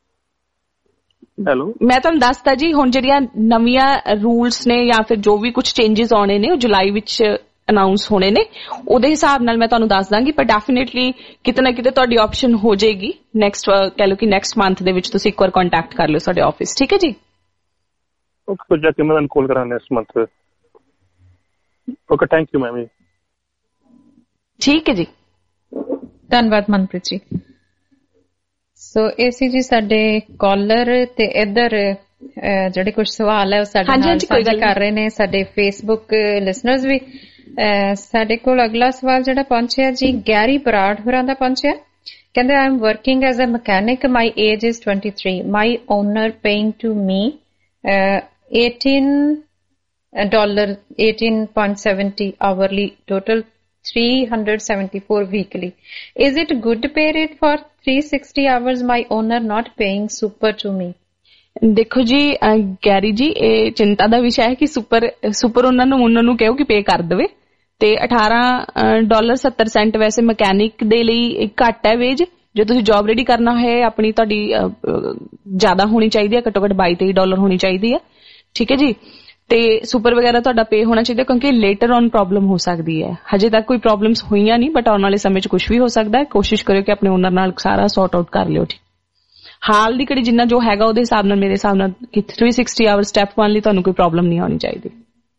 ਹੈਲੋ ਮੈਂ ਤੁਹਾਨੂੰ ਦੱਸਦਾ ਜੀ, ਹੁਣ ਜਿਹੜੀਆਂ ਨਵੀਆਂ ਰੂਲਸ ਨੇ ਜਾਂ ਫਿਰ ਜੋ ਵੀ ਕੁਝ ਚੇਂਜਸ ਆਉਣੇ ਨੇ ਉਹ ਜੁਲਾਈ ਵਿੱਚ ਅਨਾਉਂਸ ਹੋਣੇ ਨੇ, ਉਹਦੇ ਹਿਸਾਬ ਨਾਲ ਮੈਂ ਤੁਹਾਨੂੰ ਦੱਸ ਦਾਂਗੀ। ਪਰ ਡੈਫੀਨੇਟਲੀ ਕਿਤੇ ਨਾ ਕਿਤੇ ਤੁਹਾਡੀ ਆਪਸ਼ਨ ਹੋ ਜਾਏਗੀ ਨੈਕਸਟ, ਕਹਿ ਲਓ ਕਿ ਨੈਕਸਟ ਮੰਥ ਦੇ ਵਿੱਚ ਤੁਸੀਂ ਇੱਕ ਵਾਰ ਕੰਟੈਕਟ ਕਰ ਲਿਓ ਸਾਡੇ ਆਫਿਸ, ਠੀਕ ਹੈ ਜੀ? ਓਕੇ, ਜਾ ਕੇ ਮੈਂ ਤੁਹਾਨੂੰ ਕਾਲ ਕਰਾਂਗਾ next month. Okay, thank you ma'am. ਠੀਕ ਹੈ ਜੀ, ਧੰਨਵਾਦ ਮਨਪ੍ਰੀਤ ਜੀ। ਸੋ ਇਹ ਸੀ ਜੀ ਸਾਡੇ ਕਾਲਰ, ਤੇ ਇੱਧਰ ਜਿਹੜੇ ਕੁਝ ਸਵਾਲ ਹੈ ਉਹ ਸਾਡੇ ਨਾਲ ਸਾਂਝੇ ਕਰ ਰਹੇ ਨੇ ਸਾਡੇ ਫੇਸਬੁੱਕ ਲਿਸਨਰਸ ਵੀ। ਸਾਡੇ ਕੋਲ ਅਗਲਾ ਸਵਾਲ ਜਿਹੜਾ ਪਹੁੰਚਿਆ ਜੀ ਗੈਰੀ ਬਰਾੜ ਹੋਰਾਂ ਦਾ ਪਹੁੰਚਿਆ। ਕਹਿੰਦੇ I am working as a mechanic, my age is twenty-three, my owner paying to me eighteen dollars eighteen point seven zero hourly, total three hundred seventy-four weekly. Is it good pay rate for three hundred sixty hours? My owner not paying super to me. ਦੇਖੋ ਜੀ Garry ਜੀ, ਇਹ ਚਿੰਤਾ ਦਾ ਵਿਸ਼ਾ ਹੈ ਕਿ super super ਉਹਨਾਂ ਨੂੰ ਉਹਨਾਂ ਨੂੰ ਕਹੋ ਕਿ ਪੇ ਕਰ ਦੇਵੇ। ਤੇ ਅਠਾਰਾਂ ਡਾਲਰ ਸੱਤਰ ਸੈਂਟ ਵੈਸੇ ਮਕੈਨਿਕ ਦੇ ਲਈ ਘੱਟ ਹੈ ਵੇਜ। ਜੇ ਤੁਸੀਂ ਜੌਬ ਰੈਡੀ ਕਰਨਾ ਹੈ ਆਪਣੀ, ਤੁਹਾਡੀ ਜ਼ਿਆਦਾ ਹੋਣੀ ਚਾਹੀਦੀ ਹੈ, ਘੱਟੋ ਘੱਟ ਬਾਈ ਤੇਈ ਡਾਲਰ ਹੋਣੀ ਚਾਹੀਦੀ ਹੈ, ਠੀਕ ਹੈ ਜੀ? ਤੇ ਸੁਪਰ ਵਗੈਰਾ ਤੁਹਾਡਾ ਪੇ ਹੋਣਾ ਚਾਹੀਦਾ, ਕਿਉਂਕਿ ਲੇਟਰ ਔਨ ਪ੍ਰੋਬਲਮ ਹੋ ਸਕਦੀ ਹੈ। ਹਜੇ ਤੱਕ ਕੋਈ ਪ੍ਰੋਬਲਮਸ ਹੋਈਆਂ ਨਹੀਂ, ਬਟ ਆਉਣ ਵਾਲੇ ਸਮੇਂ 'ਚ ਕੁਝ ਵੀ ਹੋ ਸਕਦਾ ਹੈ। ਕੋਸ਼ਿਸ਼ ਕਰਿਓ ਕਿ ਆਪਣੇ ਓਨਰ ਨਾਲ ਸਾਰਾ ਸੌਰਟ ਆਊਟ ਕਰ ਲਿਓ, ਠੀਕ? ਹਾਲ ਦੀ ਘੜੀ ਜਿੰਨਾ ਜੋ ਹੈਗਾ ਉਹਦੇ ਹਿਸਾਬ ਨਾਲ, ਮੇਰੇ ਹਿਸਾਬ ਨਾਲ ਕਿ three hundred sixty hour step one ਲਈ ਤੁਹਾਨੂੰ ਕੋਈ ਪ੍ਰੋਬਲਮ ਨਹੀਂ ਆਉਣੀ ਚਾਹੀਦੀ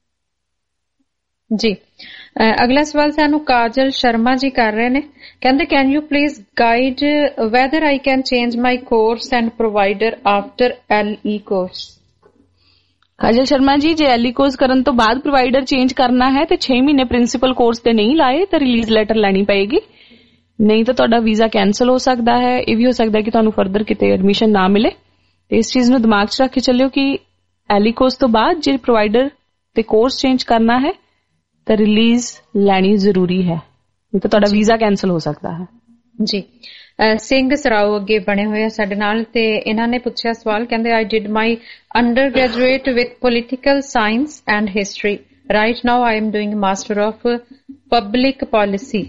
ਜੀ। ਅਗਲਾ ਸਵਾਲ ਸਾਨੂੰ ਕਾਜਲ ਸ਼ਰਮਾ ਜੀ ਕਰ ਰਹੇ ਨੇ। ਕਹਿੰਦੇ can you please guide whether I can change my course and provider after L E course. Kajal Sharma ji, ਜੇ ਐਲ ਈ ਕੋਰਸ ਕਰਨ ਤੋਂ ਬਾਅਦ ਪ੍ਰੋਵਾਈਡਰ ਚੇਂਜ ਕਰਨਾ ਹੈ ਤੇ ਛੇ ਮਹੀਨੇ ਪ੍ਰਿੰਸੀਪਲ ਕੋਰਸ ਤੇ ਨਹੀਂ ਲਾਏ ਤਾਂ ਰਿਲੀਜ਼ ਲੈਟਰ ਲੈਣੀ ਪਏਗੀ, ਨਹੀਂ ਤਾਂ ਤੁਹਾਡਾ ਵੀਜ਼ਾ ਕੈਂਸਲ ਹੋ ਸਕਦਾ ਹੈ। ਇਹ ਵੀ ਹੋ ਸਕਦਾ ਹੈ ਕਿ ਤੁਹਾਨੂੰ ਫਰਦਰ ਕਿਤੇ ਐਡਮਿਸ਼ਨ ਨਾ ਮਿਲੇ। ਤੇ ਇਸ ਚੀਜ਼ ਨੂੰ ਦਿਮਾਗ 'ਚ ਰੱਖ ਕੇ ਚੱਲਿਓ ਕਿ ਐਲ ਈ ਕੋਰਸ ਤੋਂ ਬਾਅਦ ਜੇ ਪ੍ਰੋਵਾਈਡਰ ਤੇ ਕੋਰਸ ਚੇਂਜ ਕਰਨਾ ਹੈ ਤਾਂ ਰਿਲੀਜ਼ ਲੈਣੀ ਜ਼ਰੂਰੀ ਹੈ, ਨਹੀਂ ਤਾਂ ਤੁਹਾਡਾ ਵੀਜ਼ਾ ਕੈਂਸਲ ਹੋ ਸਕਦਾ ਹੈ ਜੀ। ਸਿੰਘ ਸਰਾਓ ਅੱਗੇ ਬਣੇ ਹੋਏ ਆ ਸਾਡੇ ਨਾਲ, ਤੇ ਇਹਨਾਂ ਨੇ ਪੁੱਛਿਆ ਸਵਾਲ। ਕਹਿੰਦੇ I did my undergraduate with political science and history, right now I am doing master of public policy.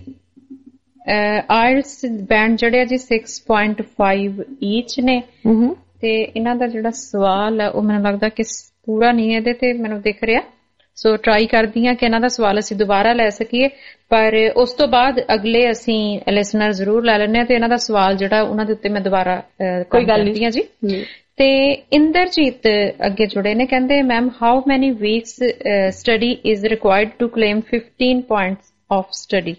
IELTS band ਜਿਹੜੇ ਆ ਜੀ six point five ਈਚ ਨੇ, ਤੇ ਇਹਨਾਂ ਦਾ ਜਿਹੜਾ ਸਵਾਲ ਹੈ ਉਹ ਮੈਨੂੰ ਲੱਗਦਾ ਕਿ ਪੂਰਾ ਨਹੀਂ ਇਹਦੇ ਤੇ ਮੈਨੂੰ ਦਿਖ ਰਿਹਾ। ਸੋ ਟਰਾਈ ਕਰਦੀ ਹਾਂ ਕਿ ਇਹਨਾਂ ਦਾ ਸਵਾਲ ਅਸੀਂ ਦੁਬਾਰਾ ਲੈ ਸਕੀਏ, ਪਰ ਉਸ ਤੋਂ ਬਾਅਦ ਅਗਲੇ ਅਸੀਂ ਲਿਸਨਰ ਜ਼ਰੂਰ ਲੈ ਲੈਂਦੇ ਹਾਂ, ਤੇ ਇਹਨਾਂ ਦਾ ਸਵਾਲ ਜਿਹੜਾ ਉਹਨਾਂ ਦੇ ਉੱਤੇ ਮੈਂ ਦੁਬਾਰਾ ਕੋਈ ਗੱਲ ਕਰਦੀ ਹਾਂ ਜੀ। ਤੇ ਇੰਦਰਜੀਤ ਅੱਗੇ ਜੁੜੇ ਨੇ, ਕਹਿੰਦੇ ma'am how many weeks study is required to claim fifteen points of study.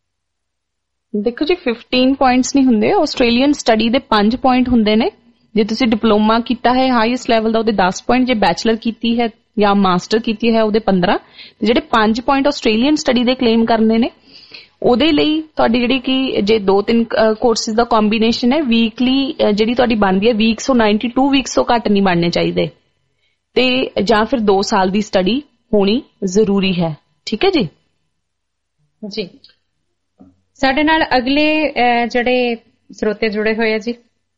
ਦੇਖੋ ਜੀ, fifteen ਪੁਆਇੰਟਸ ਨਹੀਂ ਹੁੰਦੇ, ਆਸਟ੍ਰੇਲੀਅਨ ਸਟੱਡੀ ਦੇ ਪੰਜ ਪੁਆਇੰਟ ਹੁੰਦੇ ਨੇ। ਜੇ ਤੁਸੀਂ ਡਿਪਲੋਮਾ ਕੀਤਾ ਹੈ ਹਾਈਐਸਟ ਲੈਵਲ ਦਾ ਉਹਦੇ ਦਸ ਪੁਆਇੰਟ, ਜੇ ਬੈਚਲਰ ਕੀਤੀ ਹੈ ਜਾਂ ਮਾਸਟਰ ਕੀਤੀ ਹੈ ਉਹਦੇ ਪੰਦਰਾਂ। ਤੇ ਜਿਹੜੇ ਪੰਜ ਪੁਆਇੰਟ ਆਸਟ੍ਰੇਲੀਅਨ ਸਟੱਡੀ ਦੇ ਕਲੇਮ ਕਰਨੇ ਨੇ ਉਹਦੇ ਲਈ ਤੁਹਾਡੀ ਜਿਹੜੀ ਕਿ ਜੇ ਦੋ ਤਿੰਨ ਕੋਰਸਿਸ ਦਾ ਕੰਬੀਨੇਸ਼ਨ ਹੈ, ਵੀਕਲੀ ਜਿਹੜੀ ਤੁਹਾਡੀ ਬਣਦੀ ਹੈ ਵੀਕਸ ਉਹ ਨਾਈਨਟੀ ਟੂ ਵੀਕਸ ਤੋਂ ਘੱਟ ਨਹੀਂ ਬਣਨੇ ਚਾਹੀਦੇ, ਤੇ ਜਾਂ ਫਿਰ ਦੋ ਸਾਲ ਦੀ ਸਟੱਡੀ ਹੋਣੀ ਜ਼ਰੂਰੀ ਹੈ, ਠੀਕ ਹੈ ਜੀ? ਜੀ। ਸਾਡੇ ਨਾਲ ਅਗਲੇ ਜਿਹੜੇ ਸਰੋਤੇ ਜੁੜੇ ਹੋਏ ਆ ਜੀ,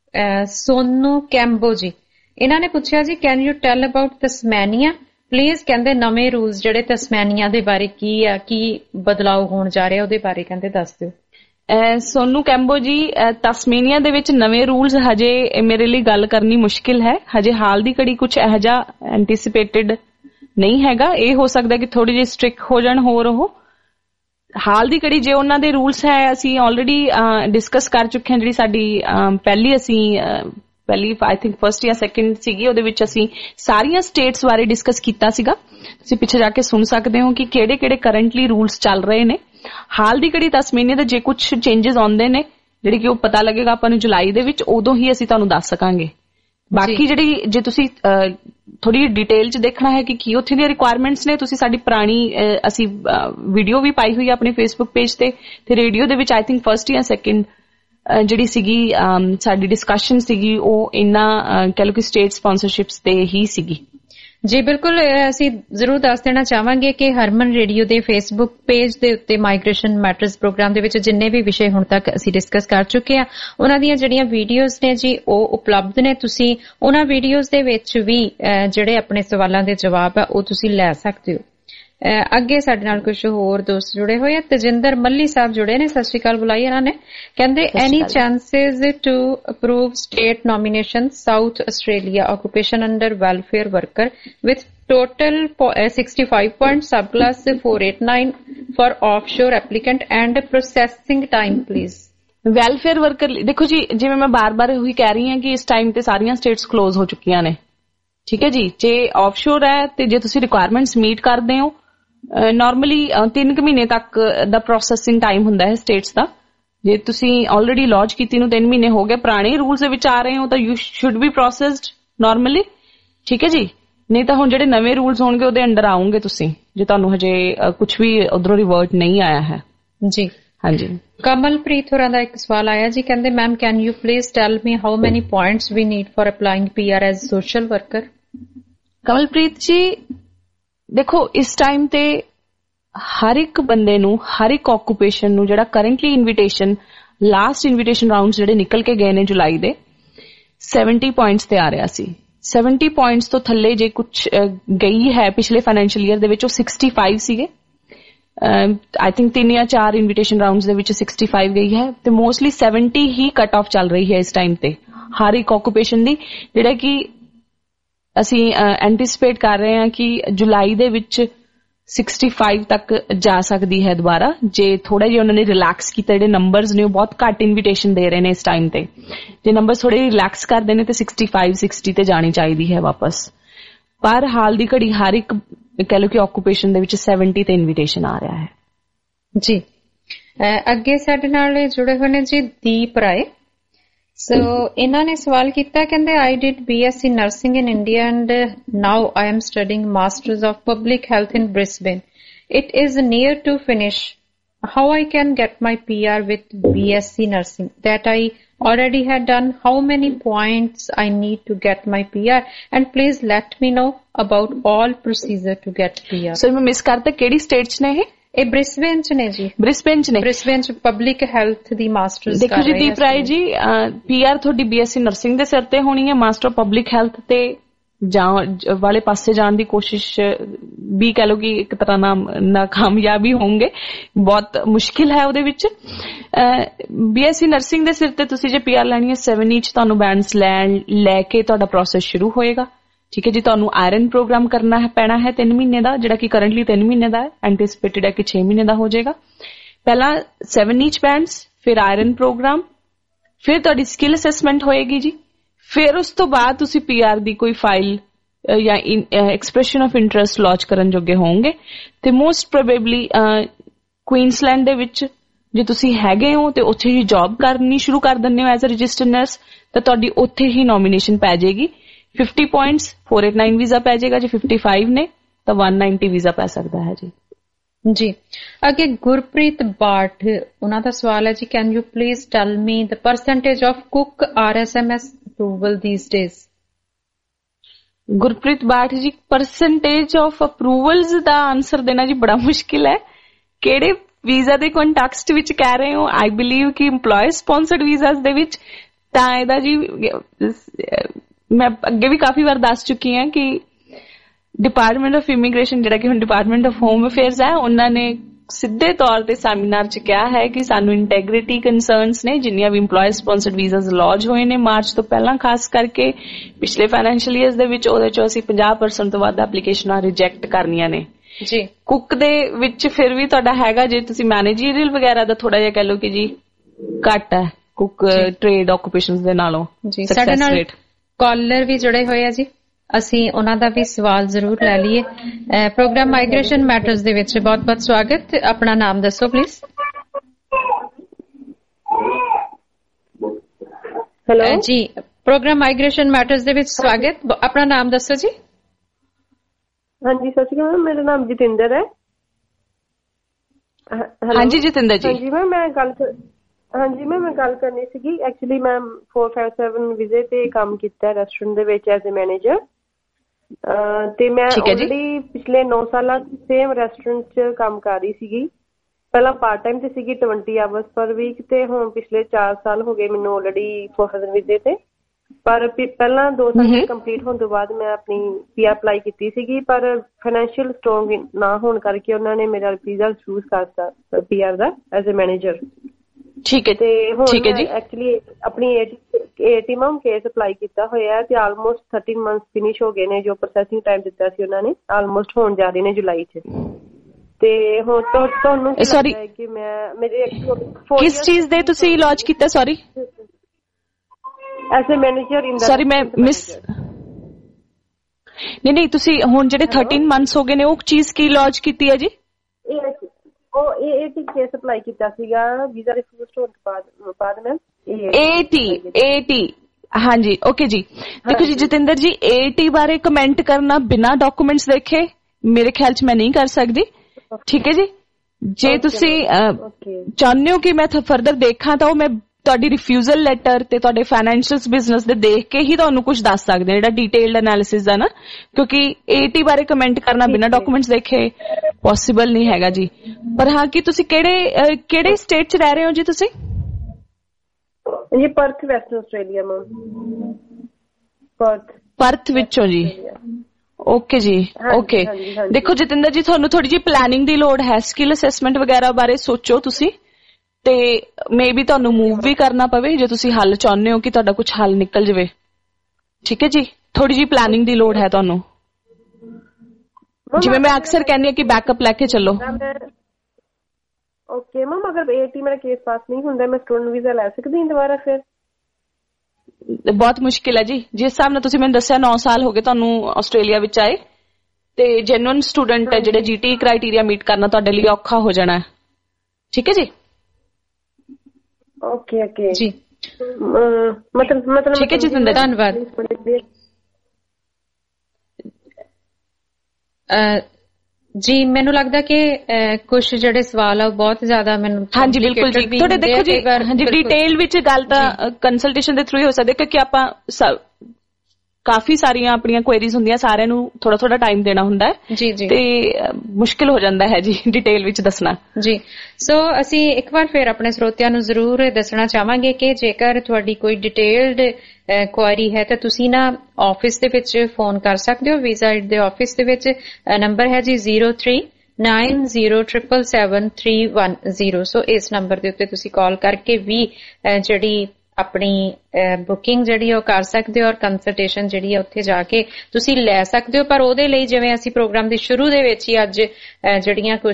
ਸੋਨੂ ਕੈਂਬੋ ਜੀ। ਇਹਨਾਂ ਨੇ ਪੁੱਛਿਆ ਜੀ can you tell about Tasmania please. ਕਹਿੰਦੇ ਨਵੇਂ ਰੂਲਸ ਜਿਹੜੇ ਤਸਮੈਨੀਆ ਦੇ ਬਾਰੇ ਕੀ ਆ, ਕੀ ਬਦਲਾਅ ਹੋਣ ਜਾ ਰਿਹਾ ਉਹਦੇ ਬਾਰੇ ਕਹਿੰਦੇ ਦੱਸ ਦਿਓ। ਸੋਨੂ ਕੈਂਬੋ ਜੀ, ਤਸਮੇਨੀਆ ਦੇ ਵਿੱਚ ਨਵੇਂ ਰੂਲਸ ਹਜੇ ਮੇਰੇ ਲਈ ਗੱਲ ਕਰਨੀ ਮੁਸ਼ਕਿਲ ਹੈ। ਹਜੇ ਹਾਲ ਦੀ ਘੜੀ ਕੁਝ ਇਹੋ ਜਿਹਾ ਐਂਟੀਸਿਪੇਟਡ ਨਹੀਂ ਹੈਗਾ। ਇਹ ਹੋ ਸਕਦਾ ਕਿ ਥੋੜੀ ਜਿਹੀ ਸਟ੍ਰਿਕਟ ਹੋ ਜਾਣ ਹੋਰ। ਉਹ ਹਾਲ ਦੀ ਘੜੀ ਜੇ ਉਹਨਾਂ ਦੇ ਰੂਲਸ ਹੈ, ਅਸੀਂ ਆਲਰੇਡੀ ਡਿਸਕਸ ਕਰ ਚੁੱਕੇ ਹਾਂ। ਜਿਹੜੀ ਸਾਡੀ ਪਹਿਲੀ ਅਸੀਂ ਪਹਿਲੀ ਆਈ ਥਿੰਕ ਫਸਟ ਜਾਂ ਸੈਕਿੰਡ ਸੀਗੀ, ਉਹਦੇ ਵਿੱਚ ਅਸੀਂ ਸਾਰੀਆਂ ਸਟੇਟਸ ਬਾਰੇ ਡਿਸਕਸ ਕੀਤਾ ਸੀਗਾ। ਤੁਸੀਂ ਪਿੱਛੇ ਜਾ ਕੇ ਸੁਣ ਸਕਦੇ ਹੋ ਕਿ ਕਿਹੜੇ ਕਿਹੜੇ ਕਰੰਟਲੀ ਰੂਲਸ ਚੱਲ ਰਹੇ ਨੇ। ਹਾਲ ਦੀ ਘੜੀ ਤਸਮੇਨੀਆ ਦੇ ਜੇ ਕੁਝ ਚੇਂਜਸ ਆਉਂਦੇ ਨੇ ਜਿਹੜੇ ਕਿ ਉਹ ਪਤਾ ਲੱਗੇਗਾ ਆਪਾਂ ਨੂੰ ਜੁਲਾਈ ਦੇ ਵਿੱਚ, ਉਦੋਂ ਹੀ ਅਸੀਂ ਤੁਹਾਨੂੰ ਦੱਸ ਸਕਾਂਗੇ। ਬਾਕੀ ਜਿਹੜੀ ਜੇ ਤੁਸੀਂ ਥੋੜੀ ਡਿਟੇਲ ਚ ਦੇਖਣਾ ਹੈ ਕਿ ਕੀ ਉੱਥੇ ਦੀਆਂ ਰਿਕੁਆਇਰਮੈਂਟਸ ਨੇ, ਤੁਸੀਂ ਸਾਡੀ ਪੁਰਾਣੀ ਅਸੀਂ ਵੀਡੀਓ ਵੀ ਪਾਈ ਹੋਈ ਹੈ ਆਪਣੇ ਫੇਸਬੁੱਕ ਪੇਜ ਤੇ, ਤੇ ਰੇਡੀਓ ਦੇ ਵਿੱਚ ਆਈ ਥਿੰਕ ਫਸਟ ਜਾਂ ਸੈਕਿੰਡ ਜਿਹੜੀ ਸੀਗੀ ਸਾਡੀ ਡਿਸਕਸ਼ਨ ਸੀਗੀ ਉਹ ਇਹਨਾਂ ਕਹਿ ਲਓ ਕਿ ਸਟੇਟ ਸਪਾਂਸਰਸ਼ਿਪਸ ਤੇ ਹੀ ਸੀਗੀ। ਜੀ ਬਿਲਕੁਲ, ਅਸੀਂ ਜ਼ਰੂਰ ਦੱਸ ਦੇਣਾ ਚਾਹਾਂਗੇ ਕਿ ਹਰਮਨ ਰੇਡੀਓ ਦੇ ਫੇਸਬੁੱਕ ਪੇਜ ਦੇ ਉੱਤੇ ਮਾਈਗ੍ਰੇਸ਼ਨ ਮੈਟਰਸ ਪ੍ਰੋਗਰਾਮ ਦੇ ਵਿੱਚ ਜਿੰਨੇ ਵੀ ਵਿਸ਼ੇ ਹੁਣ ਤੱਕ ਅਸੀਂ ਡਿਸਕਸ ਕਰ ਚੁੱਕੇ ਹਾਂ, ਉਹਨਾਂ ਦੀਆਂ ਜਿਹੜੀਆਂ ਵੀਡੀਓਜ਼ ਨੇ ਜੀ ਉਹ ਉਪਲਬਧ ਨੇ। ਤੁਸੀਂ ਉਹਨਾਂ ਵੀਡੀਓਜ਼ ਦੇ ਵਿੱਚ ਵੀ ਜਿਹੜੇ ਆਪਣੇ ਸਵਾਲਾਂ ਦੇ ਜਵਾਬ ਆ ਉਹ ਤੁਸੀਂ ਲੈ ਸਕਦੇ ਹੋ। ਅੱਗੇ ਸਾਡੇ ਨਾਲ ਕੁਝ ਹੋਰ ਦੋਸਤ ਜੁੜੇ ਹੋਏ ਆ। ਤਜਿੰਦਰ ਮੱਲੀ ਸਾਹਿਬ ਜੁੜੇ ਨੇ, ਸਤਿ ਸ਼੍ਰੀ ਅਕਾਲ ਬੁਲਾਈ ਇਹਨਾਂ ਨੇ। ਕਹਿੰਦੇ any chances to approve state nomination South Australia occupation under welfare worker with total sixty-five point subclass four eighty-nine for offshore applicant and processing time please। Welfare worker ਦੇਖੋ ਜੀ, ਜਿਵੇਂ ਮੈਂ ਬਾਰ-ਬਾਰ ਉਹੀ ਕਹਿ ਰਹੀ ਹਾਂ ਕਿ ਇਸ ਟਾਈਮ ਤੇ ਸਾਰੀਆਂ ਸਟੇਟਸ ਕਲੋਜ਼ ਹੋ ਚੁੱਕੀਆਂ ਨੇ, ਠੀਕ ਹੈ ਜੀ। ਜੇ ਆਫਸ਼ੋਰ ਹੈ ਤੇ ਜੇ ਤੁਸੀਂ ਰਿਕੁਆਇਰਮੈਂਟਸ ਮੀਟ ਕਰਦੇ ਹੋ, ਨਾਰਮਲੀ ਤਿੰਨ ਕੁ ਮਹੀਨੇ ਤੱਕ ਦਾ ਪ੍ਰੋਸੈਸਿੰਗ ਟਾਈਮ ਹੁੰਦਾ ਹੈ ਸਟੇਟਸ ਦਾ। ਜੇ ਤੁਸੀਂ ਆਲਰੇਡੀ ਲੌਂਚ ਕੀਤੀ ਨੂੰ ਤਿੰਨ ਮਹੀਨੇ ਹੋ ਗਏ, ਪੁਰਾਣੇ ਰੂਲਸ ਦੇ ਵਿੱਚ ਆ ਰਹੇ ਹੋ ਤਾਂ you should be processed normally, ਠੀਕ ਹੈ ਜੀ। ਨਹੀਂ ਤਾਂ ਹੁਣ ਜਿਹੜੇ ਨਵੇਂ ਰੂਲਸ ਹੋਣਗੇ ਉਹਦੇ ਅੰਡਰ ਆਉਂਗੇ ਤੁਸੀਂ, ਜੇ ਤੁਹਾਨੂੰ ਹਜੇ ਕੁਝ ਵੀ ਉਧਰੋਂ ਰਿਵਰਟ ਨਹੀਂ ਆਇਆ ਹੈ ਜੀ। ਹਾਂਜੀ, ਕਮਲਪ੍ਰੀਤ ਹੋਰਾਂ ਦਾ ਇੱਕ ਸਵਾਲ ਆਇਆ ਜੀ, ਕਹਿੰਦੇ ma'am can you please tell me how many points we need for applying PR as social worker. Kamalpreet ji ਦੇਖੋ, ਇਸ ਟਾਈਮ ਤੇ ਹਰ ਇੱਕ ਬੰਦੇ ਨੂੰ, ਹਰ ਇੱਕ ਆਕੂਪੇਸ਼ਨ ਨੂੰ ਜਿਹੜਾ currently invitation, last invitation round ਜਿਹੜੇ ਨਿਕਲ ਕੇ ਗਏ ਨੇ ਜੁਲਾਈ ਦੇ, ਸੈਵਨਟੀ ਪੁਆਇੰਟਸ ਤੇ ਆ ਰਿਹਾ ਸੀ। ਸੈਵਨਟੀ ਪੁਆਇੰਟਸ ਤੋਂ ਥੱਲੇ ਜੇ ਕੁਛ ਗਈ ਹੈ ਪਿਛਲੇ ਫਾਈਨੈਂਸ਼ੀਅਲ ਈਅਰ ਦੇ ਵਿੱਚ, ਉਹ ਸਿਕਸਟੀ ਫਾਈਵ ਸੀਗੇ। ਆਈ ਥਿੰਕ ਤਿੰਨ ਜਾਂ ਚਾਰ ਇਨਵੀਟੇਸ਼ਨ ਰਾਉਂਡਸ ਦੇ ਵਿੱਚ ਸਿਕਸਟੀ ਫਾਈਵ ਗਈ ਹੈ ਤੇ ਮੋਸਟਲੀ ਸੈਵਨਟੀ ਹੀ ਕੱਟ ਆਫ ਚੱਲ ਰਹੀ ਹੈ ਇਸ ਟਾਈਮ ਤੇ ਹਰ ਇੱਕ ਆਕੂਪੇਸ਼ਨ ਦੀ, ਜਿਹੜਾ ਕਿ ਅਸੀਂ ਐਂਟੀਸਿਪੇਟ ਕਰ ਰਹੇ ਹਾਂ ਕਿ ਜੁਲਾਈ ਦੇ ਵਿੱਚ ਸਿਕਸਟੀ ਫਾਈਵ ਤੱਕ ਜਾ ਸਕਦੀ ਹੈ ਦੁਬਾਰਾ, ਜੇ ਥੋੜਾ ਜਿਹਾ ਉਹਨਾਂ ਨੇ ਰਿਲੈਕਸ ਕੀਤਾ। ਜਿਹੜੇ ਨੰਬਰਸ ਨੇ ਉਹ ਬਹੁਤ ਘੱਟ ਇਨਵੀਟੇਸ਼ਨ ਦੇ ਰਹੇ ਨੇ ਇਸ ਟਾਈਮ ਤੇ, ਜੇ ਨੰਬਰ ਥੋੜੇ ਰਿਲੈਕਸ ਕਰਦੇ ਨੇ ਤੇ ਸਿਕਸਟੀ ਫਾਈਵ ਸਿਕਸਟੀ ਤੇ ਜਾਣੀ ਚਾਹੀਦੀ ਹੈ ਵਾਪਸ। ਪਰ ਹਾਲ ਦੀ ਘੜੀ ਹਰ ਇੱਕ ਕਹਿ ਲਓ ਕਿ ਆਕੂਪੇਸ਼ਨ ਦੇ ਵਿੱਚ ਸੈਵਨਟੀ ਤੇ ਇਨਵੀਟੇਸ਼ਨ ਆ ਰਿਹਾ ਹੈ ਜੀ। ਅੱਗੇ ਸਾਡੇ ਨਾਲ ਜੁੜੇ ਹੋਏ ਨੇ ਜੀ ਦੀਪ ਰਾਏ। ਸੋ ਇਹਨਾਂ ਨੇ ਸਵਾਲ ਕੀਤਾ, ਕਹਿੰਦੇ I did BSc nursing in India and now I am studying masters of public health in Brisbane. It is near to finish. How I can get my PR with BSc nursing that I already had done? How many points I need to get my P R? And please let me know about all procedure to get P R. So, मैं miss करता केड़ी state च ने है? ਇਹ Brisbane ਚ ਨੇ ਜੀ। ਬ੍ਰਿਸਬੇਨ ਚ ਨੇ ਬ੍ਰਿਸਬੇਨ ਚ ਪਬਲਿਕ ਹੈਲਥ ਦੀ ਮਾਸਟਰਸ ਕਰ ਰਹੇ। ਦੇਖੋ ਜੀ ਦੀਪ ਰਾਏ ਜੀ, ਪੀਆਰ ਤੁਹਾਡੀ ਬੀਐਸਸੀ ਨਰਸਿੰਗ ਦੇ ਸਿਰ ਤੇ ਹੋਣੀ ਹੈ, ਮਾਸਟਰ ਪਬਲਿਕ ਹੈਲਥ ਤੇ ਜਾਂ ਵਾਲੇ ਪਾਸੇ ਜਾਣ ਦੀ ਕੋਸ਼ਿਸ਼ ਵੀ ਕਹਿ ਲਓ ਕਿ ਇੱਕ ਤਰ੍ਹਾਂ ਨਾਲ ਨਾਕਾਮਯਾਬੀ ਹੋਣਗੇ, ਬਹੁਤ ਮੁਸ਼ਕਿਲ ਹੈ ਉਹਦੇ ਵਿੱਚ। ਬੀਐਸਸੀ ਨਰਸਿੰਗ ਦੇ ਸਿਰ ਤੇ ਤੁਸੀਂ ਜੇ ਪੀਆਰ ਲੈਣੀ ਹੈ, ਸੈਵਨ ਈਚ ਤੁਹਾਨੂੰ ਬੈਂਡਸ ਲੈਣ ਲੈ ਕੇ ਤੁਹਾਡਾ ਪ੍ਰੋਸੈਸ ਸ਼ੁਰੂ ਹੋਏਗਾ, ਠੀਕ ਹੈ ਜੀ। ਤੁਹਾਨੂੰ ਆਇਰਨ ਪ੍ਰੋਗਰਾਮ ਕਰਨਾ ਹੈ ਪੈਣਾ ਹੈ ਤਿੰਨ ਮਹੀਨੇ ਦਾ, ਜਿਹੜਾ ਕਿ ਕਰੰਟਲੀ ਤਿੰਨ ਮਹੀਨੇ ਦਾ ਹੈ, ਐਂਟੀਸਿਪੇਟਡ ਹੈ ਕਿ ਛੇ ਮਹੀਨੇ ਦਾ ਹੋ ਜਾਏਗਾ। ਪਹਿਲਾਂ ਸੈਵਨ ਈਚ ਬੈਂਡਸ, ਫਿਰ ਆਇਰਨ ਪ੍ਰੋਗਰਾਮ, ਫਿਰ ਤੁਹਾਡੀ ਸਕਿੱਲ ਅਸੈਸਮੈਂਟ ਹੋਏਗੀ ਜੀ। ਫਿਰ ਉਸ ਤੋਂ ਬਾਅਦ ਤੁਸੀਂ ਪੀਆਰ ਦੀ ਕੋਈ ਫਾਈਲ ਜਾਂ ਐਕਸਪ੍ਰੈਸ਼ਨ ਆਫ ਇੰਟਰਸਟ ਲੌਂਚ ਕਰਨ ਜੋਗੇ ਹੋਵੋਗੇ। ਤੇ ਮੋਸਟ ਪ੍ਰੋਬੇਬਲੀ ਕੁਈਨਸਲੈਂਡ ਦੇ ਵਿੱਚ ਜੇ ਤੁਸੀਂ ਹੈਗੇ ਹੋ ਤੇ ਉੱਥੇ ਹੀ ਜੌਬ ਕਰਨੀ ਸ਼ੁਰੂ ਕਰ ਦਿੰਦੇ ਹੋ ਐਜ਼ ਅ ਰਜਿਸਟਰਡ ਨਰਸ, ਤਾਂ ਤੁਹਾਡੀ ਉੱਥੇ ਹੀ ਨੋਮੀਨੇਸ਼ਨ ਪੈ ਜਾਏਗੀ। Fifty points four eighty-nine visa ਪੈ ਜਾਏਗਾ, ਜੇ ਫਿਫਟੀ ਫਾਈਵ ਨੇ ਤਾਂ one ninety ਵੀਜ਼ਾ ਪੈ ਸਕਦਾ ਹੈ ਜੀ। ਜੀ ਅੱਗੇ ਗੁਰਪ੍ਰੀਤ ਬਾਠ, ਉਹਨਾਂ ਦਾ ਸਵਾਲ ਹੈ ਜੀ, can you please tell me the percentage of cook RSMS approval these days. Gurpreet Bath ji, percentage of approvals ਦਾ ਆਨਸਰ ਦੇਣਾ ਜੀ ਬੜਾ ਮੁਸ਼ਕਿਲ ਹੈ। ਕਿਹੜੇ ਵੀਜ਼ਾ ਦੇ ਕੰਟੈਕਸਟ ਵਿੱਚ ਕਹਿ ਰਹੇ ਹੋ? ਆਈ ਬਿਲੀਵ ਕਿ ਇੰਪਲੋਇਰ ਸਪਾਂਸਰਡ ਵੀਜ਼ਾਸ ਦੇ ਵਿੱਚ ਤਾਂ ਇਹਦਾ ਜੀ ਮੈਂ ਅੱਗੇ ਵੀ ਕਾਫੀ ਵਾਰ ਦੱਸ ਚੁੱਕੀ ਹਾਂ ਕਿ ਡਿਪਾਰਟਮੈਂਟ ਆਫ ਇਮੀਗ੍ਰੇਸ਼ਨ, ਜਿਹੜਾ ਕਿ ਹੁਣ ਡਿਪਾਰਟਮੈਂਟ ਆਫ ਹੋਮ ਅਫੇਅਰਸ ਹੈ, ਉਹਨਾਂ ਨੇ ਸਿੱਧੇ ਤੌਰ ਤੇ ਸੈਮੀਨਾਰ ਚ ਕਿਹਾ ਹੈ ਕਿ ਸਾਨੂੰ ਇੰਟੈਗ੍ਰਿਟੀ ਕੰਸਰਨਸ ਨੇ, ਜਿੰਨੀਆਂ ਵੀ ਇੰਪਲੋਇਰ ਸਪਾਂਸਰਡ ਵੀਜ਼ਾਸ ਲੌਂਚ ਹੋਏ ਨੇ ਮਾਰਚ ਤੋਂ ਪਹਿਲਾਂ, ਖਾਸ ਕਰਕੇ ਪਿਛਲੇ ਫਾਈਨੈਂਸ਼ੀਅਲ ਈਅਰਸ ਦੇ ਵਿੱਚ, ਉਹਦੇ ਚੋਂ ਅਸੀਂ ਪੰਜਾਹ ਪਰਸੈਂਟ ਤੋਂ ਵੱਧ ਐਪਲੀਕੇਸ਼ਨਾਂ ਰਿਜੈਕਟ ਕਰਨੀਆਂ ਨੇ ਜੀ। ਕੁੱਕ ਦੇ ਵਿੱਚ ਫਿਰ ਵੀ ਤੁਹਾਡਾ ਹੈਗਾ, ਜੇ ਤੁਸੀਂ ਮੈਨੇਜਰੀਅਲ ਵਗੈਰਾ ਦਾ ਥੋੜਾ ਜਿਹਾ ਕਹਿ ਲਓ ਕਿ ਜੀ ਘੱਟ ਹੈ ਕੁੱਕ ਟ੍ਰੇਡ ਆਕੂਪੇਸ਼ਨਸ ਦੇ ਨਾਲੋਂ। ਸਾਡੇ ਨਾਲ ਕਾਲਰ ਵੀ ਜੁੜੇ ਹੋਏ ਆ ਜੀ, ਅਸੀਂ ਉਹਨਾਂ ਦਾ ਵੀ ਸਵਾਲ ਜ਼ਰੂਰ ਲੈ ਲਈਏ। ਪ੍ਰੋਗਰਾਮ ਮਾਈਗ੍ਰੇਸ਼ਨ ਮੈਟਰਸ ਦੇ ਵਿੱਚ ਬਹੁਤ ਬਹੁਤ ਸਵਾਗਤ। ਆਪਣਾ ਨਾਮ ਦੱਸੋ ਪਲੀਜ਼। ਹੈਲੋ ਜੀ, ਪ੍ਰੋਗਰਾਮ ਮਾਈਗ੍ਰੇਸ਼ਨ ਮੈਟਰਸ ਦੇ ਵਿੱਚ ਸਵਾਗਤ। ਆਪਣਾ ਨਾਮ ਦੱਸੋ ਜੀ। ਹਾਂਜੀ ਸਤਿ ਸ਼੍ਰੀ ਅਕਾਲ, ਮੇਰਾ ਨਾਮ ਜਤਿੰਦਰ ਹੈ। ਹਾਂਜੀ ਜਤਿੰਦਰ ਜੀ। ਹਾਂਜੀ ਮੈਮ ਮੈਂ ਗੱਲ ਹਾਂਜੀ ਮੈਮ ਮੈਂ ਗੱਲ ਕਰਨੀ ਸੀਗੀ। ਐਕਚੁਅਲੀ ਮੈਂ four five seven ਵੀਜ਼ੇ ਤੇ ਕੰਮ ਕੀਤਾ ਰੈਸਟੋਰੈਂਟ ਦੇ ਵਿੱਚ ਐਜ਼ ਅ ਮੈਨੇਜਰ, ਤੇ ਮੈਂ ਆਲਰੇਡੀ ਪਿਛਲੇ ਨੌ ਸਾਲਾਂ ਸੇਮ ਰੈਸਟੋਰੈਂਟ ਚ ਕੰਮ ਕਰ ਰਹੀ ਸੀਗੀ। ਪਹਿਲਾਂ ਪਾਰਟ ਟਾਈਮ ਤੇ ਸੀਗੀ twenty ਆਵਰਸ ਪਰ ਵੀਕ, ਤੇ ਹੁਣ ਪਿਛਲੇ ਚਾਰ ਸਾਲ ਹੋ ਗਏ ਮੈਨੂੰ ਆਲਰੇਡੀ four seven ਵੀਜ਼ੇ ਤੇ। ਪਰ ਪਹਿਲਾਂ ਦੋ ਸਾਲ ਕੰਪਲੀਟ ਹੋਣ ਤੋਂ ਬਾਅਦ ਮੈਂ ਆਪਣੀ ਪੀ ਆਰ ਅਪਲਾਈ ਕੀਤੀ ਸੀਗੀ, ਪਰ ਫਾਈਨੈਂਸ਼ੀਅਲ ਸਟਰੋਂਗ ਨਾ ਹੋਣ ਕਰਕੇ ਉਹਨਾਂ ਨੇ ਮੇਰਾ ਵੀਜ਼ਾ ਰਿਫਿਊਜ਼ ਕਰਤਾ ਪੀ ਆਰ ਦਾ ਐਜ਼ ਅ ਮੈਨੇਜਰ। ਠੀਕ ਹੈ, ਤੇ ਹੁਣ ਠੀਕ ਹੈ ਜੀ। ਐਕਚੁਅਲੀ ਆਪਣੀ ਏਟੀਐਮ ਕੇਸ ਅਪਲਾਈ ਕੀਤਾ ਹੋਇਆ ਤੇ ਆਲਮੋਸਟ ਥਰਟੀਨ ਮੰਥਸ ਫਿਨਿਸ਼ ਹੋ ਗਏ ਨੇ, ਜੋ ਪ੍ਰੋਸੈਸਿੰਗ ਟਾਈਮ ਦਿੱਤਾ ਸੀ ਉਹਨਾਂ ਨੇ ਆਲਮੋਸਟ ਹੋਣ ਜਾ ਰਹੇ ਨੇ ਜੁਲਾਈ ਚ। ਤੇ ਹੁਣ ਤੁਹਾਨੂੰ ਸੌਰੀ ਕਿ ਮੈਂ ਮੇਰੇ ਕਿਸ ਚੀਜ਼ ਦੇ ਤੁਸੀਂ ਲਾਂਚ ਕੀਤਾ? Sorry as a manager in sorry ਮੈਂ ਮਿਸ ਨਹੀਂ ਨਹੀਂ ਤੁਸੀਂ ਹੁਣ ਜਿਹੜੇ ਥਰਟੀਨ ਮੰਥਸ ਹੋ ਗਏ ਨੇ ਉਹ ਚੀਜ਼ ਕੀ ਲਾਂਚ ਕੀਤੀ ਹੈ ਜੀ? ਉਹ ਏਟੀ ਕੇਸ ਅਪਲਾਈ ਕੀਤਾ ਸੀਗਾ ਵੀਜ਼ਾ ਰਿਫਿਊਜ਼ ਹੋਣ ਤੋਂ ਬਾਅਦ ਬਾਅਦ ਮੈਂ ਏਟੀ ਏਟੀ ਹਾਂਜੀ ਓਕੇ ਜੀ। ਦੇਖੋ ਜੀ ਜਤਿੰਦਰ ਜੀ, ਏਟੀ ਬਾਰੇ ਕਮੈਂਟ ਕਰਨਾ ਬਿਨਾਂ ਡਾਕੂਮੈਂਟਸ ਦੇਖੇ ਮੇਰੇ ਖਿਆਲ ਚ ਮੈਂ ਨਹੀਂ ਕਰ ਸਕਦੀ। ਠੀਕ ਹੈ ਜੀ, ਜੇ ਤੁਸੀਂ ਚਾਹੁੰਦੇ ਹੋ ਕਿ ਮੈਂ ਫਰਦਰ ਦੇਖਾਂ ਤਾਂ ਉਹ ਮੈਂ ਤੁਹਾਡੀ ਰਿਫਿਊਜ਼ਲ ਲੈਟਰ ਤੇ ਤੁਹਾਡੇ ਫਾਈਨੈਂਸ਼ੀਅਲ ਬਿਜ਼ਨਸ ਦੇ ਦੇਖ ਕੇ ਹੀ ਤੁਹਾਨੂੰ ਕੁਝ ਦੱਸ ਸਕਦੇ ਹਾਂ, ਜਿਹੜਾ ਡੀਟੇਲਡ ਐਨਾਲਿਸਿਸ ਦਾ ਨਾ, ਕਿਉਂਕਿ ਏਟੀ ਬਾਰੇ ਕਮੈਂਟ ਕਰਨਾ ਬਿਨਾਂ ਡਾਕੂਮੈਂਟਸ ਦੇਖੇ ਪੋਸੀਬਲ ਨਹੀਂ ਹੈਗਾ ਜੀ। ਪਰ ਹਾਂ, ਕਿ ਤੁਸੀਂ ਕਿਹੜੇ ਕਿਹੜੇ ਸਟੇਟ ਚ ਰਹਿ ਰਹੇ ਹੋ ਜੀ ਤੁਸੀਂ? ਜੀ Perth, Western Australia ma'am. Perth Perth ਵਿੱਚੋਂ ਜੀ? ਓਕੇ ਜੀ ਓਕੇ। ਦੇਖੋ ਜਤਿੰਦਰ ਜੀ, ਤੁਹਾਨੂੰ ਥੋੜੀ ਜਿਹੀ ਪਲੈਨਿੰਗ ਦੀ ਲੋੜ ਹੈ, ਸਕਿੱਲ ਅਸੈਸਮੈਂਟ ਵਗੈਰਾ ਬਾਰੇ ਸੋਚੋ ਤੁਸੀਂ, ਤੇ ਮੇ ਬੀ ਤੁਹਾਨੂੰ ਮੂਵ ਵੀ ਕਰਨਾ ਪਵੇ ਜੇ ਤੁਸੀਂ ਹੱਲ ਚਾਹੁੰਦੇ ਹੋ ਕਿ ਤੁਹਾਡਾ ਕੁਝ ਹੱਲ ਨਿਕਲ ਜਾਵੇ। ਠੀਕ ਹੈ ਜੀ, ਥੋੜੀ ਜਿਹੀ ਪਲੈਨਿੰਗ ਦੀ ਲੋੜ ਹੈ ਤੁਹਾਨੂੰ। ਜਿਵੇਂ ਮੈਂ ਅਕਸਰ ਕਹਿੰਦੀ ਹਾਂ ਕਿ ਬੈਕਅਪ ਲੈ ਕੇ ਚੱਲੋ। ਓਕੇ ਮੈਮ, ਅਗਰ ਏਟੀ ਮੇਰਾ ਕੇਸ ਪਾਸ ਨਹੀਂ ਹੁੰਦਾ ਮੈਂ ਸਟੂਡੈਂਟ ਵੀਜ਼ਾ ਲੈ ਸਕਦੀ ਹਾਂ ਦੁਬਾਰਾ? ਫਿਰ ਬਹੁਤ ਮੁਸ਼ਕਿਲ ਹੈ ਜੀ, ਜਿਸ ਹਿਸਾਬ ਨਾਲ ਤੁਸੀਂ ਮੈਨੂੰ ਦੱਸਿਆ ਨੌ ਸਾਲ ਹੋ ਗਏ ਤੁਹਾਨੂੰ ਆਸਟ੍ਰੇਲੀਆ ਵਿੱਚ ਆਏ, ਤੇ ਜੈਨੂਇਨ ਸਟੂਡੈਂਟ ਹੈ ਜਿਹੜੇ ਜੀਟੀ ਕ੍ਰਾਈਟੇਰੀਆ ਮੀਟ ਕਰਨਾ ਤੁਹਾਡੇ ਲਈ ਔਖਾ ਹੋ ਜਾਣਾ ਹੈ। ਠੀਕ ਹੈ ਜੀ। ਓਕੇ ਓਕੇ ਜੀ, ਮਤਲਬ ਮਤਲਬ ਠੀਕ ਹੈ ਜੀ, ਧੰਨਵਾਦ। ਜੀ ਮੈਨੂੰ ਲੱਗਦਾ ਕਿ ਕੁਝ ਜਿਹੜੇ ਸਵਾਲ ਆ ਉਹ ਬਹੁਤ ਜ਼ਿਆਦਾ ਮੈਨੂੰ ਹਾਂਜੀ ਬਿਲਕੁਲ ਜੀ ਤੁਹਾਡੇ ਦੇਖੋ ਜੀ ਹਾਂਜੀ ਡਿਟੇਲ ਵਿੱਚ ਗੱਲ ਤਾਂ ਕੰਸਲਟੇਸ਼ਨ ਦੇ ਥਰੂ ਹੋ ਸਕਦੀ ਕਿਉਂਕਿ ਆਪਾਂ ਕਾਫੀ ਸਾਰੀਆਂ ਆਪਣੀਆਂ ਕੁਐਰੀਜ਼ ਹੁੰਦੀਆਂ ਸਾਰਿਆਂ ਨੂੰ ਥੋੜਾ ਥੋੜਾ ਟਾਈਮ ਦੇਣਾ ਹੁੰਦਾ ਹੈ ਜੀ ਜੀ ਤੇ ਮੁਸ਼ਕਿਲ ਹੋ ਜਾਂਦਾ ਹੈ ਜੀ ਡਿਟੇਲ ਵਿੱਚ ਦੱਸਣਾ ਜੀ। ਸੋ ਅਸੀਂ ਇੱਕ ਵਾਰ ਫਿਰ ਆਪਣੇ ਸਰੋਤਿਆਂ ਨੂੰ ਜ਼ਰੂਰ ਦੱਸਣਾ ਚਾਹਾਂਗੇ ਕਿ ਜੇਕਰ ਤੁਹਾਡੀ ਕੋਈ ਡਿਟੇਲਡ ਕੁਐਰੀ ਹੈ ਤਾਂ ਤੁਸੀਂ ਨਾ ਆਫਿਸ ਦੇ ਵਿੱਚ ਫੋਨ ਕਰ ਸਕਦੇ ਹੋ। ਵੀਜ਼ਾ ਦੇ ਆਫਿਸ ਦੇ ਵਿੱਚ ਨੰਬਰ ਹੈ ਜੀ zero three nine zero triple seven three one zero. So ਇਸ ਨੰਬਰ ਦੇ ਉੱਤੇ ਤੁਸੀਂ ਕਾਲ ਕਰਕੇ ਵੀ ਜਿਹੜੀ ਆਪਣੀ ਬੁਕਿੰਗ ਜਿਹੜੀ ਉਹ ਕਰ ਸਕਦੇ ਹੋ ਔਰ ਕੰਸਲਟੇਸ਼ਨ ਜਿਹੜੀ ਹੈ ਉੱਥੇ ਜਾ ਕੇ ਤੁਸੀਂ ਲੈ ਸਕਦੇ ਹੋ। ਪਰ ਉਹਦੇ ਲਈ ਜਿਵੇਂ ਅਸੀਂ ਪ੍ਰੋਗਰਾਮ ਦੇ ਸ਼ੁਰੂ ਦੇ ਵਿੱਚ ਹੀ ਅੱਜ ਜਿਹੜੀਆਂ ਕੁਝ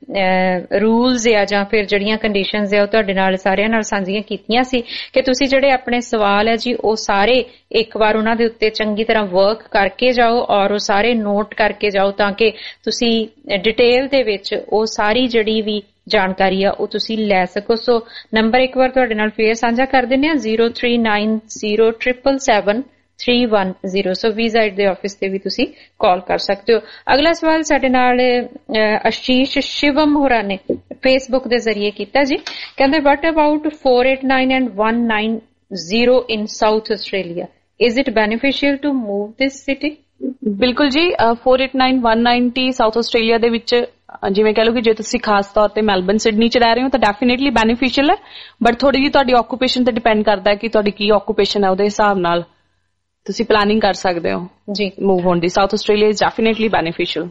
ਰੂਲਸ ਆ ਜਾਂ ਫਿਰ ਜਿਹੜੀਆਂ ਕੰਡੀਸ਼ਨਸ ਆ ਉਹ ਤੁਹਾਡੇ ਨਾਲ ਸਾਰਿਆਂ ਨਾਲ ਸਾਂਝੀਆਂ ਕੀਤੀਆਂ ਸੀ ਕਿ ਤੁਸੀਂ ਜਿਹੜੇ ਆਪਣੇ ਸਵਾਲ ਹੈ ਜੀ ਉਹ ਸਾਰੇ ਇੱਕ ਵਾਰ ਉਹਨਾਂ ਦੇ ਉੱਤੇ ਚੰਗੀ ਤਰ੍ਹਾਂ ਵਰਕ ਕਰਕੇ ਜਾਓ ਔਰ ਉਹ ਸਾਰੇ ਨੋਟ ਕਰਕੇ ਜਾਓ ਤਾਂ ਕਿ ਤੁਸੀਂ ਡਿਟੇਲ ਦੇ ਵਿੱਚ ਉਹ ਸਾਰੀ ਜਿਹੜੀ ਵੀ ਜਾਣਕਾਰੀ ਆ ਉਹ ਤੁਸੀਂ ਲੈ ਸਕੋ। ਸੋ ਨੰਬਰ ਇੱਕ ਵਾਰ ਤੁਹਾਡੇ ਨਾਲ ਫੇਰ ਸਾਂਝਾ ਕਰ ਦਿੰਦੇ ਆ zero three nine zero triple seven three one zero. So visa ਦੇ ਆਫਿਸ ਤੇ ਵੀ ਤੁਸੀਂ ਕਾਲ ਕਰ ਸਕਦੇ ਹੋ। ਅਗਲਾ ਸਵਾਲ ਸਾਡੇ ਨਾਲ ਆਸ਼ੀਸ਼ ਸ਼ਿਵਮ ਹੋਰਾਂ ਨੇ ਫੇਸਬੁੱਕ ਦੇ ਜ਼ਰੀਏ ਕੀਤਾ ਜੀ। ਕਹਿੰਦੇ what about four eight nine and one nine zero in South Australia, is it beneficial to move this city? ਬਿਲਕੁਲ ਜੀ, four eight nine one ninety South Australia ਦੇ ਵਿੱਚ ਜਿਵੇਂ ਕਹਿ ਲਓ ਕਿ ਜੇ ਤੁਸੀਂ ਖਾਸ ਤੌਰ ਤੇ ਮੈਲਬਨ ਸਿਡਨੀ ਚ ਰਹਿ ਰਹੇ ਹੋ ਤਾਂ ਡੈਫੀਨੇਟਲੀ ਬੈਨੀਫੀਸ਼ੀਅਲ ਹੈ, ਬਟ ਥੋੜੀ ਜਿਹੀ ਤੁਹਾਡੀ ਆਕੂਪੇਸ਼ਨ ਤੇ ਡਿਪੈਂਡ ਕਰਦਾ ਹੈ ਕਿ ਤੁਹਾਡੀ ਕੀ ਆਕੂਪੇਸ਼ਨ ਹੈ, ਉਹਦੇ ਹਿਸਾਬ ਨਾਲ ਤੁਸੀਂ ਪਲਾਨਿੰਗ ਕਰ ਸਕਦੇ ਹੋ ਜੀ ਮੂਵ ਹੋਣ ਦੀ। South Australia is definitely beneficial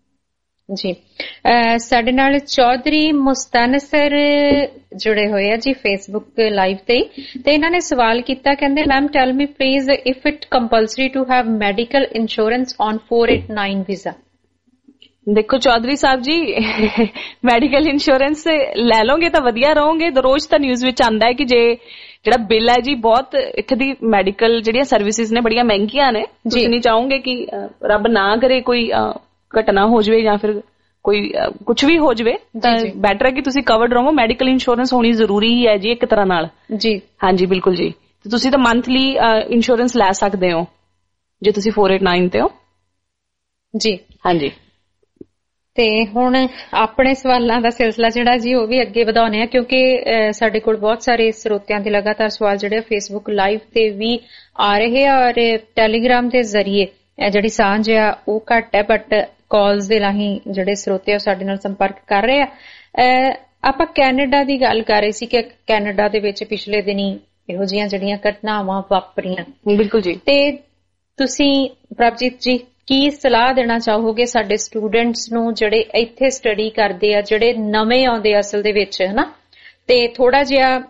ਜੀ। ਸਾਡੇ ਨਾਲ ਚੌਧਰੀ ਮੁਸਤਾਨਸਰ ਜੁੜੇ ਹੋਏ ਆ ਜੀ ਫੇਸਬੁੱਕ ਲਾਈਵ ਤੇ ਤੇ ਇਹਨਾਂ ਨੇ ਸਵਾਲ ਕੀਤਾ, ਕਹਿੰਦੇ ma'am tell me please if it compulsory to have medical insurance on four eight nine visa. ਦੇਖੋ ਚੌਧਰੀ ਸਾਹਿਬ ਜੀ, ਮੈਡੀਕਲ ਇੰਸ਼ੋਰੈਂਸ ਲੈ ਲਓਗੇ ਤਾਂ ਵਧੀਆ ਰਹੋਗੇ। ਰੋਜ਼ ਤਾਂ ਨਿਊਜ਼ ਵਿੱਚ ਆਉਂਦਾ ਹੈ ਕਿ ਜੇ ਜਿਹੜਾ ਬਿੱਲ ਹੈ ਜੀ ਬਹੁਤ ਇੱਥੇ ਦੀ ਮੈਡੀਕਲ ਜਿਹੜੀਆਂ ਸਰਵਿਸਿਜ਼ ਨੇ ਬੜੀਆਂ ਮਹਿੰਗੀਆਂ ਨੇ, ਤੁਸੀਂ ਨਹੀਂ ਚਾਹੋਗੇ ਕਿ ਰੱਬ ਨਾ ਕਰੇ ਕੋਈ ਘਟਨਾ ਹੋ ਜਾਵੇ ਜਾਂ ਫਿਰ ਕੋਈ ਕੁਝ ਵੀ ਹੋ ਜਾਵੇ ਤਾਂ ਬੈਟਰ ਹੈ ਕਿ ਤੁਸੀਂ ਕਵਰਡ ਰਹੋ। ਮੈਡੀਕਲ ਇੰਸ਼ੋਰੈਂਸ ਹੋਣੀ ਜ਼ਰੂਰੀ ਹੈ ਜੀ ਇੱਕ ਤਰ੍ਹਾਂ ਨਾਲ ਜੀ। ਹਾਂਜੀ ਬਿਲਕੁਲ ਜੀ, ਤੇ ਤੁਸੀਂ ਤਾਂ ਮੰਥਲੀ ਇੰਸ਼ੋਰੈਂਸ ਲੈ ਸਕਦੇ ਹੋ ਜੇ ਤੁਸੀਂ ਫੋਰ ਏਟ ਨਾਈਨ ਤੇ ਹੋ ਜੀ। ਹਾਂਜੀ, ਤੇ ਹੁਣ ਆਪਣੇ ਸਵਾਲਾਂ ਦਾ ਸਿਲਸਿਲਾ ਜਿਹੜਾ ਜੀ ਉਹ ਵੀ ਅੱਗੇ ਵਧਾਉਣੇ ਆ ਕਿਉਂਕਿ ਸਾਡੇ ਕੋਲ ਬਹੁਤ ਸਾਰੇ ਸਰੋਤਿਆਂ ਦੇ ਲਗਾਤਾਰ ਸਵਾਲ ਜਿਹੜੇ ਫੇਸਬੁੱਕ ਲਾਈਵ ਤੇ ਵੀ ਆ ਰਹੇ ਆ ਔਰ ਟੈਲੀਗ੍ਰਾਮ ਦੇ ਜ਼ਰੀਏ ਜਿਹੜੀ ਸਾਂਝ ਆ ਉਹ ਘੱਟ ਹੈ, ਬਟ ਕਾਲਸ ਦੇ ਰਾਹੀਂ ਜਿਹੜੇ ਸਰੋਤੇ ਆ ਸਾਡੇ ਨਾਲ ਸੰਪਰਕ ਕਰ ਰਹੇ ਆ। ਆਪਾਂ ਕੈਨੇਡਾ ਦੀ ਗੱਲ ਕਰ ਰਹੇ ਸੀ ਕਿ ਕੈਨੇਡਾ ਦੇ ਵਿੱਚ ਪਿਛਲੇ ਦਿਨੀ ਇਹੋ ਜਿਹੀਆਂ ਜਿਹੜੀਆਂ ਘਟਨਾਵਾਂ ਵਾਪਰੀਆਂ। ਬਿਲਕੁਲ ਜੀ। ਤੇ ਤੁਸੀਂ ਪ੍ਰਭਜੀਤ ਜੀ ਕੀ ਸਲਾਹ ਦੇਣਾ ਚਾਹੋਗੇ ਸਾਡੇ ਸਟੂਡੈਂਟਸ ਨੂੰ ਜਿਹੜੇ ਇੱਥੇ ਸਟੱਡੀ ਕਰਦੇ ਆ, ਜਿਹੜੇ ਨਵੇਂ ਆਉਂਦੇ ਆ ਅਸਲ ਦੇ ਵਿੱਚ, ਹਨਾ, ਤੇ ਥੋੜਾ ਜਿਹਾ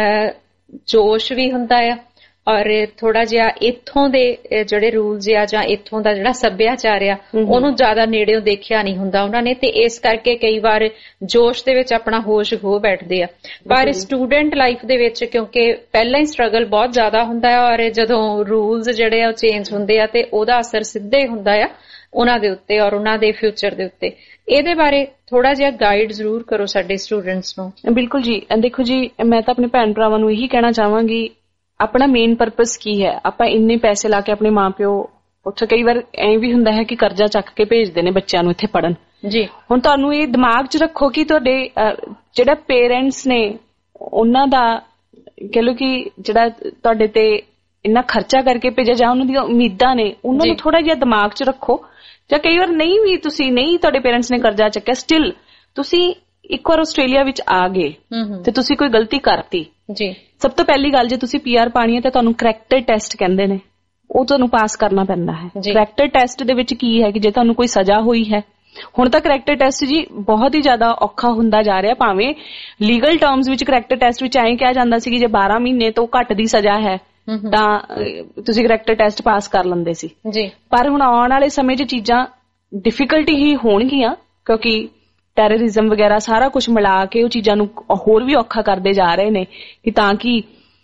ਜੋਸ਼ ਵੀ ਹੁੰਦਾ ਆ ਔਰ ਥੋੜਾ ਜਿਹਾ ਇੱਥੋਂ ਦੇ ਜਿਹੜੇ ਰੂਲਸ ਆ ਜਾਂ ਇੱਥੋਂ ਦਾ ਜਿਹੜਾ ਸੱਭਿਆਚਾਰ ਆ ਉਹਨੂੰ ਜ਼ਿਆਦਾ ਨੇੜਿਓਂ ਦੇਖਿਆ ਨਹੀਂ ਹੁੰਦਾ ਉਹਨਾਂ ਨੇ, ਤੇ ਇਸ ਕਰਕੇ ਕਈ ਵਾਰ ਜੋਸ਼ ਦੇ ਵਿੱਚ ਆਪਣਾ ਹੋਸ਼ ਖੋ ਬੈਠਦੇ ਆ। ਪਰ ਸਟੂਡੈਂਟ ਲਾਈਫ ਦੇ ਵਿੱਚ ਕਿਉਂਕਿ ਪਹਿਲਾਂ ਹੀ ਸਟਰਗਲ ਬਹੁਤ ਜ਼ਿਆਦਾ ਹੁੰਦਾ ਹੈ ਔਰ ਜਦੋਂ ਰੂਲਸ ਜਿਹੜੇ ਆ ਉਹ ਚੇਂਜ ਹੁੰਦੇ ਆ ਤੇ ਉਹਦਾ ਅਸਰ ਸਿੱਧਾ ਹੀ ਹੁੰਦਾ ਆ ਉਹਨਾਂ ਦੇ ਉੱਤੇ ਔਰ ਉਹਨਾਂ ਦੇ ਫਿਊਚਰ ਦੇ ਉੱਤੇ। ਇਹਦੇ ਬਾਰੇ ਥੋੜਾ ਜਿਹਾ ਗਾਈਡ ਜ਼ਰੂਰ ਕਰੋ ਸਾਡੇ ਸਟੂਡੈਂਟਸ ਨੂੰ। ਬਿਲਕੁਲ ਜੀ। ਦੇਖੋ ਜੀ, ਮੈਂ ਤਾਂ ਆਪਣੇ ਭੈਣ ਭਰਾਵਾਂ ਨੂੰ ਇਹੀ ਕਹਿਣਾ ਚਾਹਾਂਗੀ, ਆਪਣਾ ਮੇਨ ਪਰਪਸ ਕੀ ਹੈ। ਆਪਾਂ ਇੰਨੇ ਪੈਸੇ ਲਾ ਕੇ ਆਪਣੇ ਮਾਂ ਪਿਓ, ਉੱਥੇ ਕਈ ਵਾਰ ਐਂ ਵੀ ਹੁੰਦਾ ਹੈ ਕਿ ਕਰਜ਼ਾ ਚੱਕ ਕੇ ਭੇਜਦੇ ਨੇ ਬੱਚਿਆਂ ਨੂੰ ਇੱਥੇ ਪੜ੍ਹਨ ਜੀ। ਹੁਣ ਤੁਹਾਨੂੰ ਇਹ ਦਿਮਾਗ 'ਚ ਰੱਖੋ ਕਿ ਤੁਹਾਡੇ ਜਿਹੜਾ ਪੇਰੈਂਟਸ ਨੇ ਉਹਨਾਂ ਦਾ ਕਹਿ ਲਓ ਕਿ ਜਿਹੜਾ ਤੁਹਾਡੇ ਤੇ ਇੰਨਾ ਖਰਚਾ ਕਰਕੇ ਭੇਜਿਆ ਜਾਂ ਉਹਨਾਂ ਦੀਆਂ ਉਮੀਦਾਂ ਨੇ ਉਹਨਾਂ ਨੂੰ ਥੋੜਾ ਜਿਹਾ ਦਿਮਾਗ 'ਚ ਰੱਖੋ। ਜਾਂ ਕਈ ਵਾਰ ਨਹੀਂ ਵੀ ਤੁਸੀਂ ਨਹੀਂ ਤੁਹਾਡੇ ਪੇਰੈਂਟਸ ਨੇ ਕਰਜ਼ਾ ਚੱਕਿਆ, ਸਟਿਲ ਤੁਸੀਂ ਇੱਕ ਵਾਰ ਆਸਟ੍ਰੇਲੀਆ ਵਿੱਚ ਆ ਗਏ ਤੇ ਤੁਸੀਂ ਕੋਈ ਗਲਤੀ ਕਰਤੀ ਜੀ, ਸਭ ਤੋਂ ਪਹਿਲੀ ਗੱਲ ਜੇ ਤੁਸੀਂ ਪੀ ਆਰ ਪਾਣੀ ਹੈ ਤਾਂ ਤੁਹਾਨੂੰ ਕਰੈਕਟਰ ਟੈਸਟ ਕਹਿੰਦੇ ਨੇ, ਉਹ ਤੁਹਾਨੂੰ ਪਾਸ ਕਰਨਾ ਪੈਂਦਾ ਹੈ। ਕਰੈਕਟਰ ਟੈਸਟ ਦੇ ਵਿੱਚ ਕੀ ਹੈ ਕਿ ਜੇ ਤੁਹਾਨੂੰ ਕੋਈ ਸਜ਼ਾ ਹੋਈ ਹੈ, ਹੁਣ ਤਾਂ ਕਰੈਕਟਰ ਟੈਸਟ ਜੀ ਬਹੁਤ ਹੀ ਜ਼ਿਆਦਾ ਔਖਾ ਹੁੰਦਾ ਜਾ ਰਿਹਾ। ਭਾਵੇਂ ਲੀਗਲ ਟਰਮਸ ਵਿੱਚ ਕਰੈਕਟਰ ਟੈਸਟ ਵਿੱਚ ਐਂ ਕਿਹਾ ਜਾਂਦਾ ਸੀ ਕਿ ਜੇ ਬਾਰਾਂ ਮਹੀਨੇ ਤੋਂ ਘੱਟ ਦੀ ਸਜ਼ਾ ਹੈ ਤਾਂ ਤੁਸੀਂ ਕਰੈਕਟਰ ਟੈਸਟ ਪਾਸ ਕਰ ਲੈਂਦੇ ਸੀ ਜੀ। ਪਰ ਹੁਣ ਆਉਣ ਵਾਲੇ ਸਮੇਂ 'ਚ ਚੀਜ਼ਾਂ ਡਿਫਿਕਲਟ ਹੀ ਹੋਣਗੀਆਂ ਕਿਉਂਕਿ ਟੈਰਰਿਜ਼ਮ ਵਗੈਰਾ ਸਾਰਾ ਕੁਝ ਮਿਲਾ ਕੇ ਉਹ ਚੀਜ਼ਾਂ ਨੂੰ ਹੋਰ ਵੀ ਔਖਾ ਕਰਦੇ ਜਾ ਰਹੇ ਨੇ ਕਿ ਤਾਂ ਕਿ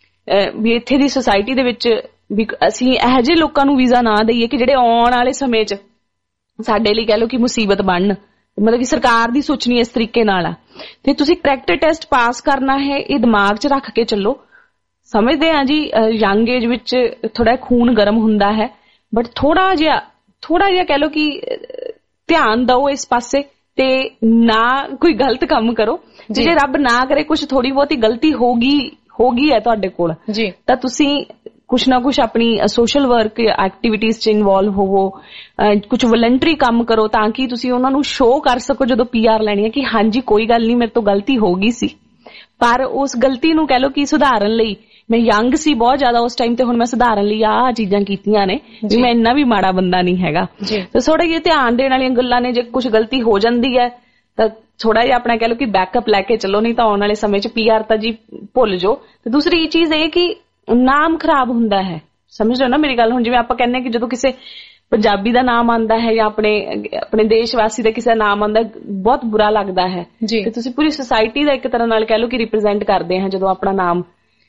ਵੀ ਇੱਥੇ ਦੀ ਸੁਸਾਇਟੀ ਦੇ ਵਿੱਚ ਵੀ ਅਸੀਂ ਇਹੋ ਜਿਹੇ ਲੋਕਾਂ ਨੂੰ ਵੀਜ਼ਾ ਨਾ ਦਈਏ ਕਿ ਜਿਹੜੇ ਆਉਣ ਵਾਲੇ ਸਮੇਂ 'ਚ ਸਾਡੇ ਲਈ ਕਹਿ ਲਓ ਕਿ ਮੁਸੀਬਤ ਬਣਨ। ਮਤਲਬ ਕਿ ਸਰਕਾਰ ਦੀ ਸੋਚਣੀ ਇਸ ਤਰੀਕੇ ਨਾਲ ਆ। ਤੇ ਤੁਸੀਂ ਕਰੈਕਟਰ ਟੈਸਟ ਪਾਸ ਕਰਨਾ ਹੈ, ਇਹ ਦਿਮਾਗ 'ਚ ਰੱਖ ਕੇ ਚੱਲੋ। ਸਮਝਦੇ ਹਾਂ ਜੀ ਯੰਗ ਏਜ ਵਿੱਚ ਥੋੜਾ ਖੂਨ ਗਰਮ ਹੁੰਦਾ ਹੈ, ਬਟ ਥੋੜਾ ਜਿਹਾ ਥੋੜਾ ਜਿਹਾ ਕਹਿ ਲਓ ਕਿ ਧਿਆਨ ਦਿਓ ਇਸ ਪਾਸੇ ਤੇ ਨਾ ਕੋਈ ਗਲਤ ਕੰਮ ਕਰੋ। ਜੇ ਰੱਬ ਨਾ ਕਰੇ ਕੁਛ ਥੋੜੀ ਬਹੁਤੀ ਗਲਤੀ ਹੋ ਗਈ ਹੋ ਗਈ ਹੈ ਤੁਹਾਡੇ ਕੋਲ ਤਾਂ ਤੁਸੀਂ ਕੁਛ ਨਾ ਕੁਛ ਆਪਣੀ ਸੋਸ਼ਲ ਵਰਕ ਐਕਟੀਵਿਟੀਜ਼ 'ਚ ਇਨਵੋਲਵ ਹੋਵੋ, ਕੁਛ ਵਲੰਟਰੀ ਕੰਮ ਕਰੋ ਤਾਂ ਕਿ ਤੁਸੀਂ ਉਹਨਾਂ ਨੂੰ ਸ਼ੋਅ ਕਰ ਸਕੋ ਜਦੋਂ ਪੀ ਆਰ ਲੈਣੀ ਹੈ ਕਿ ਹਾਂਜੀ ਕੋਈ ਗੱਲ ਨਹੀਂ, ਮੇਰੇ ਤੋਂ ਗਲਤੀ ਹੋ ਗਈ ਸੀ। ਪਰ ਉਸ ਗਲਤੀ ਨੂੰ ਕਹਿ ਲਓ ਕਿ ਸੁਧਾਰਨ ਲਈ ਮੈਂ ਯੰਗ ਸੀ ਬਹੁਤ ਜ਼ਿਆਦਾ ਉਸ ਟਾਈਮ ਤੇ, ਹੁਣ ਮੈਂ ਸੁਧਾਰਨ ਲਈ ਆਹ ਚੀਜ਼ਾਂ ਕੀਤੀਆਂ ਨੇ ਵੀ ਮੈਂ ਇੰਨਾ ਵੀ ਮਾੜਾ ਬੰਦਾ ਨਹੀਂ ਹੈਗਾ। ਤੇ ਥੋੜਾ ਜਿਹਾ ਧਿਆਨ ਦੇਣ ਵਾਲੀਆਂ ਗੱਲਾਂ ਨੇ। ਜੇ ਕੁਛ ਗਲਤੀ ਹੋ ਜਾਂਦੀ ਹੈ ਤਾਂ ਥੋੜਾ ਜਿਹਾ ਆਪਣਾ ਕਹਿ ਲਓ ਕਿ ਬੈਕਅਪ ਲੈ ਕੇ ਚੱਲੋ, ਨਹੀਂ ਤਾਂ ਆਉਣ ਵਾਲੇ ਸਮੇਂ 'ਚ ਪੀ ਆਰ ਤਾਂ ਜੀ ਭੁੱਲ ਜਾਓ। ਤੇ ਦੂਸਰੀ ਚੀਜ਼ ਇਹ ਕਿ ਨਾਮ ਖਰਾਬ ਹੁੰਦਾ ਹੈ, ਸਮਝ ਰਹੇ ਹੋ ਨਾ ਮੇਰੀ ਗੱਲ। ਹੁਣ ਜਿਵੇਂ ਆਪਾਂ ਕਹਿੰਦੇ ਕਿ ਜਦੋਂ ਕਿਸੇ ਪੰਜਾਬੀ ਦਾ ਨਾਮ ਆਉਂਦਾ ਹੈ ਜਾਂ ਆਪਣੇ ਆਪਣੇ ਦੇਸ਼ ਵਾਸੀ ਦਾ ਕਿਸੇ ਦਾ ਨਾਮ ਆਉਂਦਾ ਬਹੁਤ ਬੁਰਾ ਲੱਗਦਾ ਹੈ ਤੇ ਤੁਸੀਂ ਪੂਰੀ ਸੁਸਾਇਟੀ ਦਾ ਇੱਕ ਤਰ੍ਹਾਂ ਨਾਲ ਕਹਿ ਲਓ ਕਿ ਰਿਪਰੈਜ਼ੈਂਟ ਕਰਦੇ ਹਾਂ ਜਦੋਂ ਆਪਣਾ ਨਾਮ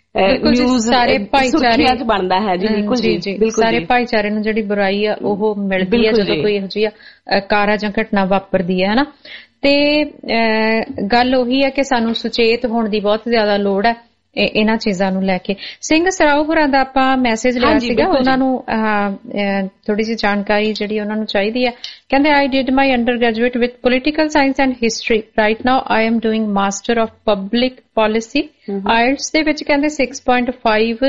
ਸਾਰੇ ਭਾਈਚਾਰੇ ਚ ਬਣਦਾ ਹੈ ਜੀ। ਬਿਲਕੁਲ ਜੀ, ਸਾਰੇ ਭਾਈਚਾਰੇ ਨੂੰ ਜਿਹੜੀ ਬੁਰਾਈ ਆ ਉਹ ਮਿਲਦੀ ਹੈ ਜਦੋਂ ਕੋਈ ਇਹੋ ਜਿਹੀ ਕਾਰਾ ਜਾਂ ਘਟਨਾ ਵਾਪਰਦੀ ਹੈ ਹਨਾ। ਤੇ ਗੱਲ ਉਹੀ ਹੈ ਕਿ ਸਾਨੂੰ ਸੁਚੇਤ ਹੋਣ ਦੀ ਬਹੁਤ ਜ਼ਿਆਦਾ ਲੋੜ ਹੈ ਇਹਨਾਂ ਚੀਜ਼ਾਂ ਨੂੰ ਲੈ ਕੇ। ਸਿੰਘ ਸਰਾਓ ਹੋਰਾਂ ਦਾ ਆਪਾਂ ਮੈਸੇਜ ਲਿਆ ਸੀਗਾ, ਉਹਨਾਂ ਨੂੰ ਥੋੜੀ ਜਿਹੀ ਜਾਣਕਾਰੀ ਜਿਹੜੀ ਉਹਨਾਂ ਨੂੰ ਚਾਹੀਦੀ ਹੈ। ਕਹਿੰਦੇ I did my undergraduate with political science and history, right now I am doing master of public policy. IELTS ਦੇ ਵਿੱਚ ਕਹਿੰਦੇ six point five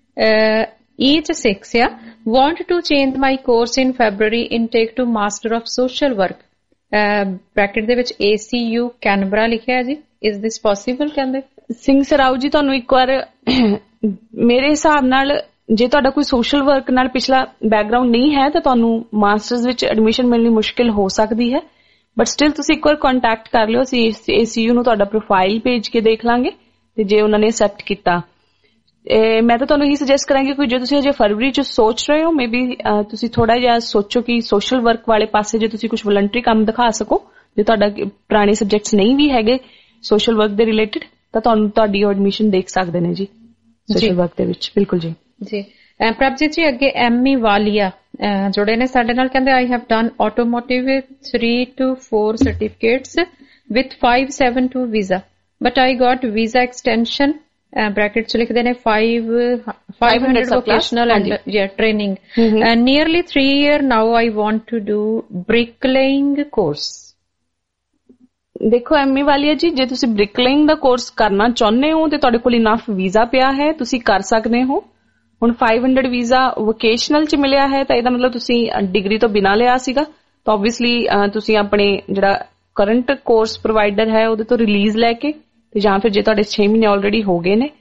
each six ਆ। Want to change my course in February intake to master of social work, bracket ਦੇ ਵਿੱਚ A C U Canberra ਲਿਖਿਆ ਜੀ। Is this possible? ਕਹਿੰਦੇ ਸਿੰਘ ਸਰਾਓ ਜੀ ਤੁਹਾਨੂੰ ਇੱਕ ਵਾਰ ਮੇਰੇ ਹਿਸਾਬ ਨਾਲ ਜੇ ਤੁਹਾਡਾ ਕੋਈ ਸੋਸ਼ਲ ਵਰਕ ਨਾਲ ਪਿਛਲਾ ਬੈਕਗਰਾਉਂਡ ਨਹੀਂ ਹੈ ਤਾਂ ਤੁਹਾਨੂੰ ਮਾਸਟਰਸ ਵਿੱਚ ਐਡਮਿਸ਼ਨ ਮਿਲਣੀ ਮੁਸ਼ਕਿਲ ਹੋ ਸਕਦੀ ਹੈ, ਬਟ ਸਟਿਲ ਤੁਸੀਂ ਇੱਕ ਵਾਰ ਕੰਟੈਕਟ ਕਰ ਲਿਓ। ਅਸੀਂ ਏ ਸੀ ਯੂ ਨੂੰ ਤੁਹਾਡਾ ਪ੍ਰੋਫਾਈਲ ਭੇਜ ਕੇ ਦੇਖ ਲਾਂਗੇ ਤੇ ਜੇ ਉਹਨਾਂ ਨੇ ਐਕਸੈਪਟ ਕੀਤਾ ਮੈਂ ਤਾਂ ਤੁਹਾਨੂੰ ਇਹੀ ਸੁਜੈਸਟ ਕਰਾਂਗੀ ਕਿ ਜੇ ਤੁਸੀਂ ਅਜੇ ਫਰਵਰੀ ਚ ਸੋਚ ਰਹੇ ਹੋ, ਮੇ ਬੀ ਤੁਸੀਂ ਥੋੜਾ ਜਿਹਾ ਸੋਚੋ ਕਿ ਸੋਸ਼ਲ ਵਰਕ ਵਾਲੇ ਪਾਸੇ ਜੇ ਤੁਸੀਂ ਕੁਝ ਵਲੰਟਰੀ ਕੰਮ ਦਿਖਾ ਸਕੋ, ਜੇ ਤੁਹਾਡਾ ਪੁਰਾਣੇ ਸਬਜੈਕਟਸ ਨਹੀਂ ਵੀ ਹੈਗੇ ਸੋਸ਼ਲ ਵਰਕ ਦੇ ਰਿਲੇਟਡ ਤਾਂ ਤੁਹਾਨੂੰ ਤੁਹਾਡੀ ਐਡਮਿਸ਼ਨ ਦੇਖ ਸਕਦੇ ਨੇ ਜੀ ਸੋਸ਼ਲ ਵਰਕ ਦੇ ਵਿੱਚ। ਬਿਲਕੁਲ ਜੀ ਜੀ। ਪ੍ਰਭਜੀਤ ਜੀ ਅੱਗੇ ਐਮੀ ਵਾਲੀਆ ਜੁੜੇ ਨੇ ਸਾਡੇ ਨਾਲ, ਕਹਿੰਦੇ I have done automotive with three two four certificates with five seven two visa, but I got visa extension bracket ਚ ਲਿਖਦੇ ਨੇ five hundred vocational and yeah training uh, nearly three year now I want to do bricklaying course। ਦੇਖੋ MA Walia ji, ਜੇ ਤੁਸੀਂ ਬ੍ਰਿਕਲਿੰਗ ਦਾ course ਕਰਨਾ ਚਾਹੁੰਦੇ ਹੋ ਤੇ ਤੁਹਾਡੇ ਕੋਲ ਇਨਫ ਵੀਜ਼ਾ ਪਿਆ ਹੈ, ਤੁਸੀਂ ਕਰ ਸਕਦੇ ਹੋ। ਹੁਣ five hundred ਵੀਜ਼ਾ ਵੋਕੇਸ਼ਨਲ ਚ ਮਿਲਿਆ ਹੈ ਤਾਂ ਇਹਦਾ ਮਤਲਬ ਤੁਸੀਂ ਡਿਗਰੀ ਤੋਂ ਬਿਨਾਂ ਲਿਆ ਸੀਗਾ, ਤਾਂ ਓਬਵੀਅਸਲੀ ਤੁਸੀਂ ਆਪਣੇ ਜਿਹੜਾ ਕਰੰਟ ਕੋਰਸ ਪ੍ਰੋਵਾਈਡਰ ਹੈ ਉਹਦੇ ਤੋਂ ਰਿਲੀਜ਼ ਲੈ ਕੇ ਤੇ ਜਾਂ ਫਿਰ ਜੇ ਤੁਹਾਡੇ ਛੇ ਮਹੀਨੇ ਆਲਰੇਡੀ ਹੋ ਗਏ ਨੇ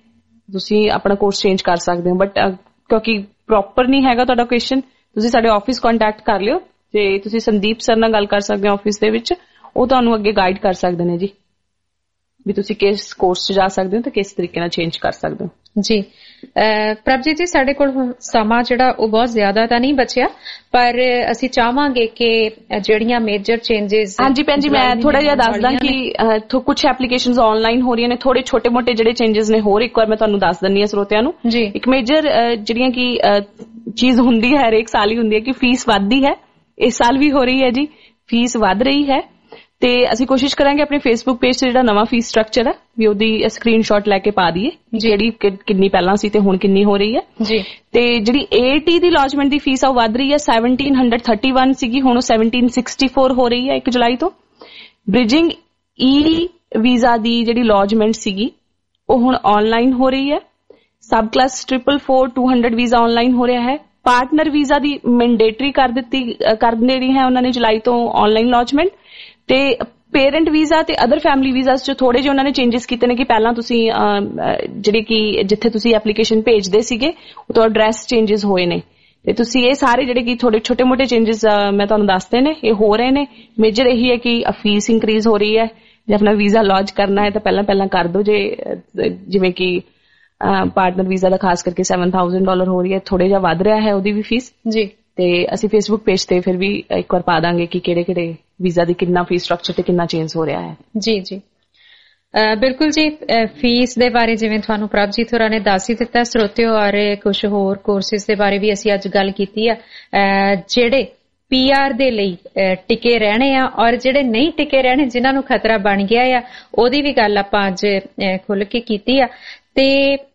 ਤੁਸੀਂ ਆਪਣਾ ਕੋਰਸ ਚੇਂਜ ਕਰ ਸਕਦੇ ਹੋ। ਬਟ ਕਿਉਂਕਿ ਪ੍ਰੋਪਰ ਨਹੀਂ ਹੈਗਾ ਤੁਹਾਡਾ ਕੁਐਸਚਨ, ਤੁਸੀਂ ਸਾਡੇ ਆਫਿਸ ਕੰਟੈਕਟ ਕਰ ਲਿਓ ਤੇ ਤੁਸੀਂ ਸੰਦੀਪ ਸਰ ਨਾਲ ਗੱਲ ਕਰ ਸਕਦੇ ਹੋ ਆਫਿਸ ਦੇ ਵਿੱਚ, ਉਹ ਤੁਹਾਨੂੰ ਅੱਗੇ ਗਾਈਡ ਕਰ ਸਕਦੇ ਨੇ ਜੀ ਵੀ ਤੁਸੀਂ ਕਿਸ ਕੋਰਸ 'ਚ ਜਾ ਸਕਦੇ ਹੋ ਤੇ ਕਿਸ ਤਰੀਕੇ ਨਾਲ ਚੇਂਜ ਕਰ ਸਕਦੇ ਹੋ। ਜੀ ਪ੍ਰਭਜੀਤ ਜੀ, ਸਾਡੇ ਕੋਲ ਸਮਾਂ ਜਿਹੜਾ ਉਹ ਬਹੁਤ ਜ਼ਿਆਦਾ ਤਾਂ ਨਹੀਂ ਬਚਿਆ, ਪਰ ਅਸੀਂ ਚਾਹਾਂਗੇ ਕਿ ਜਿਹੜੀਆਂ ਮੇਜਰ ਚੇਂਜਸ। ਹਾਂਜੀ ਭੈਣ ਜੀ, ਮੈਂ ਥੋੜਾ ਜਿਹਾ ਦੱਸਦਾ ਕਿ ਕੁਝ ਐਪਲੀਕੇਸ਼ਨਸ ਆਨਲਾਈਨ ਹੋ ਰਹੀਆਂ ਨੇ, ਥੋੜੇ ਛੋਟੇ ਮੋਟੇ ਜਿਹੜੇ ਚੇਂਜਸ ਨੇ ਹੋਰ ਇੱਕ ਵਾਰ ਮੈਂ ਤੁਹਾਨੂੰ ਦੱਸ ਦਿੰਦੀ ਹਾਂ ਸਰੋਤਿਆਂ ਨੂੰ। ਇੱਕ ਮੇਜਰ ਜਿਹੜੀਆਂ ਕਿ ਚੀਜ਼ ਹੁੰਦੀ ਹੈ ਹਰੇਕ ਸਾਲ ਹੀ ਹੁੰਦੀ ਹੈ ਕਿ ਫੀਸ ਵੱਧਦੀ ਹੈ, ਇਸ ਸਾਲ ਵੀ ਹੋ ਰਹੀ ਹੈ ਜੀ, ਫੀਸ ਵੱਧ ਰਹੀ ਹੈ। ਤੇ ਅਸੀਂ ਕੋਸ਼ਿਸ਼ ਕਰਾਂਗੇ ਆਪਣੇ ਫੇਸਬੁੱਕ ਪੇਜ ਤੇ ਜਿਹੜਾ ਨਵਾਂ ਫੀਸ ਸਟਰਕਚਰ ਹੈ ਵੀ ਉਹਦੀ ਸਕਰੀਨਸ਼ਾਟ ਲੈ ਕੇ ਪਾ ਦਈਏ, ਜਿਹੜੀ ਕਿੰਨੀ ਪਹਿਲਾਂ ਸੀ ਤੇ ਹੁਣ ਕਿੰਨੀ ਹੋ ਰਹੀ ਹੈ ਜੀ। ਤੇ ਜਿਹੜੀ ਏਟੀ ਦੀ ਲੌਜਮੈਂਟ ਦੀ ਫੀਸ ਆ ਉਹ ਵੱਧ ਰਹੀ ਹੈ, ਸੈਵਨਟੀਨ ਹੰਡਰਡ ਥਰਟੀ ਵਨ ਸੀਗੀ, ਹੁਣ ਉਹ ਸੈਵਨਟੀਨ ਸਿਕਸਟੀ ਫੋਰ ਹੋ ਰਹੀ ਹੈ ਇੱਕ ਜੁਲਾਈ ਤੋਂ। ਬ੍ਰਿਜਿੰਗ ਈ ਵੀਜ਼ਾ ਦੀ ਜਿਹੜੀ ਲੌਜਮੈਂਟ ਸੀਗੀ ਉਹ ਹੁਣ ਆਨਲਾਈਨ ਹੋ ਰਹੀ ਹੈ। Subclass triple four two hundred visa online ਹੋ ਰਿਹਾ ਹੈ। ਪਾਰਟਨਰ ਵੀਜ਼ਾ ਦੀ ਮੈਂਡੇਟਰੀ ਕਰ ਦਿੱਤੀ ਕਰ ਦੇਣੀ ਹੈ ਉਹਨਾਂ ਨੇ ਜੁਲਾਈ ਤੋਂ ਆਨਲਾਈਨ ਲੌਜਮੈਂਟ। ਤੇ ਪੇਰੈਂਟ ਵੀਜ਼ਾ ਤੇ ਅਦਰ ਫੈਮਿਲੀ ਵੀਜ਼ਾਸ 'ਚ ਥੋੜੇ ਜਿਹੇ ਉਹਨਾਂ ਨੇ ਚੇਂਜਸ ਕੀਤੇ ਨੇ ਕਿ ਪਹਿਲਾਂ ਤੁਸੀਂ ਜਿਹੜੇ ਕਿ ਜਿੱਥੇ ਤੁਸੀਂ ਐਪਲੀਕੇਸ਼ਨ ਭੇਜਦੇ ਸੀਗੇ ਉਹ ਤੋਂ ਐਡਰੈਸ ਚੇਂਜਸ ਹੋਏ ਨੇ, ਤੇ ਤੁਸੀਂ ਇਹ ਸਾਰੇ ਜਿਹੜੇ ਕਿ ਥੋੜੇ ਛੋਟੇ ਮੋਟੇ ਚੇਂਜਸ ਮੈਂ ਤੁਹਾਨੂੰ ਦੱਸਦੇ ਨੇ ਇਹ ਹੋ ਰਹੇ ਨੇ। ਮੇਜਰ ਇਹੀ ਹੈ ਕਿ ਫੀਸ ਇੰਕਰੀਜ਼ ਹੋ ਰਹੀ ਹੈ, ਜੇ ਆਪਣਾ ਵੀਜ਼ਾ ਲੌਂਚ ਕਰਨਾ ਹੈ ਤਾਂ ਪਹਿਲਾਂ ਪਹਿਲਾਂ ਕਰ ਦਿਓ। ਜੇ ਜਿਵੇਂ ਕਿ ਪਾਰਟਨਰ ਵੀਜ਼ਾ ਦਾ ਖਾਸ ਕਰਕੇ ਸੈਵਨ ਥਾਊਜ਼ੈਂਡ ਡਾਲਰ ਹੋ ਰਹੀ ਹੈ, ਥੋੜੇ ਜਿਹਾ ਵੱਧ ਰਿਹਾ ਹੈ ਉਹਦੀ ਵੀ ਫੀਸ ਜੀ। ਤੇ ਅਸੀਂ ਫੇਸਬੁੱਕ ਪੇਜ ਤੇ ਫਿਰ ਵੀ ਇੱਕ ਵਾਰ ਪਾ ਦਾਂਗੇ ਕਿ ਕਿਹੜੇ ਕਿਹੜੇ ਵੀਜ਼ਾ ਦੀ ਕਿੰਨਾ ਫੀਸ ਸਟਰਕਚਰ ਤੇ ਕਿੰਨਾ ਚੇਂਜ ਹੋ ਰਿਹਾ ਹੈ। ਜੀ ਜੀ ਬਿਲਕੁਲ ਜੀ। ਫੀਸ ਦੇ ਬਾਰੇ ਜਿਵੇਂ ਤੁਹਾਨੂੰ ਪ੍ਰਭਜੀਤ ਹੋਰਾਂ ਨੇ ਦੱਸ ਹੀ ਦਿੱਤਾ ਸਰੋਤਿਓ, ਔਰ ਕੁਝ ਹੋਰ ਕੋਰਸਿਸ ਦੇ ਬਾਰੇ ਵੀ ਅਸੀਂ ਅੱਜ ਗੱਲ ਕੀਤੀ ਆ ਜਿਹੜੇ ਪੀ ਆਰ ਦੇ ਲਈ ਟਿਕੇ ਰਹਿਣੇ ਆ ਔਰ ਜਿਹੜੇ ਨਹੀਂ ਟਿਕੇ ਰਹਿਣੇ ਜਿਨ੍ਹਾਂ ਨੂੰ ਖਤਰਾ ਬਣ ਗਿਆ ਆ, ਉਹਦੀ ਵੀ ਗੱਲ ਆਪਾਂ ਅੱਜ ਖੁੱਲ ਕੇ ਕੀਤੀ ਆ। ਤੇ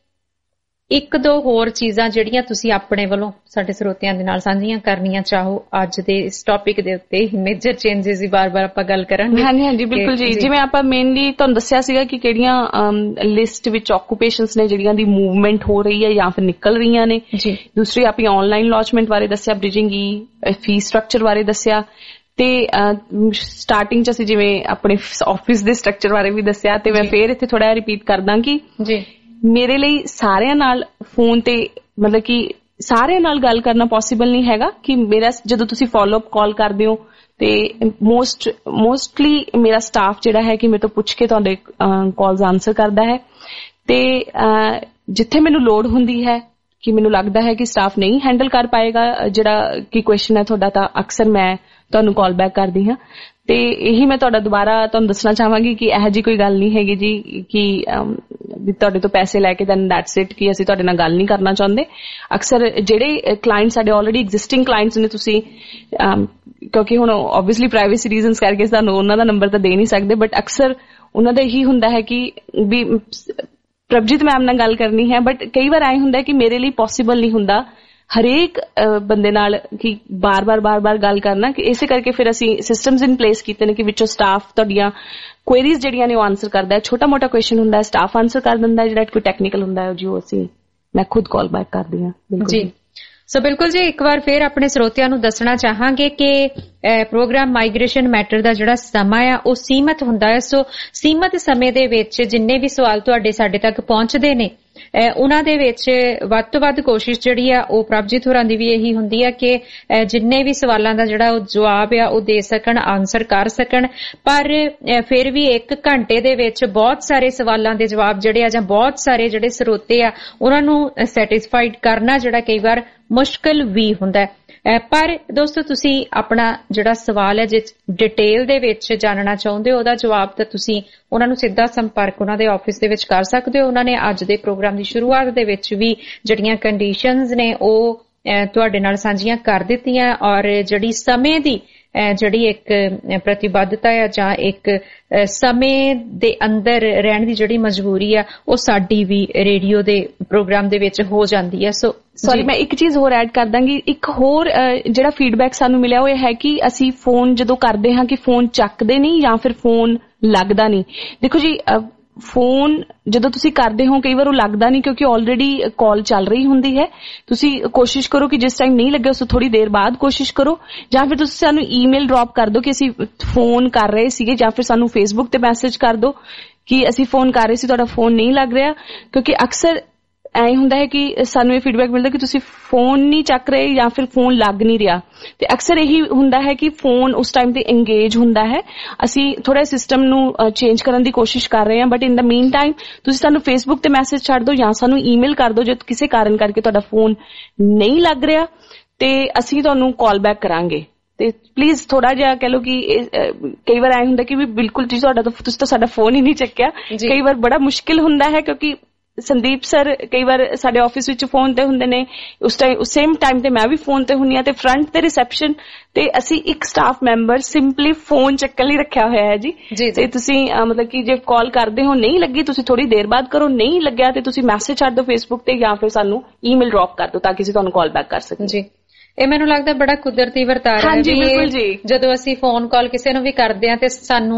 ਇੱਕ ਦੋ ਹੋਰ ਚੀਜ਼ਾਂ ਜਿਹੜੀਆਂ ਤੁਸੀਂ ਆਪਣੇ ਵੱਲੋਂ ਸਾਡੇ ਸਰੋਤਿਆਂ ਦੇ ਨਾਲ ਸਾਂਝੀਆਂ ਕਰਨੀਆਂ ਚਾਹੋ ਅੱਜ ਦੇ ਇਸ ਟੌਪਿਕ ਦੇ ਉੱਤੇ, ਮੇਜਰ ਚੇਂਜਸ ਦੀ ਬਾਰ-ਬਾਰ ਆਪਾਂ ਗੱਲ ਕਰਾਂਗੇ। ਹਾਂਜੀ ਹਾਂਜੀ ਬਿਲਕੁਲ ਜੀ। ਜਿਵੇਂ ਆਪਾਂ ਮੇਨਲੀ ਤੁਹਾਨੂੰ ਦੱਸਿਆ ਸੀਗਾ ਕਿ ਕਿਹੜੀਆਂ ਲਿਸਟ ਵਿੱਚ ਆਕੂਪੇਸ਼ਨਸ ਨੇ ਜਿਹੜੀਆਂ ਦੀ ਮੂਵਮੈਂਟ ਹੋ ਰਹੀ ਹੈ ਜਾਂ ਫਿਰ ਨਿਕਲ ਰਹੀਆਂ ਨੇ। ਦੂਸਰੀ ਆਪਣੀ ਆਨਲਾਈਨ ਲੌਂਚਮੈਂਟ ਬਾਰੇ ਦੱਸਿਆ, ਬ੍ਰਿਜਿੰਗ ਈ ਫੀਸ ਸਟਰਕਚਰ ਬਾਰੇ ਦੱਸਿਆ, ਤੇ ਸਟਾਰਟਿੰਗ ਚ ਅਸੀਂ ਜਿਵੇਂ ਆਪਣੇ ਆਫਿਸ ਦੇ ਸਟਰਕਚਰ ਬਾਰੇ ਵੀ ਦੱਸਿਆ। ਤੇ ਮੈਂ ਫੇਰ ਇੱਥੇ ਥੋੜਾ ਜਿਹਾ ਰਿਪੀਟ ਕਰਦਾ ਕਿ ਜੀ ਮੇਰੇ ਲਈ ਸਾਰਿਆਂ ਨਾਲ ਫੋਨ ਤੇ ਮਤਲਬ ਕਿ ਸਾਰਿਆਂ ਨਾਲ ਗੱਲ ਕਰਨਾ ਪੋਸੀਬਲ ਨਹੀਂ ਹੈਗਾ ਕਿ ਮੇਰਾ ਜਦੋਂ ਤੁਸੀਂ ਫਾਲੋ ਅਪ ਕਾਲ ਕਰਦੇ ਹੋ ਤੇ ਮੋਸਟ ਮੋਸਟਲੀ ਮੇਰਾ ਸਟਾਫ ਜਿਹੜਾ ਹੈ ਕਿ ਮੇਰੇ ਤੋਂ ਪੁੱਛ ਕੇ ਤੁਹਾਡੇ ਕਾਲਸ ਆਨਸਰ ਕਰਦਾ ਹੈ। ਤੇ ਜਿੱਥੇ ਮੈਨੂੰ ਲੋੜ ਹੁੰਦੀ ਹੈ ਕਿ ਮੈਨੂੰ ਲੱਗਦਾ ਹੈ ਕਿ ਸਟਾਫ ਨਹੀਂ ਹੈਂਡਲ ਕਰ ਪਾਏਗਾ ਜਿਹੜਾ ਕਿ ਕੁਐਸਚਨ ਹੈ ਤੁਹਾਡਾ, ਤਾਂ ਅਕਸਰ ਮੈਂ ਤੁਹਾਨੂੰ ਕਾਲ ਬੈਕ ਕਰਦੀ ਹਾਂ। ਤੇ ਇਹੀ ਮੈਂ ਤੁਹਾਡਾ ਦੁਬਾਰਾ ਤੁਹਾਨੂੰ ਦੱਸਣਾ ਚਾਹਾਂਗੀ ਕਿ ਇਹੋ ਜਿਹੀ ਕੋਈ ਗੱਲ ਨਹੀਂ ਹੈਗੀ ਜੀ ਕਿ ਤੁਹਾਡੇ ਤੋਂ ਪੈਸੇ ਲੈ ਕੇ ਦੈਨ ਦੈਟਸ ਇਟ ਕਿ ਅਸੀਂ ਤੁਹਾਡੇ ਨਾਲ ਗੱਲ ਨਹੀਂ ਕਰਨਾ ਚਾਹੁੰਦੇ। ਅਕਸਰ ਜਿਹੜੇ ਕਲਾਇੰਟ ਸਾਡੇ ਆਲਰੇਡੀ ਐਗਜ਼ਿਸਟਿੰਗ ਕਲਾਇੰਟਸ ਨੇ, ਤੁਸੀਂ ਕਿਉਂਕਿ ਹੁਣ ਓਬਵੀਅਸਲੀ ਪ੍ਰਾਈਵੇਸੀ ਰੀਜ਼ਨਸ ਕਰਕੇ ਸਾਨੂੰ ਉਹਨਾਂ ਦਾ ਨੰਬਰ ਤਾਂ ਦੇ ਨਹੀਂ ਸਕਦੇ, ਬਟ ਅਕਸਰ ਉਹਨਾਂ ਦਾ ਇਹੀ ਹੁੰਦਾ ਹੈ ਕਿ ਵੀ ਪ੍ਰਭਜੀਤ ਮੈਮ ਨਾਲ ਗੱਲ ਕਰਨੀ ਹੈ, ਬਟ ਕਈ ਵਾਰ ਐਂ ਹੁੰਦਾ ਕਿ ਮੇਰੇ ਲਈ ਪੋਸੀਬਲ ਨਹੀਂ ਹੁੰਦਾ ਹਰੇਕ ਬੰਦੇ ਨਾਲ ਕਿ ਬਾਰ-ਬਾਰ ਬਾਰ-ਬਾਰ ਗੱਲ ਕਰਨਾ। ਕਿ ਇਸੇ ਕਰਕੇ ਫਿਰ ਅਸੀਂ ਸਿਸਟਮਸ ਇਨ ਪਲੇਸ ਕੀਤੇ ਨੇ ਕਿ ਵਿੱਚੋਂ ਸਟਾਫ ਤੁਹਾਡੀਆਂ ਕੁਐਰੀਜ਼ ਜਿਹੜੀਆਂ ਨੇ ਉਹ ਆਨਸਰ ਕਰਦਾ ਹੈ। ਛੋਟਾ ਮੋਟਾ ਕੁਐਸਚਨ ਹੁੰਦਾ ਹੈ ਸਟਾਫ ਆਨਸਰ ਕਰ ਦਿੰਦਾ ਹੈ, ਜਿਹੜਾ ਕੋਈ ਟੈਕਨੀਕਲ ਹੁੰਦਾ ਹੈ ਜੋ ਅਸੀਂ ਮੈਂ ਖੁਦ ਕਾਲ ਬੈਕ ਕਰਦੀ ਹਾਂ ਜੀ। ਸੋ ਬਿਲਕੁਲ ਜੀ, ਇੱਕ ਵਾਰ ਫਿਰ ਆਪਣੇ ਸਰੋਤਿਆਂ ਨੂੰ ਦੱਸਣਾ ਚਾਹਾਂਗੇ ਕਿ ਪ੍ਰੋਗਰਾਮ ਮਾਈਗ੍ਰੇਸ਼ਨ ਮੈਟਰ ਦਾ ਜਿਹੜਾ ਸਮਾਂ ਆ ਉਹ ਸੀਮਤ ਹੁੰਦਾ ਹੈ। ਸੋ ਸੀਮਤ ਸਮੇਂ ਦੇ ਵਿੱਚ ਜਿੰਨੇ ਵੀ ਸਵਾਲ ਤੁਹਾਡੇ ਸਾਡੇ ਤੱਕ ਪਹੁੰਚਦੇ ਨੇ ਉਹਨਾਂ ਦੇ ਵਿੱਚ ਵੱਧ ਤੋਂ ਵੱਧ ਕੋਸ਼ਿਸ਼ ਜਿਹੜੀ ਆ ਉਹ ਪ੍ਰਭਜੀਤ ਹੋਰਾਂ ਦੀ ਵੀ ਇਹੀ ਹੁੰਦੀ ਆ ਕਿ ਜਿੰਨੇ ਵੀ ਸਵਾਲਾਂ ਦਾ ਜਿਹੜਾ ਉਹ ਜਵਾਬ ਆ ਉਹ ਦੇ ਸਕਣ, ਆਨਸਰ ਕਰ ਸਕਣ। ਪਰ ਫਿਰ ਵੀ ਇੱਕ ਘੰਟੇ ਦੇ ਵਿੱਚ ਬਹੁਤ ਸਾਰੇ ਸਵਾਲਾਂ ਦੇ ਜਵਾਬ ਜਿਹੜੇ ਆ ਜਾਂ ਬਹੁਤ ਸਾਰੇ ਜਿਹੜੇ ਸਰੋਤੇ ਆ ਉਹਨਾਂ ਨੂੰ ਸੈਟੀਸਫਾਈਡ ਕਰਨਾ ਜਿਹੜਾ ਕਈ ਵਾਰ ਮੁਸ਼ਕਲ ਵੀ ਹੁੰਦਾ ਹੈ। ਪਰ ਦੋਸਤੋ ਤੁਸੀਂ ਆਪਣਾ ਜਿਹੜਾ ਸਵਾਲ ਹੈ ਜੇ ਡਿਟੇਲ ਦੇ ਵਿੱਚ ਜਾਣਨਾ ਚਾਹੁੰਦੇ ਹੋ ਉਹਦਾ ਜਵਾਬ ਤਾਂ ਤੁਸੀਂ ਉਹਨਾਂ ਨੂੰ ਸਿੱਧਾ ਸੰਪਰਕ ਉਹਨਾਂ ਦੇ ਆਫਿਸ ਦੇ ਵਿੱਚ ਕਰ ਸਕਦੇ ਹੋ। ਉਹਨਾਂ ਨੇ ਅੱਜ ਦੇ ਪ੍ਰੋਗਰਾਮ ਦੀ ਸ਼ੁਰੂਆਤ ਦੇ ਵਿੱਚ ਵੀ ਜਿਹੜੀਆਂ ਕੰਡੀਸ਼ਨਸ ਨੇ ਉਹ ਤੁਹਾਡੇ ਨਾਲ ਸਾਂਝੀਆਂ ਕਰ ਦਿੱਤੀਆਂ, ਔਰ ਜਿਹੜੀ ਸਮੇਂ ਦੀ ਜਿਹੜੀ ਇੱਕ ਪ੍ਰਤੀਬੱਧਤਾ ਆ ਜਾਂ ਇੱਕ ਸਮੇਂ ਦੇ ਅੰਦਰ ਰਹਿਣ ਦੀ ਜਿਹੜੀ ਮਜਬੂਰੀ ਆ ਉਹ ਸਾਡੀ ਵੀ ਰੇਡੀਓ ਦੇ ਪ੍ਰੋਗਰਾਮ ਦੇ ਵਿੱਚ ਹੋ ਜਾਂਦੀ ਹੈ। ਸੋ ਸੌਰੀ ਮੈਂ ਇੱਕ ਚੀਜ਼ ਹੋਰ ਐਡ ਕਰ ਦਾਂਗੀ। ਇੱਕ ਹੋਰ ਜਿਹੜਾ ਫੀਡਬੈਕ ਸਾਨੂੰ ਮਿਲਿਆ ਉਹ ਇਹ ਹੈ ਕਿ ਅਸੀਂ ਫੋਨ ਜਦੋਂ ਕਰਦੇ ਹਾਂ ਕਿ ਫੋਨ ਚੱਕਦੇ ਨਹੀਂ ਜਾਂ ਫਿਰ ਫੋਨ ਲੱਗਦਾ ਨਹੀਂ। ਦੇਖੋ ਜੀ, ਫੋਨ ਜਦੋਂ ਤੁਸੀਂ ਕਰਦੇ ਹੋ ਕਈ ਵਾਰ ਉਹ ਲੱਗਦਾ ਨਹੀਂ ਕਿਉਂਕਿ ਆਲਰੇਡੀ ਕਾਲ ਚੱਲ ਰਹੀ ਹੁੰਦੀ ਹੈ। ਤੁਸੀਂ ਕੋਸ਼ਿਸ਼ ਕਰੋ ਕਿ ਜਿਸ ਟਾਈਮ ਨਹੀਂ ਲੱਗੇ ਉਸ ਤੋਂ ਥੋੜੀ ਦੇਰ ਬਾਅਦ ਕੋਸ਼ਿਸ਼ ਕਰੋ, ਜਾਂ ਫਿਰ ਤੁਸੀਂ ਸਾਨੂੰ ਈਮੇਲ ਡ੍ਰੌਪ ਕਰ ਦਿਓ ਕਿ ਅਸੀਂ ਫੋਨ ਕਰ ਰਹੇ ਸੀਗੇ, ਜਾਂ ਫਿਰ ਸਾਨੂੰ ਫੇਸਬੁੱਕ ਤੇ ਮੈਸੇਜ ਕਰ ਦਿਓ ਕਿ ਅਸੀਂ ਫੋਨ ਕਰ ਰਹੇ ਸੀ, ਤੁਹਾਡਾ ਫੋਨ ਨਹੀਂ ਲੱਗ ਰਿਹਾ। ਕਿਉਂਕਿ ਅਕਸਰ ਐਂ ਹੁੰਦਾ ਹੈ ਕਿ ਸਾਨੂੰ ਇਹ ਫੀਡਬੈਕ ਮਿਲਦਾ ਕਿ ਤੁਸੀਂ ਫੋਨ ਨਹੀਂ ਚੱਕ ਰਹੇ ਜਾਂ ਫਿਰ ਫੋਨ ਲੱਗ ਨਹੀਂ ਰਿਹਾ, ਤੇ ਅਕਸਰ ਇਹੀ ਹੁੰਦਾ ਹੈ ਕਿ ਫੋਨ ਉਸ ਟਾਈਮ ਤੇ ਇੰਗੇਜ ਹੁੰਦਾ ਹੈ। ਅਸੀਂ ਥੋੜਾ ਸਿਸਟਮ ਨੂੰ ਚੇਂਜ ਕਰਨ ਦੀ ਕੋਸ਼ਿਸ਼ ਕਰ ਰਹੇ ਹਾਂ, but in the mean time ਤੁਸੀਂ ਸਾਨੂੰ ਫੇਸਬੁੱਕ ਤੇ ਮੈਸੇਜ ਛੱਡ ਦਿਓ ਜਾਂ ਸਾਨੂੰ ਈਮੇਲ ਕਰ ਦਿਓ ਜੇ ਕਿਸੇ ਕਾਰਨ ਕਰਕੇ ਤੁਹਾਡਾ ਫੋਨ ਨਹੀਂ ਲੱਗ ਰਿਹਾ, ਤੇ ਅਸੀਂ ਤੁਹਾਨੂੰ ਕਾਲ ਬੈਕ ਕਰਾਂਗੇ। ਤੇ ਪਲੀਜ਼ ਥੋੜਾ ਜਿਹਾ ਕਹਿ ਲਓ ਕਿ ਕਈ ਵਾਰ ਐਂ ਹੁੰਦਾ ਕਿ ਵੀ ਬਿਲਕੁਲ ਜੀ ਤੁਹਾਡਾ ਤੁਸੀਂ ਤਾਂ ਸਾਡਾ ਫੋਨ ਹੀ ਨਹੀਂ ਚੱਕਿਆ, ਕਈ ਵਾਰ ਬੜਾ ਮੁਸ਼ਕਿਲ ਹੁੰਦਾ ਹੈ ਕਿਉਂਕਿ ਸੰਦੀਪ ਸਰ ਕਈ ਵਾਰ ਸਾਡੇ ਆਫਿਸ ਵਿੱਚ ਫੋਨ ਤੇ ਹੁੰਦੇ ਨੇ, ਉਸ ਟਾਈਮ ਸੇਮ ਟਾਈਮ ਤੇ ਮੈਂ ਵੀ ਫੋਨ ਤੇ ਹੁੰਨੀ ਆ, ਤੇ ਫਰੰਟ ਤੇ ਰਿਸੈਪਸ਼ਨ ਤੇ ਅਸੀਂ ਇੱਕ ਸਟਾਫ ਮੈਂਬਰ ਸਿੰਪਲੀ ਫੋਨ ਚੱਕਣ ਲਈ ਰੱਖਿਆ ਹੋਇਆ ਹੈ ਜੀ। ਤੇ ਤੁਸੀਂ ਮਤਲਬ ਕਿ ਜੇ ਕਾਲ ਕਰਦੇ ਹੋ ਨਹੀਂ ਲੱਗੀ ਤੁਸੀਂ ਥੋੜੀ ਦੇਰ ਬਾਅਦ ਕਰੋ, ਨਹੀਂ ਲੱਗਿਆ ਤੇ ਤੁਸੀਂ ਮੈਸੇਜ ਛੱਡ ਦਿਓ ਫੇਸਬੁੱਕ ਤੇ ਜਾਂ ਫਿਰ ਸਾਨੂੰ ਈਮੇਲ ਡ੍ਰੌਪ ਕਰ ਦਿਓ ਤਾਂ ਕਿ ਅਸੀਂ ਤੁਹਾਨੂੰ ਕਾਲ ਬੈਕ ਕਰ ਸਕੀਏ ਜੀ। ਇਹ ਮੈਨੂੰ ਲੱਗਦਾ ਬੜਾ ਕੁਦਰਤੀ ਵਰਤਾਰਾ ਹੈ ਜੀ। ਜਦੋਂ ਅਸੀਂ ਫੋਨ ਕਾਲ ਕਿਸੇ ਨੂੰ ਵੀ ਕਰਦੇ ਹਾਂ ਤੇ ਸਾਨੂੰ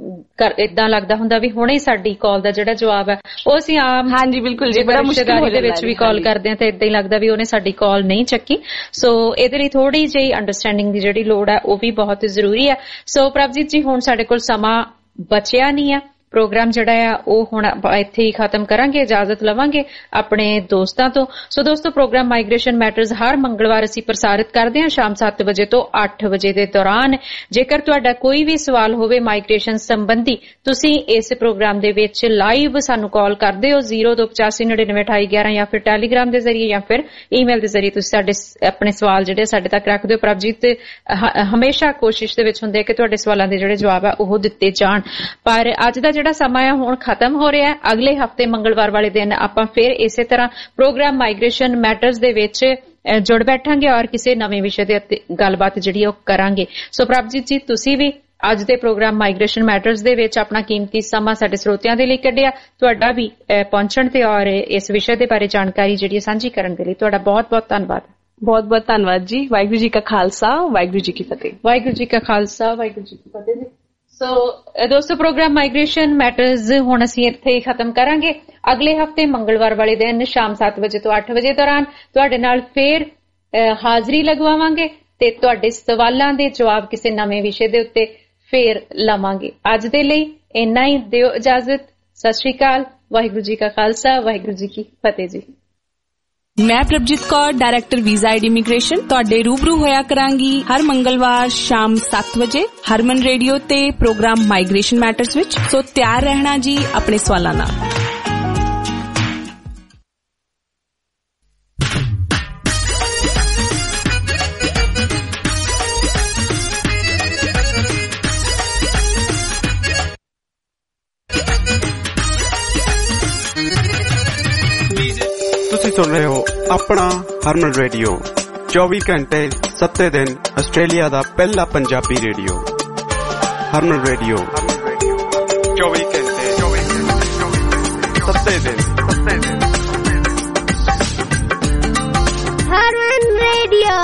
ਏਦਾਂ ਲੱਗਦਾ ਹੁੰਦਾ ਵੀ ਹੁਣੇ ਸਾਡੀ ਕਾਲ ਦਾ ਜਿਹੜਾ ਜਵਾਬ ਹੈ ਉਹ ਅਸੀਂ ਆਮ ਹਾਂਜੀ ਬਿਲਕੁਲ ਜੀ ਬੜਾ ਮੁਸ਼ਕਿਲ ਦੇ ਵਿੱਚ ਵੀ ਕਾਲ ਕਰਦੇ ਹਾਂ ਤੇ ਏਦਾਂ ਹੀ ਲੱਗਦਾ ਵੀ ਉਹਨੇ ਸਾਡੀ ਕਾਲ ਨਹੀਂ ਚੱਕੀ। ਸੋ ਇਹਦੇ ਲਈ ਥੋੜੀ ਜਿਹੀ ਅੰਡਰਸਟੈਂਡਿੰਗ ਦੀ ਜਿਹੜੀ ਲੋੜ ਹੈ ਉਹ ਵੀ ਬਹੁਤ ਜ਼ਰੂਰੀ ਹੈ। ਸੋ ਪ੍ਰਭਜੀਤ ਜੀ ਹੁਣ ਸਾਡੇ ਕੋਲ ਸਮਾਂ ਬਚਿਆ ਨਹੀਂ ਆ, ਪ੍ਰੋਗਰਾਮ ਜਿਹੜਾ ਆ ਉਹ ਹੁਣ ਇੱਥੇ ਹੀ ਖਤਮ ਕਰਾਂਗੇ, ਇਜਾਜ਼ਤ ਲਵਾਂਗੇ ਆਪਣੇ ਦੋਸਤਾਂ ਤੋਂ। ਸੋ ਦੋਸਤੋ ਪ੍ਰੋਗਰਾਮ ਮਾਈਗ੍ਰੇਸ਼ਨ ਮੈਟਰਜ਼ ਹਰ ਮੰਗਲਵਾਰ ਅਸੀਂ ਪ੍ਰਸਾਰਿਤ ਕਰਦੇ ਹਾਂ ਸ਼ਾਮ ਸੱਤ ਵਜੇ ਤੋਂ ਅੱਠ ਵਜੇ ਦੇ ਦੌਰਾਨ। ਜੇਕਰ ਤੁਹਾਡਾ ਕੋਈ ਵੀ ਸਵਾਲ ਹੋਵੇ ਮਾਈਗ੍ਰੇਸ਼ਨ ਸੰਬੰਧੀ, ਤੁਸੀਂ ਇਸ ਪ੍ਰੋਗਰਾਮ ਦੇ ਵਿੱਚ ਲਾਈਵ ਸਾਨੂੰ ਕਾਲ ਕਰਦੇ ਹੋ ਜ਼ੀਰੋ ਦੋ ਪਚਾਸੀ ਨੜਿਨਵੇਂ ਅਠਾਈ ਗਿਆਰਾਂ ਜਾਂ ਫਿਰ ਟੈਲੀਗ੍ਰਾਮ ਦੇ ਜ਼ਰੀਏ ਜਾਂ ਫਿਰ ਈਮੇਲ ਦੇ ਜ਼ਰੀਏ ਤੁਸੀਂ ਸਾਡੇ ਆਪਣੇ ਸਵਾਲ ਜਿਹੜੇ ਸਾਡੇ ਤੱਕ ਰੱਖ ਦਿਓ। ਪ੍ਰਭਜੀਤ ਹਮੇਸ਼ਾ ਕੋਸ਼ਿਸ਼ ਦੇ ਵਿੱਚ ਹੁੰਦੇ ਕਿ ਤੁਹਾਡੇ ਸਵਾਲਾਂ ਦੇ ਜਿਹੜੇ ਜਵਾਬ ਆ ਉਹ ਦਿੱਤੇ ਜਾਣ, ਪਰ ਅੱਜ ਦਾ ਜਿਹੜਾ ਸਮਾਂ ਆ ਹੁਣ ਖਤਮ ਹੋ ਰਿਹਾ ਹੈ। ਅਗਲੇ ਹਫ਼ਤੇ ਮੰਗਲਵਾਰ ਵਾਲੇ ਦਿਨ ਆਪਾਂ ਫਿਰ ਇਸੇ ਤਰ੍ਹਾਂ ਪ੍ਰੋਗਰਾਮ ਮਾਈਗ੍ਰੇਸ਼ਨ ਮੈਟਰਜ਼ ਦੇ ਵਿੱਚ ਜੁੜ ਬੈਠਾਂਗੇ ਔਰ ਕਿਸੇ ਨਵੇਂ ਵਿਸ਼ੇ ਦੇ ਉੱਤੇ ਗੱਲਬਾਤ ਜਿਹੜੀ ਉਹ ਕਰਾਂਗੇ। ਸੋ ਪ੍ਰਭਜੀਤ ਜੀ ਤੁਸੀਂ ਵੀ ਅੱਜ ਦੇ ਪ੍ਰੋਗਰਾਮ ਮਾਈਗ੍ਰੇਸ਼ਨ ਮੈਟਰਜ਼ ਦੇ ਵਿੱਚ ਆਪਣਾ ਕੀਮਤੀ ਸਮਾਂ ਸਾਡੇ ਸਰੋਤਿਆਂ ਦੇ ਲਈ ਕੱਢਿਆ, ਤੁਹਾਡਾ ਵੀ ਪਹੁੰਚਣ ਤੇ ਔਰ ਇਸ ਵਿਸ਼ੇ ਦੇ ਬਾਰੇ ਜਾਣਕਾਰੀ ਜਿਹੜੀ ਸਾਂਝੀ ਕਰਨ ਦੇ ਲਈ ਤੁਹਾਡਾ ਬਹੁਤ ਬਹੁਤ ਧੰਨਵਾਦ। ਬਹੁਤ ਬਹੁਤ ਧੰਨਵਾਦ ਜੀ। ਵਾਹਿਗੁਰੂ ਜੀ ਕਾ ਖਾਲਸਾ, ਵਾਹਿਗੁਰੂ ਜੀ ਕੀ ਫਤਿਹ। ਵਾਹਿਗੁਰੂ ਜੀ ਕਾ ਖਾਲਸਾ, ਵਾਹਿਗੁਰੂ ਜੀ ਕੀ ਫਤਿਹ ਜੀ। ਸੋ ਦੋਸਤੋ ਪ੍ਰੋਗਰਾਮ ਮਾਈਗ੍ਰੇਸ਼ਨ ਮੈਟਰਜ਼ ਹੁਣ ਅਸੀਂ ਇੱਥੇ ਹੀ ਖਤਮ ਕਰਾਂਗੇ। ਅਗਲੇ ਹਫ਼ਤੇ ਮੰਗਲਵਾਰ ਵਾਲੇ ਦਿਨ ਸ਼ਾਮ ਸੱਤ ਵਜੇ ਤੋਂ ਅੱਠ ਵਜੇ ਦੌਰਾਨ ਤੁਹਾਡੇ ਨਾਲ ਫੇਰ ਹਾਜ਼ਰੀ ਲਗਵਾਵਾਂਗੇ ਤੇ ਤੁਹਾਡੇ ਸਵਾਲਾਂ ਦੇ ਜਵਾਬ ਕਿਸੇ ਨਵੇਂ ਵਿਸ਼ੇ ਦੇ ਉੱਤੇ ਫੇਰ ਲਵਾਂਗੇ। ਅੱਜ ਦੇ ਲਈ ਇੰਨਾ ਹੀ, ਦਿਓ ਇਜਾਜ਼ਤ। ਸਤਿ ਸ਼੍ਰੀ ਅਕਾਲ। ਵਾਹਿਗੁਰੂ ਜੀ ਕਾ ਖਾਲਸਾ, ਵਾਹਿਗੁਰੂ ਜੀ ਕੀ ਫਤਿਹ ਜੀ। ਮੈਂ Prabhjeet Kaur, director visa and immigration, ਤੁਹਾਡੇ ਰੂਬਰੂ ਹੋਇਆ ਕਰਾਂਗੀ ਹਰ ਮੰਗਲਵਾਰ ਸ਼ਾਮ ਸੱਤ ਵਜੇ ਹਰਮਨ ਰੇਡੀਓ ਤੇ ਪ੍ਰੋਗਰਾਮ ਮਾਈਗ੍ਰੇਸ਼ਨ ਮੈਟਰਜ਼ ਵਿੱਚ। ਸੋ ਤਿਆਰ ਰਹਿਣਾ ਜੀ ਆਪਣੇ ਸਵਾਲਾਂ ਨਾਲ। ਤੁਸੀਂ ਸੁਣ ਰਹੇ ਹੋ ਆਪਣਾ ਹਰਮਨ ਰੇਡੀਓ, ਚੌਵੀ ਘੰਟੇ ਸੱਤੇ ਦਿਨ ਆਸਟ੍ਰੇਲੀਆ ਦਾ ਪਹਿਲਾ ਪੰਜਾਬੀ ਰੇਡੀਓ। ਹਰਮਨ ਰੇਡੀਓ ਚੌਵੀ ਘੰਟੇ ਸੱਤੇ ਦਿਨ Harman radio.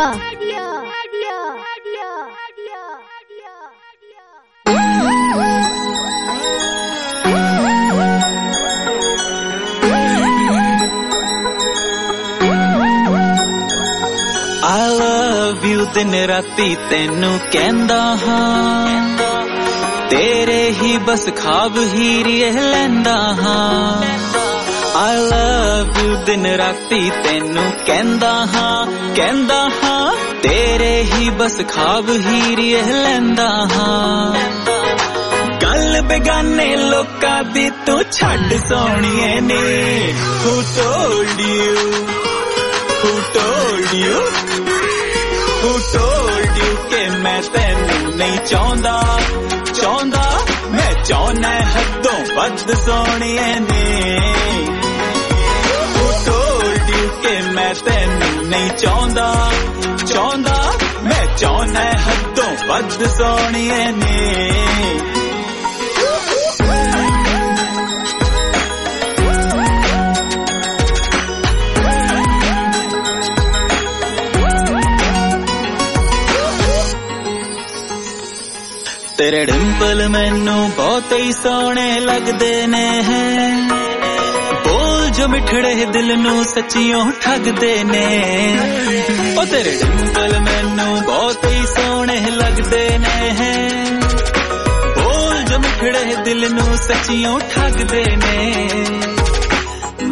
I love you ਦਿਨ ਰਾਤੀ ਤੈਨੂੰ ਕਹਿੰਦਾ ਹਾਂ, ਤੇਰੇ ਹੀ ਬਸ ਖਾਬ ਹੀ ਰੀਹ ਲੈਂਦਾ ਹਾਂ। I love you ਦਿਨ ਰਾਤੀ ਤੈਨੂੰ ਕਹਿੰਦਾ ਹਾਂ, ਕਹਿੰਦਾ ਹਾਂ ਤੇਰੇ ਹੀ ਬਸ ਖਾਬ ਹੀ ਰੀਹ ਲੈਂਦਾ ਹਾਂ। ਗੱਲ ਬੇਗਾਨੇ ਲੋਕਾਂ ਦੀ ਤੂੰ ਛੱਡ ਸੋਹਣੀਏ ਨੀ। Who told you? Who told you? Who told you ਕਿ ਮੈਂ ਤੈਨੂੰ ਨਹੀਂ ਚਾਹੁੰਦਾ, ਚਾਹੁੰਦਾ ਮੈਂ ਚਾਹੁੰਦਾ ਹੱਦੋਂ ਵੱਧ ਸੋਹਣੀਏ ਨੀ। Who told you ਕਿ ਮੈਂ ਤੈਨੂੰ ਨਹੀਂ ਚਾਹੁੰਦਾ, ਚਾਹੁੰਦਾ ਮੈਂ ਚਾਹੁੰਦਾ ਹੱਦੋਂ ਵੱਧ ਸੋਹਣੀਏ ਨੀ। ਤੇਰੇ ਡਿੰਪਲ ਮੈਨੂੰ ਬਹੁਤ ਹੀ ਸੋਹਣੇ ਲੱਗਦੇ ਨੇ, ਬੋਲ ਜੋ ਮਿੱਠੜੇ ਦਿਲ ਨੂੰ ਸੱਚੀਓ ਠੱਗਦੇ ਨੇ। ਉਹ ਤੇਰੇ ਡਿੰਪਲ ਮੈਨੂੰ ਬਹੁਤ ਹੀ ਸੋਹਣੇ ਲੱਗਦੇ ਨੇ, ਬੋਲ ਜੋ ਮਿੱਠੜੇ ਦਿਲ ਨੂੰ ਸੱਚੀਓ ਠੱਗਦੇ ਨੇ।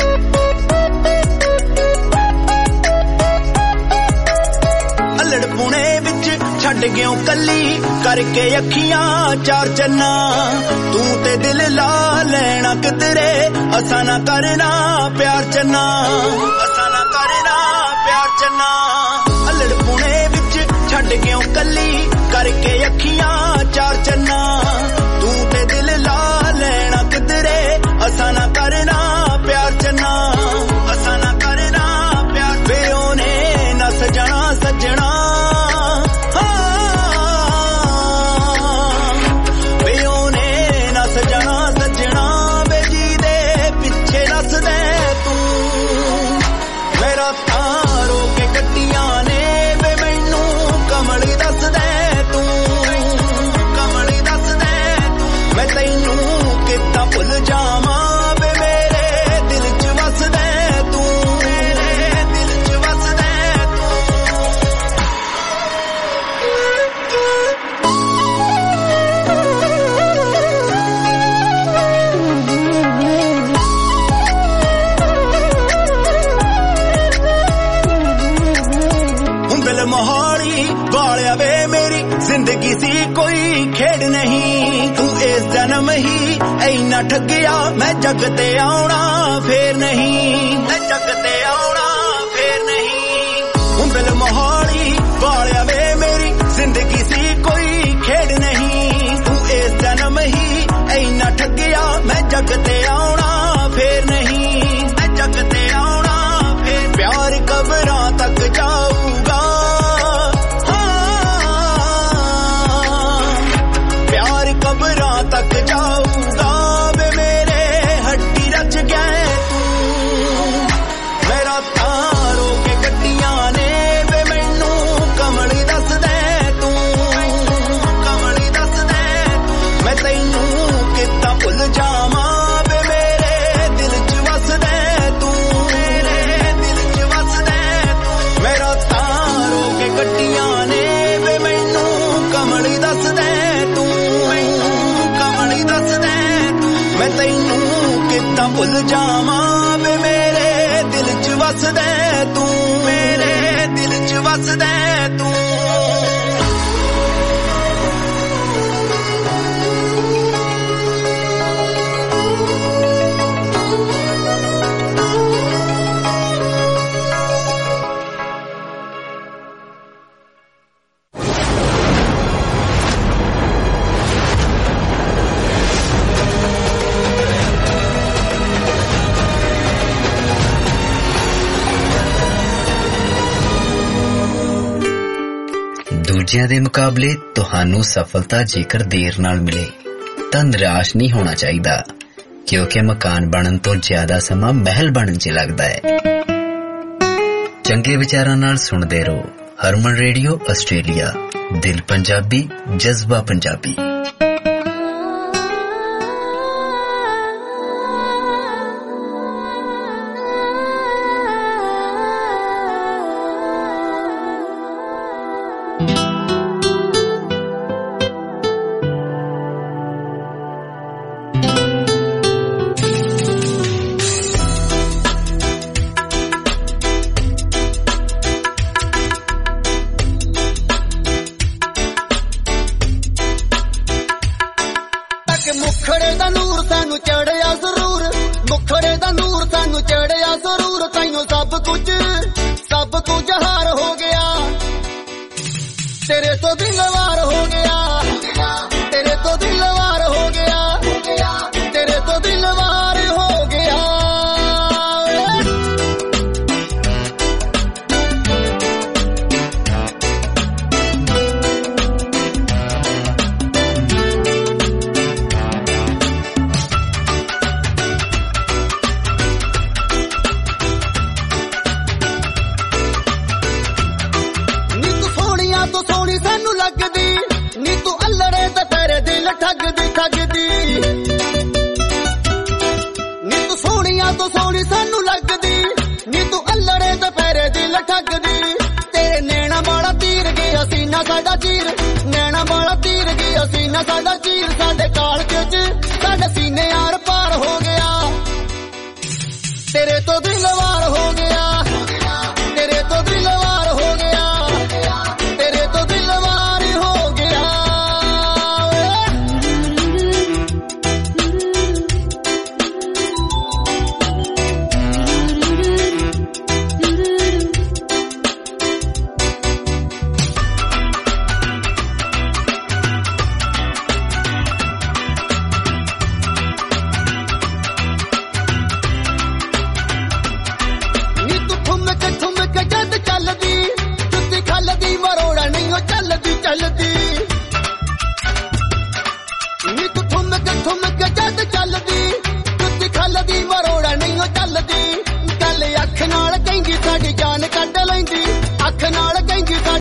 करके अखियां चार चन्ना तू ते दिल ला लेना किधरे असा ना करना प्यार चन्ना असा ना करना प्यार चन्ना अल्लड़ पुणे विच छड़ क्यों कली करके अखियां चार चन्ना तू ते दिल ला लेना किधरे असा ना करना प्यार चन्ना असा ना करना प्यार वे ओने ना सजना सजना वे ओने ना सजना सजना वे जी दे पिछे नस दे तू मेरा तारो के कट्टियां ने वे मैनू कमली दस दे तू कमली दस दे तू मैं तैनू कितना भुल जावां जिंदगी सी कोई खेड़ नहीं तू इस जन्म ही ऐना ठगिया मैं जग ते आउणा फेर नहीं मैं जग ते आउणा फेर नहीं उंगल मोहाली वालिया वे मेरी जिंदगी सी कोई खेड़ नहीं तू इस जन्म ही ऐना ठगिया मैं जग ते आउणा फेर नहीं मैं जग ते आउणा फेर प्यार कबरां तक जाऊगा तक जाऊगा वे मेरे हड्डी रच गए तू मेरा तारो के गड्डियां ने वे मैनू कमली दस दे तू कमली दस दे तू मैं तैनू कितना भुल जावां वे मेरे दिल च वस दे तू मेरे दिल च वस दे तू मेरा तारो के गड्डियां ने वे मैनू कमली दस दे तू मैं तैनू कितना भुल जावां वे मेरे दिल च वस दे तू मेरे दिल च वस दे तू ਦੂਜਿਆਂ ਦੇ ਮੁਕਾਬਲੇ ਤੁਹਾਨੂੰ ਸਫਲਤਾ ਜੇਕਰ ਦੇਰ ਨਾਲ ਮਿਲੇ ਤਾਂ ਨਿਰਾਸ਼ ਨਹੀਂ ਹੋਣਾ ਚਾਹੀਦਾ ਕਿਉਂਕਿ ਮਕਾਨ ਬਣਨ ਤੋਂ ਜ਼ਿਆਦਾ ਸਮਾਂ ਮਹਿਲ ਬਣਨ 'ਚ ਲੱਗਦਾ ਹੈ। ਚੰਗੇ ਵਿਚਾਰਾਂ ਨਾਲ ਸੁਣਦੇ ਰਹੋ ਹਰਮਨ ਰੇਡੀਓ ਆਸਟ੍ਰੇਲੀਆ, ਦਿਲ ਪੰਜਾਬੀ, ਜਜ਼ਬਾ ਪੰਜਾਬੀ। ਸਾਡਾ ਚੀਰ ਸਾਡੇ ਕਾਲਜੇ ਚ ਸਾਡੇ ਸੀਨੇ ਆਰ ਪਾਰ ਹੋ ਗਿਆ ਤੇਰੇ ਤੋਂ ਦਿਲ ਵਾਰ ਹੋ ਗਿਆ।